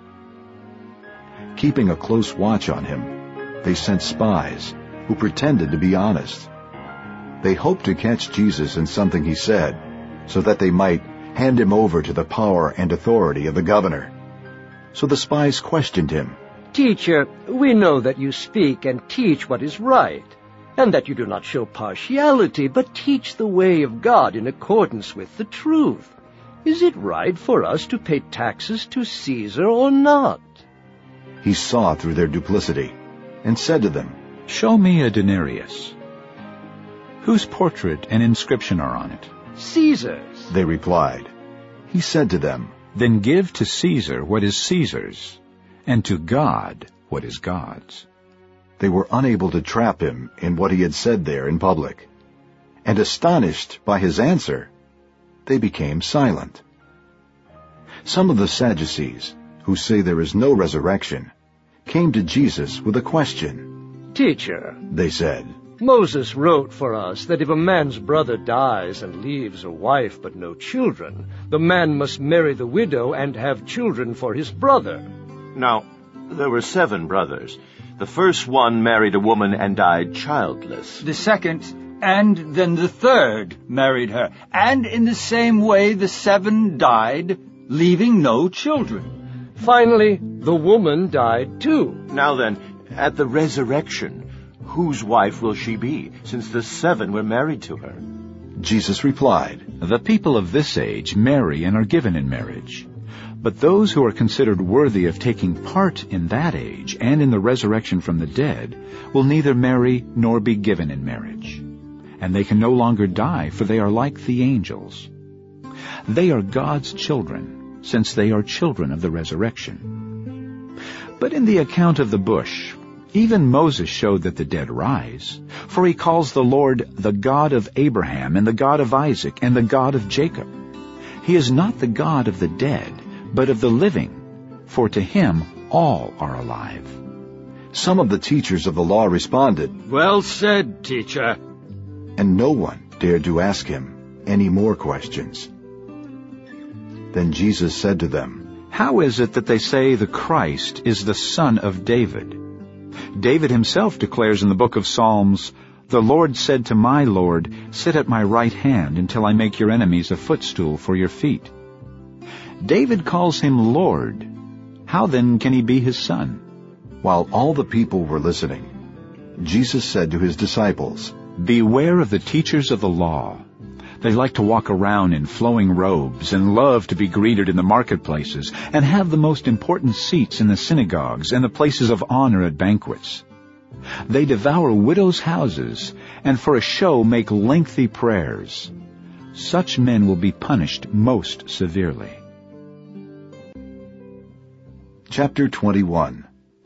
A: Keeping a close watch on him, they sent spies who pretended to be honest. They hoped to catch Jesus in something he said, so that they might hand him over to the power and authority of the governor. So the spies questioned him.
C: "Teacher, we know that you speak and teach what is right, and that you do not show partiality, but teach the way of God in accordance with the truth. Is it right for us to pay taxes to Caesar or not?"
A: He saw through their duplicity and said to them,
L: "Show me a denarius. Whose portrait and inscription are on it?"
C: "Caesar's,"
A: they replied. He said to them,
L: "Then give to Caesar what is Caesar's, and to God what is God's."
A: They were unable to trap him in what he had said there in public, and astonished by his answer, they became silent. Some of the Sadducees, who say there is no resurrection, came to Jesus with a question.
C: "Teacher,"
A: they said,
C: "Moses wrote for us that if a man's brother dies and leaves a wife but no children, the man must marry the widow and have children for his brother."
B: Now, there were seven brothers. The first one married a woman and died childless.
F: The second, and then the third, married her. And in the same way the seven died, leaving no children.
C: Finally, the woman died too.
B: Now then, at the resurrection, whose wife will she be, since the seven were married to her?
A: Jesus replied,
L: "The people of this age marry and are given in marriage. But those who are considered worthy of taking part in that age and in the resurrection from the dead will neither marry nor be given in marriage. And they can no longer die, for they are like the angels. They are God's children, since they are children of the resurrection. But in the account of the bush, even Moses showed that the dead rise, for he calls the Lord the God of Abraham and the God of Isaac and the God of Jacob. He is not the God of the dead, but of the living, for to him all are alive."
A: Some of the teachers of the law responded,
F: "Well said, teacher."
A: And no one dared to ask him any more questions. Then Jesus said to them,
L: "How is it that they say the Christ is the son of David? David himself declares in the book of Psalms, 'The Lord said to my Lord, sit at my right hand until I make your enemies a footstool for your feet.' David calls him Lord. How then can he be his son?"
A: While all the people were listening, Jesus said to his disciples,
L: "Beware of the teachers of the law. They like to walk around in flowing robes and love to be greeted in the marketplaces and have the most important seats in the synagogues and the places of honor at banquets. They devour widows' houses, and for a show make lengthy prayers. Such men will be punished most severely.
A: Chapter twenty-one.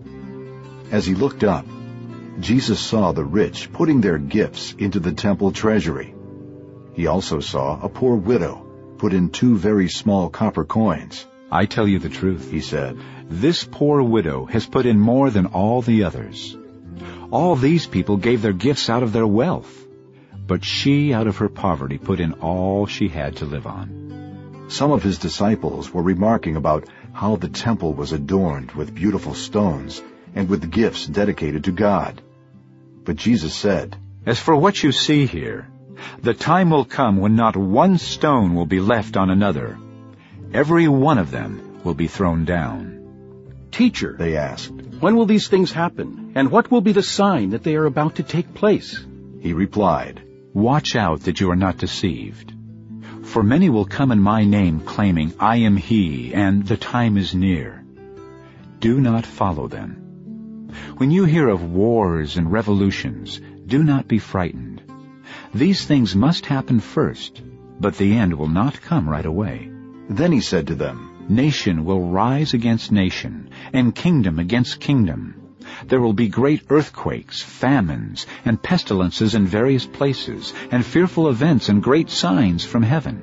A: As he looked up, Jesus saw the rich putting their gifts into the temple treasury. He also saw a poor widow put in two very small copper coins.
L: I tell you the truth, he said, this poor widow has put in more than all the others. All these people gave their gifts out of their wealth, but she out of her poverty put in all she had to live on.
A: Some of his disciples were remarking about how the temple was adorned with beautiful stones and with gifts dedicated to God. But Jesus said,
L: As for what you see here, the time will come when not one stone will be left on another. Every one of them will be thrown down.
R: Teacher,
A: they asked,
R: when will these things happen, and what will be the sign that they are about to take place?
A: He replied,
L: Watch out that you are not deceived. For many will come in my name claiming, I am he, and the time is near. Do not follow them. When you hear of wars and revolutions, do not be frightened. These things must happen first, but the end will not come right away.
A: Then he said to them,
L: Nation will rise against nation, and kingdom against kingdom. There will be great earthquakes, famines, and pestilences in various places, and fearful events and great signs from heaven.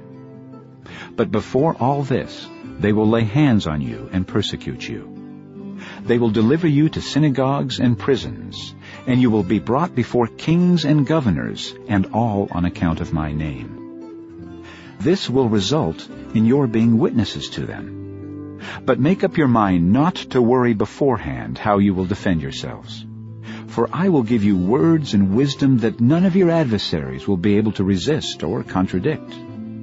L: But before all this, they will lay hands on you and persecute you. They will deliver you to synagogues and prisons, and you will be brought before kings and governors, and all on account of my name. This will result in your being witnesses to them. But make up your mind not to worry beforehand how you will defend yourselves. For I will give you words and wisdom that none of your adversaries will be able to resist or contradict.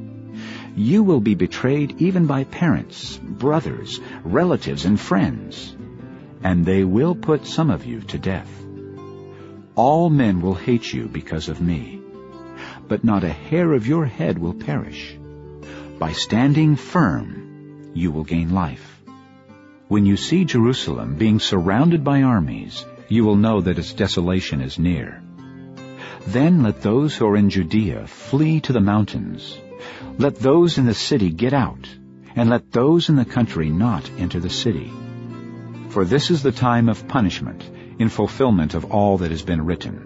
L: You will be betrayed even by parents, brothers, relatives, and friends, and they will put some of you to death. All men will hate you because of me, but not a hair of your head will perish. By standing firm, you will gain life. When you see Jerusalem being surrounded by armies, you will know that its desolation is near. Then let those who are in Judea flee to the mountains. Let those in the city get out, and let those in the country not enter the city. For this is the time of punishment, in fulfillment of all that has been written.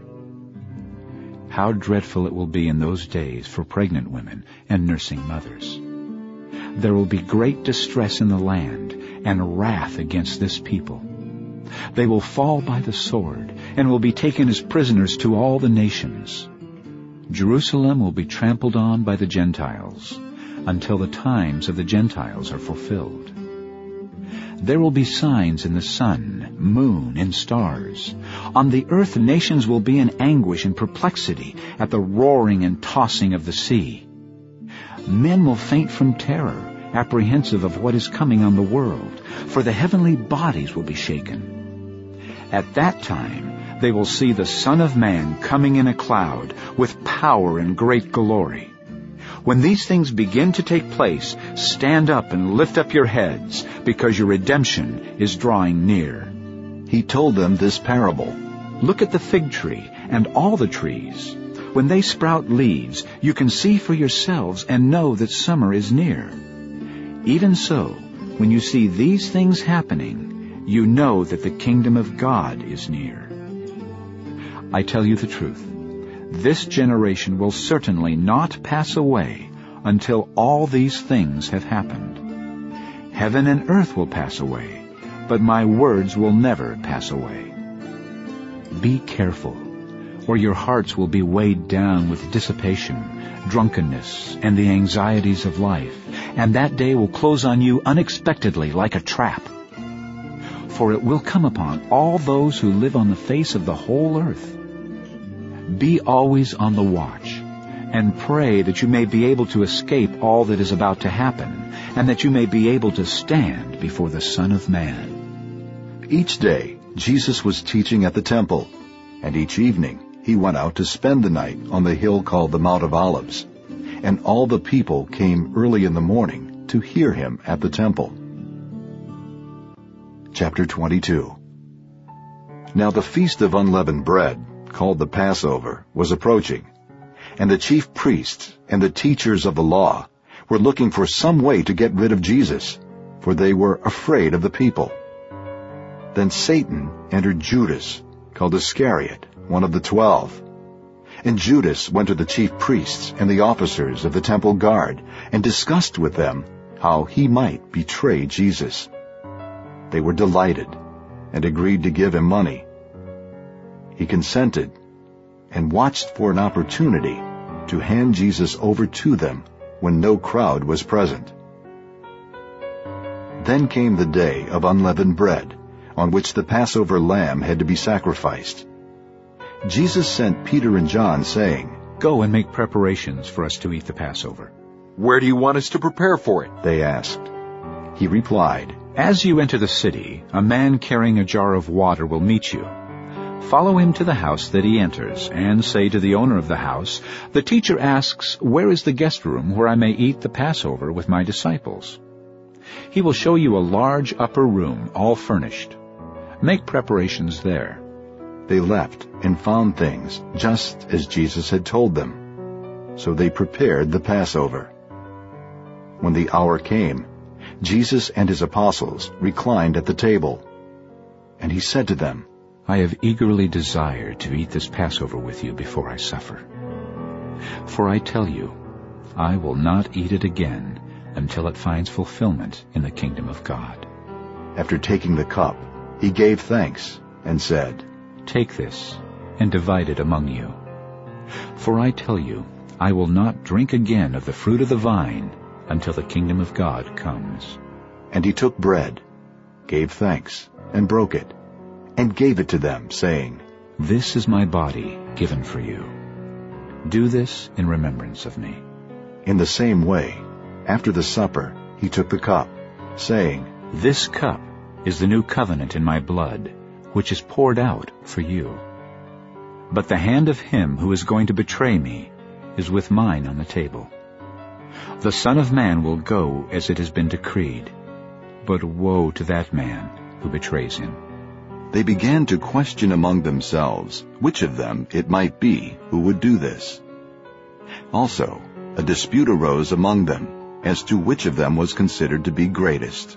L: How dreadful it will be in those days for pregnant women and nursing mothers. There will be great distress in the land and wrath against this people. They will fall by the sword and will be taken as prisoners to all the nations. Jerusalem will be trampled on by the Gentiles until the times of the Gentiles are fulfilled. There will be signs in the sun, moon, and stars. On the earth nations will be in anguish and perplexity at the roaring and tossing of the sea. Men will faint from terror, apprehensive of what is coming on the world, for the heavenly bodies will be shaken. At that time they will see the Son of Man coming in a cloud with power and great glory. When these things begin to take place, stand up and lift up your heads, because your redemption is drawing near.
A: He told them this parable.
L: Look at the fig tree and all the trees. When they sprout leaves, you can see for yourselves and know that summer is near. Even so, when you see these things happening, you know that the kingdom of God is near. I tell you the truth. This generation will certainly not pass away until all these things have happened. Heaven and earth will pass away, but my words will never pass away. Be careful, or your hearts will be weighed down with dissipation, drunkenness, and the anxieties of life, and that day will close on you unexpectedly like a trap. For it will come upon all those who live on the face of the whole earth. Be always on the watch, and pray that you may be able to escape all that is about to happen, and that you may be able to stand before the Son of Man.
A: Each day Jesus was teaching at the temple, and each evening he went out to spend the night on the hill called the Mount of Olives, and all the people came early in the morning to hear him at the temple. Chapter twenty-two. Now the feast of unleavened bread, called the Passover, was approaching, and the chief priests and the teachers of the law were looking for some way to get rid of Jesus, for they were afraid of the people. Then Satan entered Judas, called Iscariot, one of the twelve. And Judas went to the chief priests and the officers of the temple guard, and discussed with them how he might betray Jesus. They were delighted, and agreed to give him money. He consented, and watched for an opportunity to hand Jesus over to them when no crowd was present. Then came the day of unleavened bread, on which the Passover lamb had to be sacrificed. Jesus sent Peter and John, saying,
L: "Go and make preparations for us to eat the Passover."
N: "Where do you want us to prepare for it?"
A: they asked. He replied,
L: "As you enter the city, a man carrying a jar of water will meet you. Follow him to the house that he enters, and say to the owner of the house, 'The teacher asks, where is the guest room where I may eat the Passover with my disciples?' He will show you a large upper room, all furnished. Make preparations there."
A: They left and found things just as Jesus had told them. So they prepared the Passover. When the hour came, Jesus and his apostles reclined at the table. And he said to them,
L: "I have eagerly desired to eat this Passover with you before I suffer. For I tell you, I will not eat it again until it finds fulfillment in the kingdom of God."
A: After taking the cup, he gave thanks and said,
L: "Take this and divide it among you. For I tell you, I will not drink again of the fruit of the vine until the kingdom of God comes."
A: And he took bread, gave thanks, and broke it, and gave it to them, saying,
L: "This is my body given for you. Do this in remembrance of me."
A: In the same way, after the supper, he took the cup, saying,
L: "This cup is the new covenant in my blood, which is poured out for you. But the hand of him who is going to betray me is with mine on the table. The Son of Man will go as it has been decreed, but woe to that man who betrays him."
A: They began to question among themselves which of them it might be who would do this. Also, a dispute arose among them as to which of them was considered to be greatest.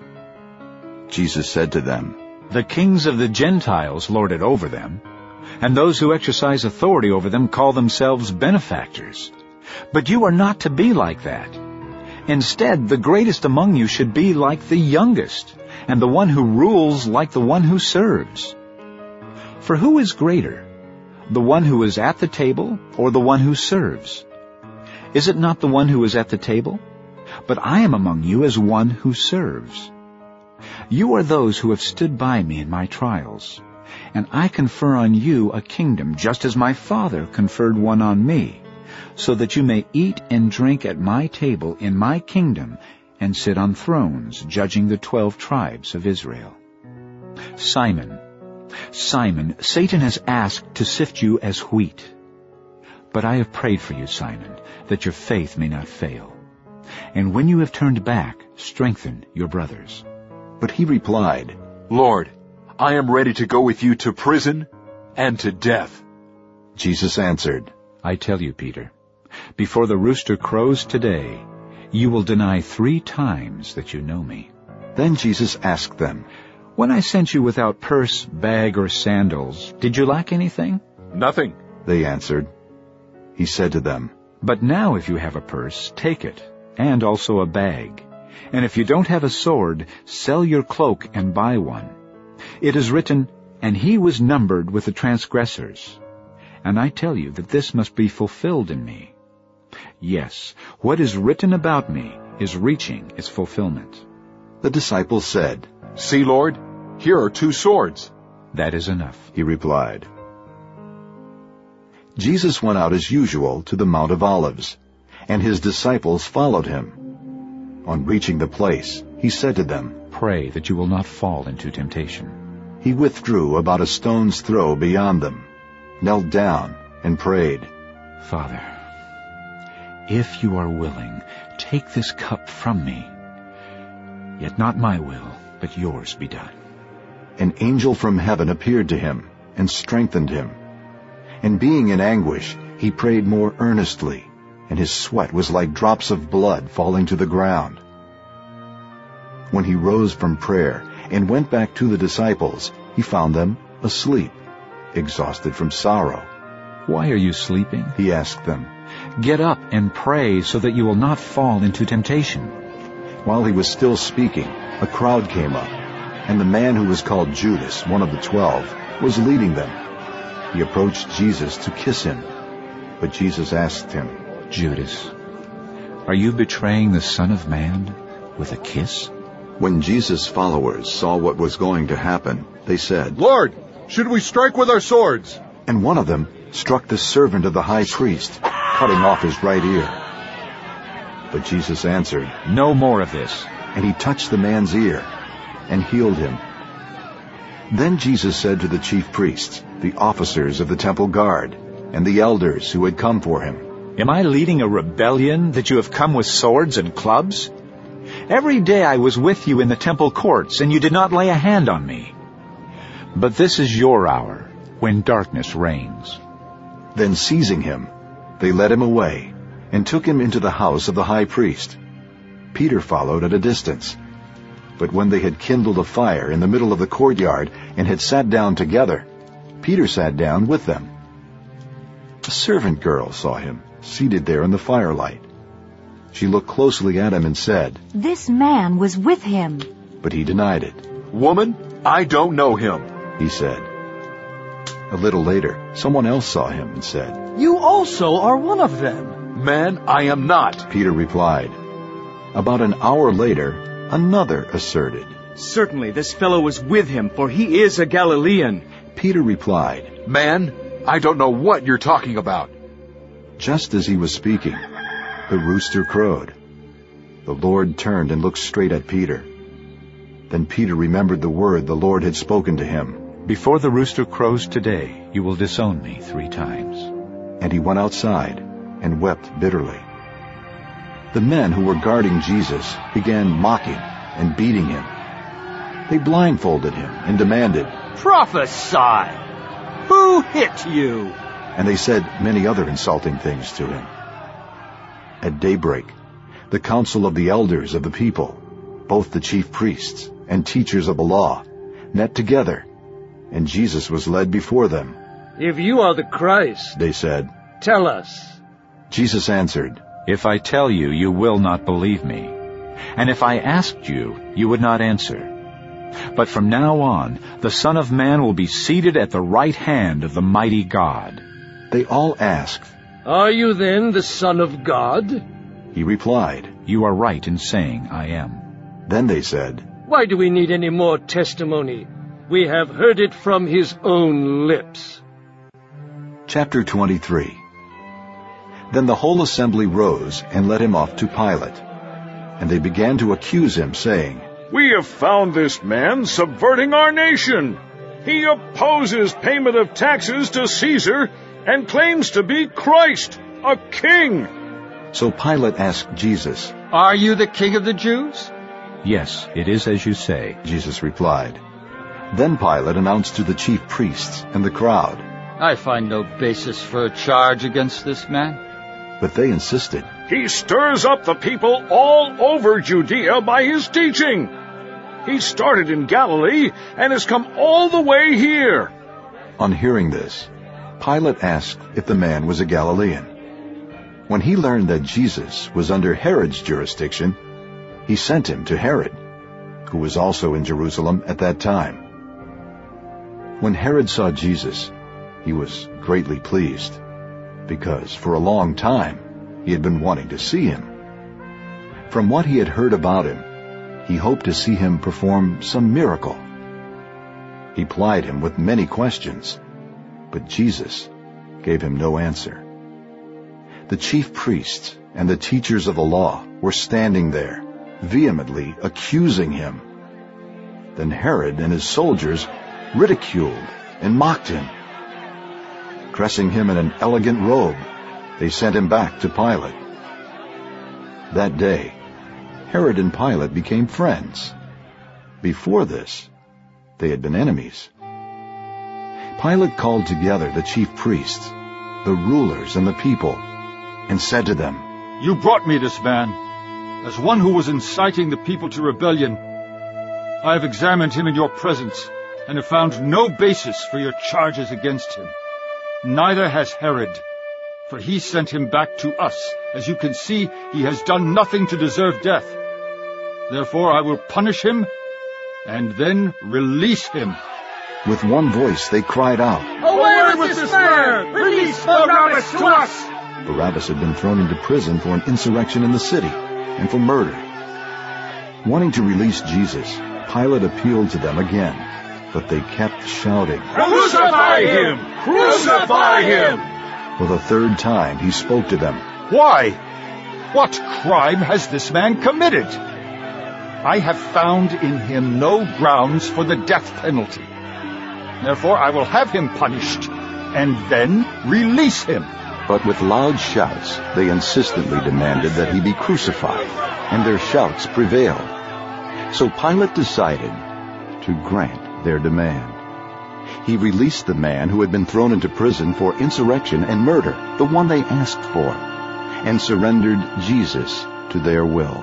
A: Jesus said to them,
L: "The kings of the Gentiles lord it over them, and those who exercise authority over them call themselves benefactors. But you are not to be like that. Instead, the greatest among you should be like the youngest, and the one who rules like the one who serves. For who is greater, the one who is at the table or the one who serves? Is it not the one who is at the table? But I am among you as one who serves. You are those who have stood by me in my trials, and I confer on you a kingdom just as my Father conferred one on me, so that you may eat and drink at my table in my kingdom and sit on thrones, judging the twelve tribes of Israel. Simon, Simon, Satan has asked to sift you as wheat. But I have prayed for you, Simon, that your faith may not fail. And when you have turned back, strengthen your brothers."
A: But he replied,
N: "Lord, I am ready to go with you to prison and to death."
A: Jesus answered,
L: "I tell you, Peter, before the rooster crows today, you will deny three times that you know me."
A: Then Jesus asked them,
L: "When I sent you without purse, bag, or sandals, did you lack anything?"
N: "Nothing,"
A: they answered. He said to them,
L: "But now if you have a purse, take it, and also a bag. And if you don't have a sword, sell your cloak and buy one. It is written, 'And he was numbered with the transgressors.' And I tell you that this must be fulfilled in me. Yes, what is written about me is reaching its fulfillment."
A: The disciples said,
N: "See, Lord, here are two swords."
L: "That is enough,"
A: he replied. Jesus went out as usual to the Mount of Olives, and his disciples followed him. On reaching the place, he said to them,
L: "Pray that you will not fall into temptation."
A: He withdrew about a stone's throw beyond them, knelt down, and prayed,
L: "Father, if you are willing, take this cup from me. Yet not my will, but yours be done."
A: An angel from heaven appeared to him, and strengthened him. And being in anguish, he prayed more earnestly, and his sweat was like drops of blood falling to the ground. When he rose from prayer and went back to the disciples, he found them asleep, exhausted from sorrow.
L: "Why are you sleeping?"
A: he asked them.
L: "Get up and pray so that you will not fall into temptation."
A: While he was still speaking, a crowd came up, and the man who was called Judas, one of the twelve, was leading them. He approached Jesus to kiss him, but Jesus asked him,
L: "Judas, are you betraying the Son of Man with a kiss?"
A: When Jesus' followers saw what was going to happen, they said,
N: "Lord, should we strike with our swords?"
A: And one of them struck the servant of the high priest, cutting off his right ear. But Jesus answered,
L: "No more of this."
A: And he touched the man's ear and healed him. Then Jesus said to the chief priests, the officers of the temple guard, and the elders who had come for him,
L: "Am I leading a rebellion that you have come with swords and clubs? Every day I was with you in the temple courts, and you did not lay a hand on me. But this is your hour, when darkness reigns."
A: Then seizing him, they led him away, and took him into the house of the high priest. Peter followed at a distance. But when they had kindled a fire in the middle of the courtyard, and had sat down together, Peter sat down with them. A servant girl saw him, seated there in the firelight. She looked closely at him and said,
E: "This man was with him."
A: But he denied it.
N: "Woman, I don't know him,"
A: he said. A little later, someone else saw him and said,
T: "You also are one of them."
N: "Man, I am not,"
A: Peter replied. About an hour later, another asserted,
O: "Certainly this fellow was with him, for he is a Galilean."
A: Peter replied,
N: "Man, I don't know what you're talking about."
A: Just as he was speaking, the rooster crowed. The Lord turned and looked straight at Peter. Then Peter remembered the word the Lord had spoken to him.
L: "Before the rooster crows today, you will disown me three times."
A: And he went outside and wept bitterly. The men who were guarding Jesus began mocking and beating him. They blindfolded him and demanded,
M: "Prophesy! Who hit you?"
A: And they said many other insulting things to him. At daybreak, the council of the elders of the people, both the chief priests and teachers of the law, met together, and Jesus was led before them.
C: "If you are the Christ,"
A: they said,
C: "tell us."
A: Jesus answered,
L: "If I tell you, you will not believe me. And if I asked you, you would not answer. But from now on, the Son of Man will be seated at the right hand of the mighty God."
A: They all asked,
C: "Are you then the Son of God?"
A: He replied,
L: "You are right in saying I am."
A: Then they said,
C: "Why do we need any more testimony? We have heard it from his own lips."
A: Chapter twenty-three. Then the whole assembly rose and led him off to Pilate. And they began to accuse him, saying,
U: "We have found this man subverting our nation. He opposes payment of taxes to Caesar and claims to be Christ, a king."
A: So Pilate asked Jesus,
F: "Are you the king of the Jews?"
L: "Yes, it is as you say,"
A: Jesus replied. Then Pilate announced to the chief priests and the crowd,
F: "I find no basis for a charge against this man."
A: But they insisted,
U: "He stirs up the people all over Judea by his teaching. He started in Galilee and has come all the way here."
A: On hearing this, Pilate asked if the man was a Galilean. When he learned that Jesus was under Herod's jurisdiction, he sent him to Herod, who was also in Jerusalem at that time. When Herod saw Jesus, he was greatly pleased, because for a long time he had been wanting to see him. From what he had heard about him, he hoped to see him perform some miracle. He plied him with many questions, but Jesus gave him no answer. The chief priests and the teachers of the law were standing there, vehemently accusing him. Then Herod and his soldiers ridiculed and mocked him. Dressing him in an elegant robe, they sent him back to Pilate. That day, Herod and Pilate became friends. Before this, they had been enemies. Pilate called together the chief priests, the rulers, and the people, and said to them,
F: "You brought me this man as one who was inciting the people to rebellion. I have examined him in your presence and have found no basis for your charges against him. Neither has Herod, for he sent him back to us. As you can see, he has done nothing to deserve death. Therefore I will punish him and then release him."
A: With one voice they cried out,
S: "Away with this man! Release Barabbas to us!"
A: Barabbas had been thrown into prison for an insurrection in the city and for murder. Wanting to release Jesus, Pilate appealed to them again, but they kept shouting,
S: "Crucify him! Crucify him!"
A: For the third time he spoke to them.
F: "Why? What crime has this man committed? I have found in him no grounds for the death penalty. Therefore I will have him punished, and then release him."
A: But with loud shouts they insistently demanded that he be crucified, and their shouts prevailed. So Pilate decided to grant their demand. He released the man who had been thrown into prison for insurrection and murder, the one they asked for, and surrendered Jesus to their will.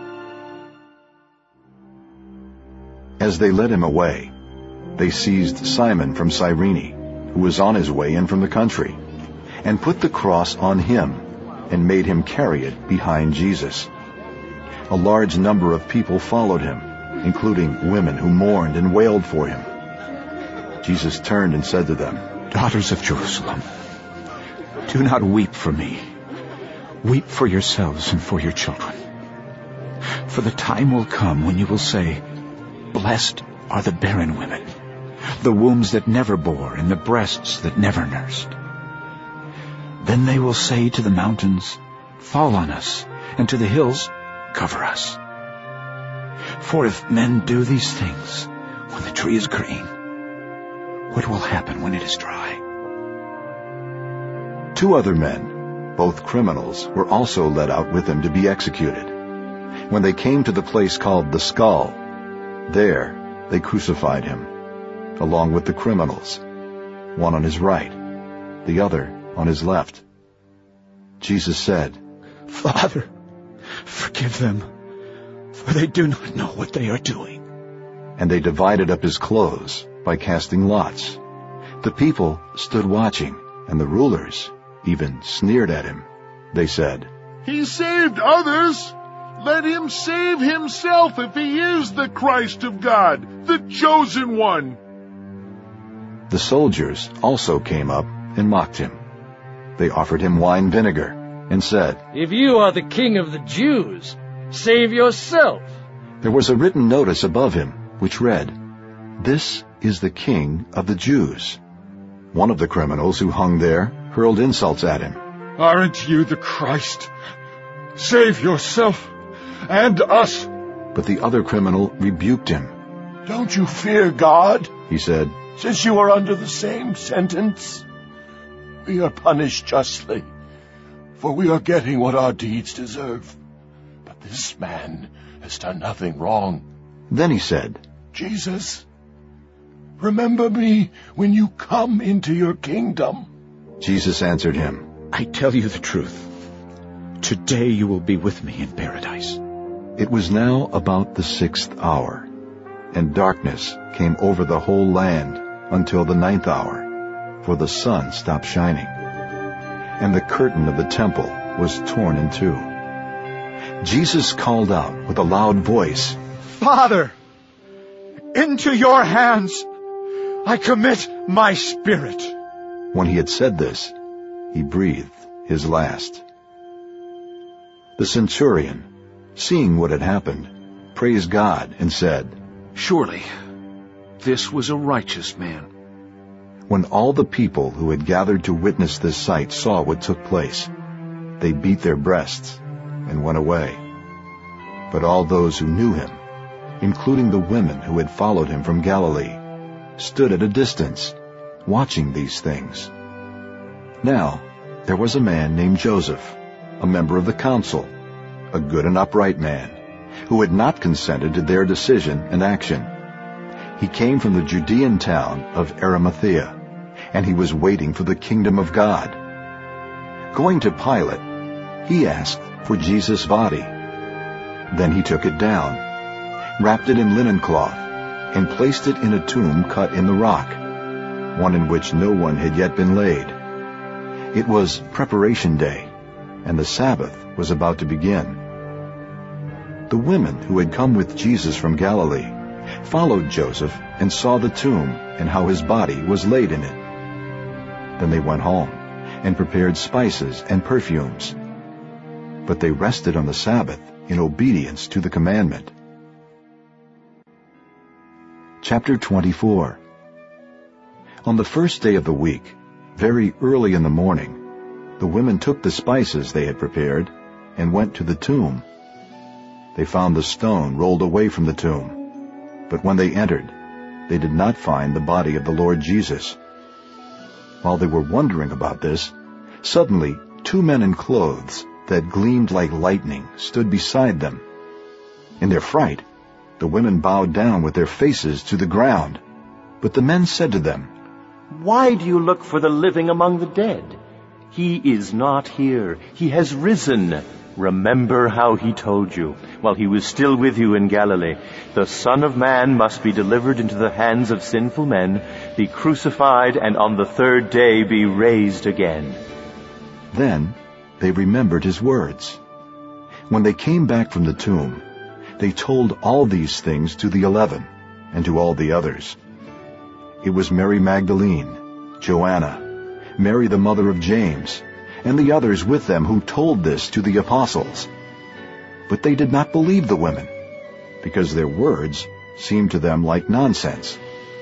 A: As they led him away, they seized Simon from Cyrene, who was on his way in from the country, and put the cross on him and made him carry it behind Jesus. A large number of people followed him, including women who mourned and wailed for him. Jesus turned and said to them,
H: "Daughters of Jerusalem, do not weep for me. Weep for yourselves and for your children. For the time will come when you will say, 'Blessed are the barren women, the wombs that never bore, and the breasts that never nursed.' Then they will say to the mountains, 'Fall on us,' and to the hills, 'Cover us.' For if men do these things when the tree is green, what will happen when it is dry?"
A: Two other men, both criminals, were also led out with him to be executed. When they came to the place called the Skull, there they crucified him, along with the criminals, one on his right, the other on his left. Jesus said,
H: "Father, forgive them, for they do not know what they are doing."
A: And they divided up his clothes by casting lots. The people stood watching, and the rulers even sneered at him. They said,
V: "He saved others. Let him save himself if he is the Christ of God, the chosen one."
A: The soldiers also came up and mocked him. They offered him wine vinegar and said,
C: "If you are the king of the Jews, save yourself."
A: There was a written notice above him, which read, "This is the King of the Jews." One of the criminals who hung there hurled insults at him.
M: "Aren't you the Christ? Save yourself and us."
A: But the other criminal rebuked him.
V: "Don't you fear God?"
A: he said,
V: "since you are under the same sentence. We are punished justly, for we are getting what our deeds deserve. But this man has done nothing wrong."
A: Then he said,
V: "Jesus, remember me when you come into your kingdom."
A: Jesus answered him,
H: "I tell you the truth. Today you will be with me in paradise."
A: It was now about the sixth hour, and darkness came over the whole land until the ninth hour, for the sun stopped shining, and the curtain of the temple was torn in two. Jesus called out with a loud voice,
G: "Father, into your hands I commit my spirit."
A: When he had said this, he breathed his last. The centurion, seeing what had happened, praised God and said,
R: "Surely this was a righteous man."
A: When all the people who had gathered to witness this sight saw what took place, they beat their breasts and went away. But all those who knew him, including the women who had followed him from Galilee, stood at a distance, watching these things. Now there was a man named Joseph, a member of the council, a good and upright man, who had not consented to their decision and action. He came from the Judean town of Arimathea, and he was waiting for the kingdom of God. Going to Pilate, he asked for Jesus' body. Then he took it down, wrapped it in linen cloth, and placed it in a tomb cut in the rock, one in which no one had yet been laid. It was preparation day, and the Sabbath was about to begin. The women who had come with Jesus from Galilee followed Joseph and saw the tomb and how his body was laid in it. Then they went home and prepared spices and perfumes. But they rested on the Sabbath in obedience to the commandment. Chapter twenty-four. On the first day of the week, very early in the morning, the women took the spices they had prepared and went to the tomb. They found the stone rolled away from the tomb, but when they entered, they did not find the body of the Lord Jesus. While they were wondering about this, suddenly two men in clothes that gleamed like lightning stood beside them. In their fright, the women bowed down with their faces to the ground. But the men said to them,
B: "Why do you look for the living among the dead? He is not here. He has risen. Remember how he told you, while he was still with you in Galilee, the Son of Man must be delivered into the hands of sinful men, be crucified, and on the third day be raised again."
A: Then they remembered his words. When they came back from the tomb, they told all these things to the eleven and to all the others. It was Mary Magdalene, Joanna, Mary the mother of James, and the others with them who told this to the apostles. But they did not believe the women, because their words seemed to them like nonsense.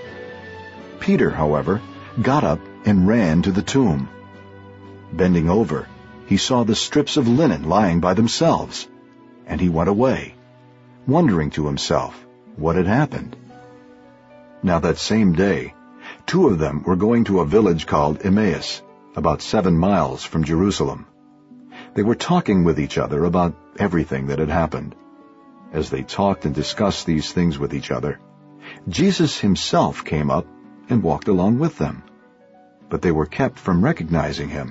A: Peter, however, got up and ran to the tomb. Bending over, he saw the strips of linen lying by themselves, and he went away, wondering to himself what had happened. Now that same day, two of them were going to a village called Emmaus, about seven miles from Jerusalem. They were talking with each other about everything that had happened. As they talked and discussed these things with each other, Jesus himself came up and walked along with them. But they were kept from recognizing him.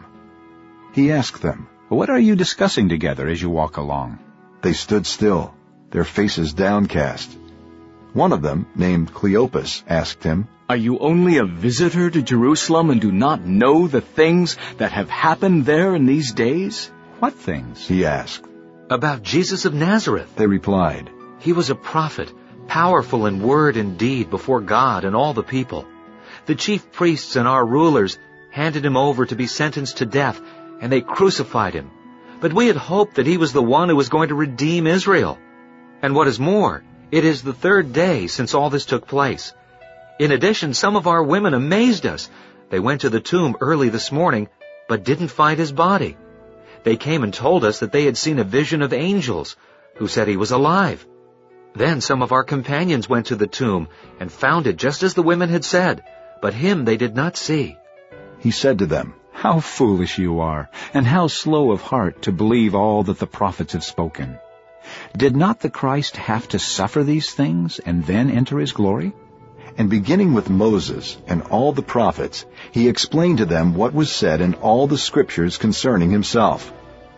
A: He asked them,
L: "What are you discussing together as you walk along?"
A: They stood still, their faces downcast. One of them, named Cleopas, asked him,
O: "Are you only a visitor to Jerusalem and do not know the things that have happened there in these days?"
L: "What things?"
A: he asked.
P: "About Jesus of Nazareth,"
A: they replied.
P: "He was a prophet, powerful in word and deed before God and all the people. The chief priests and our rulers handed him over to be sentenced to death, and they crucified him. But we had hoped that he was the one who was going to redeem Israel. And what is more, it is the third day since all this took place. In addition, some of our women amazed us. They went to the tomb early this morning, but didn't find his body. They came and told us that they had seen a vision of angels who said he was alive. Then some of our companions went to the tomb and found it just as the women had said, but him they did not see."
A: He said to them,
L: "How foolish you are, and how slow of heart to believe all that the prophets have spoken. Did not the Christ have to suffer these things and then enter his glory?"
A: And beginning with Moses and all the prophets, he explained to them what was said in all the scriptures concerning himself.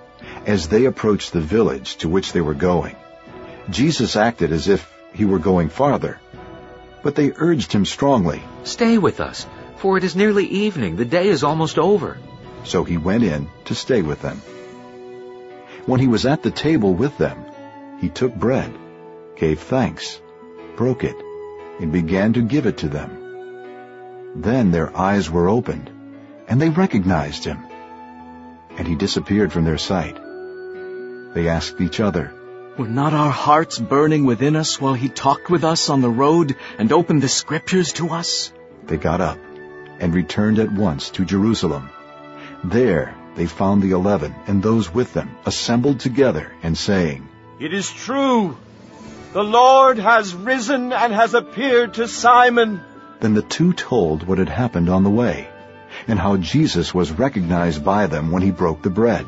A: As they approached the village to which they were going, Jesus acted as if he were going farther. But they urged him strongly,
P: "Stay with us, for it is nearly evening. The day is almost over."
A: So he went in to stay with them. When he was at the table with them, he took bread, gave thanks, broke it, and began to give it to them. Then their eyes were opened, and they recognized him, and he disappeared from their sight. They asked each other,
O: "Were not our hearts burning within us while he talked with us on the road and opened the scriptures to us?"
A: They got up and returned at once to Jerusalem. There they found the eleven and those with them assembled together and saying,
S: "It is true. The Lord has risen and has appeared to Simon."
A: Then the two told what had happened on the way, and how Jesus was recognized by them when he broke the bread.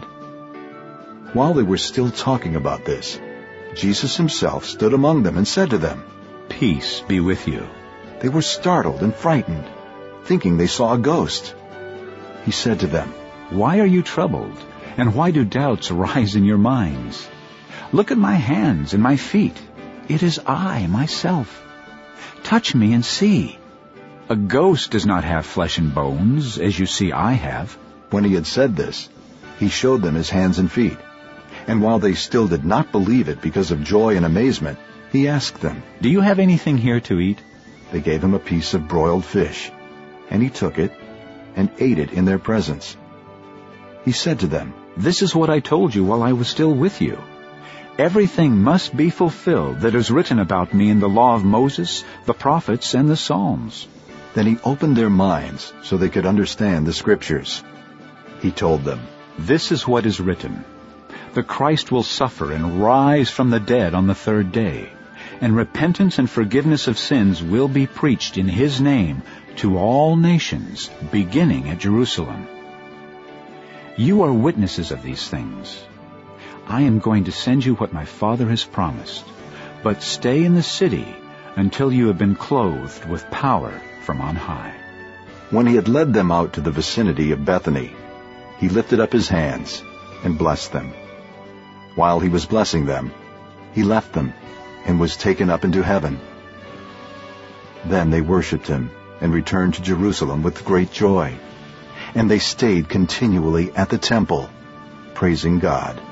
A: While they were still talking about this, Jesus himself stood among them and said to them,
L: "Peace be with you."
A: They were startled and frightened, thinking they saw a ghost. He said to them,
H: "Why are you troubled, and why do doubts arise in your minds? Look at my hands and my feet. It is I myself. Touch me and see. A ghost does not have flesh and bones, as you see I have."
A: When he had said this, he showed them his hands and feet. And while they still did not believe it because of joy and amazement, he asked them,
H: "Do you have anything here to eat?"
A: They gave him a piece of broiled fish, and he took it and ate it in their presence. He said to them,
H: "This is what I told you while I was still with you. Everything must be fulfilled that is written about me in the law of Moses, the prophets, and the Psalms."
A: Then he opened their minds so they could understand the Scriptures. He told them,
H: "This is what is written. The Christ will suffer and rise from the dead on the third day, and repentance and forgiveness of sins will be preached in his name to all nations, beginning at Jerusalem. You are witnesses of these things. I am going to send you what my Father has promised, but stay in the city until you have been clothed with power from on high."
A: When he had led them out to the vicinity of Bethany, he lifted up his hands and blessed them. While he was blessing them, he left them and was taken up into heaven. Then they worshipped him and returned to Jerusalem with great joy. And they stayed continually at the temple, praising God.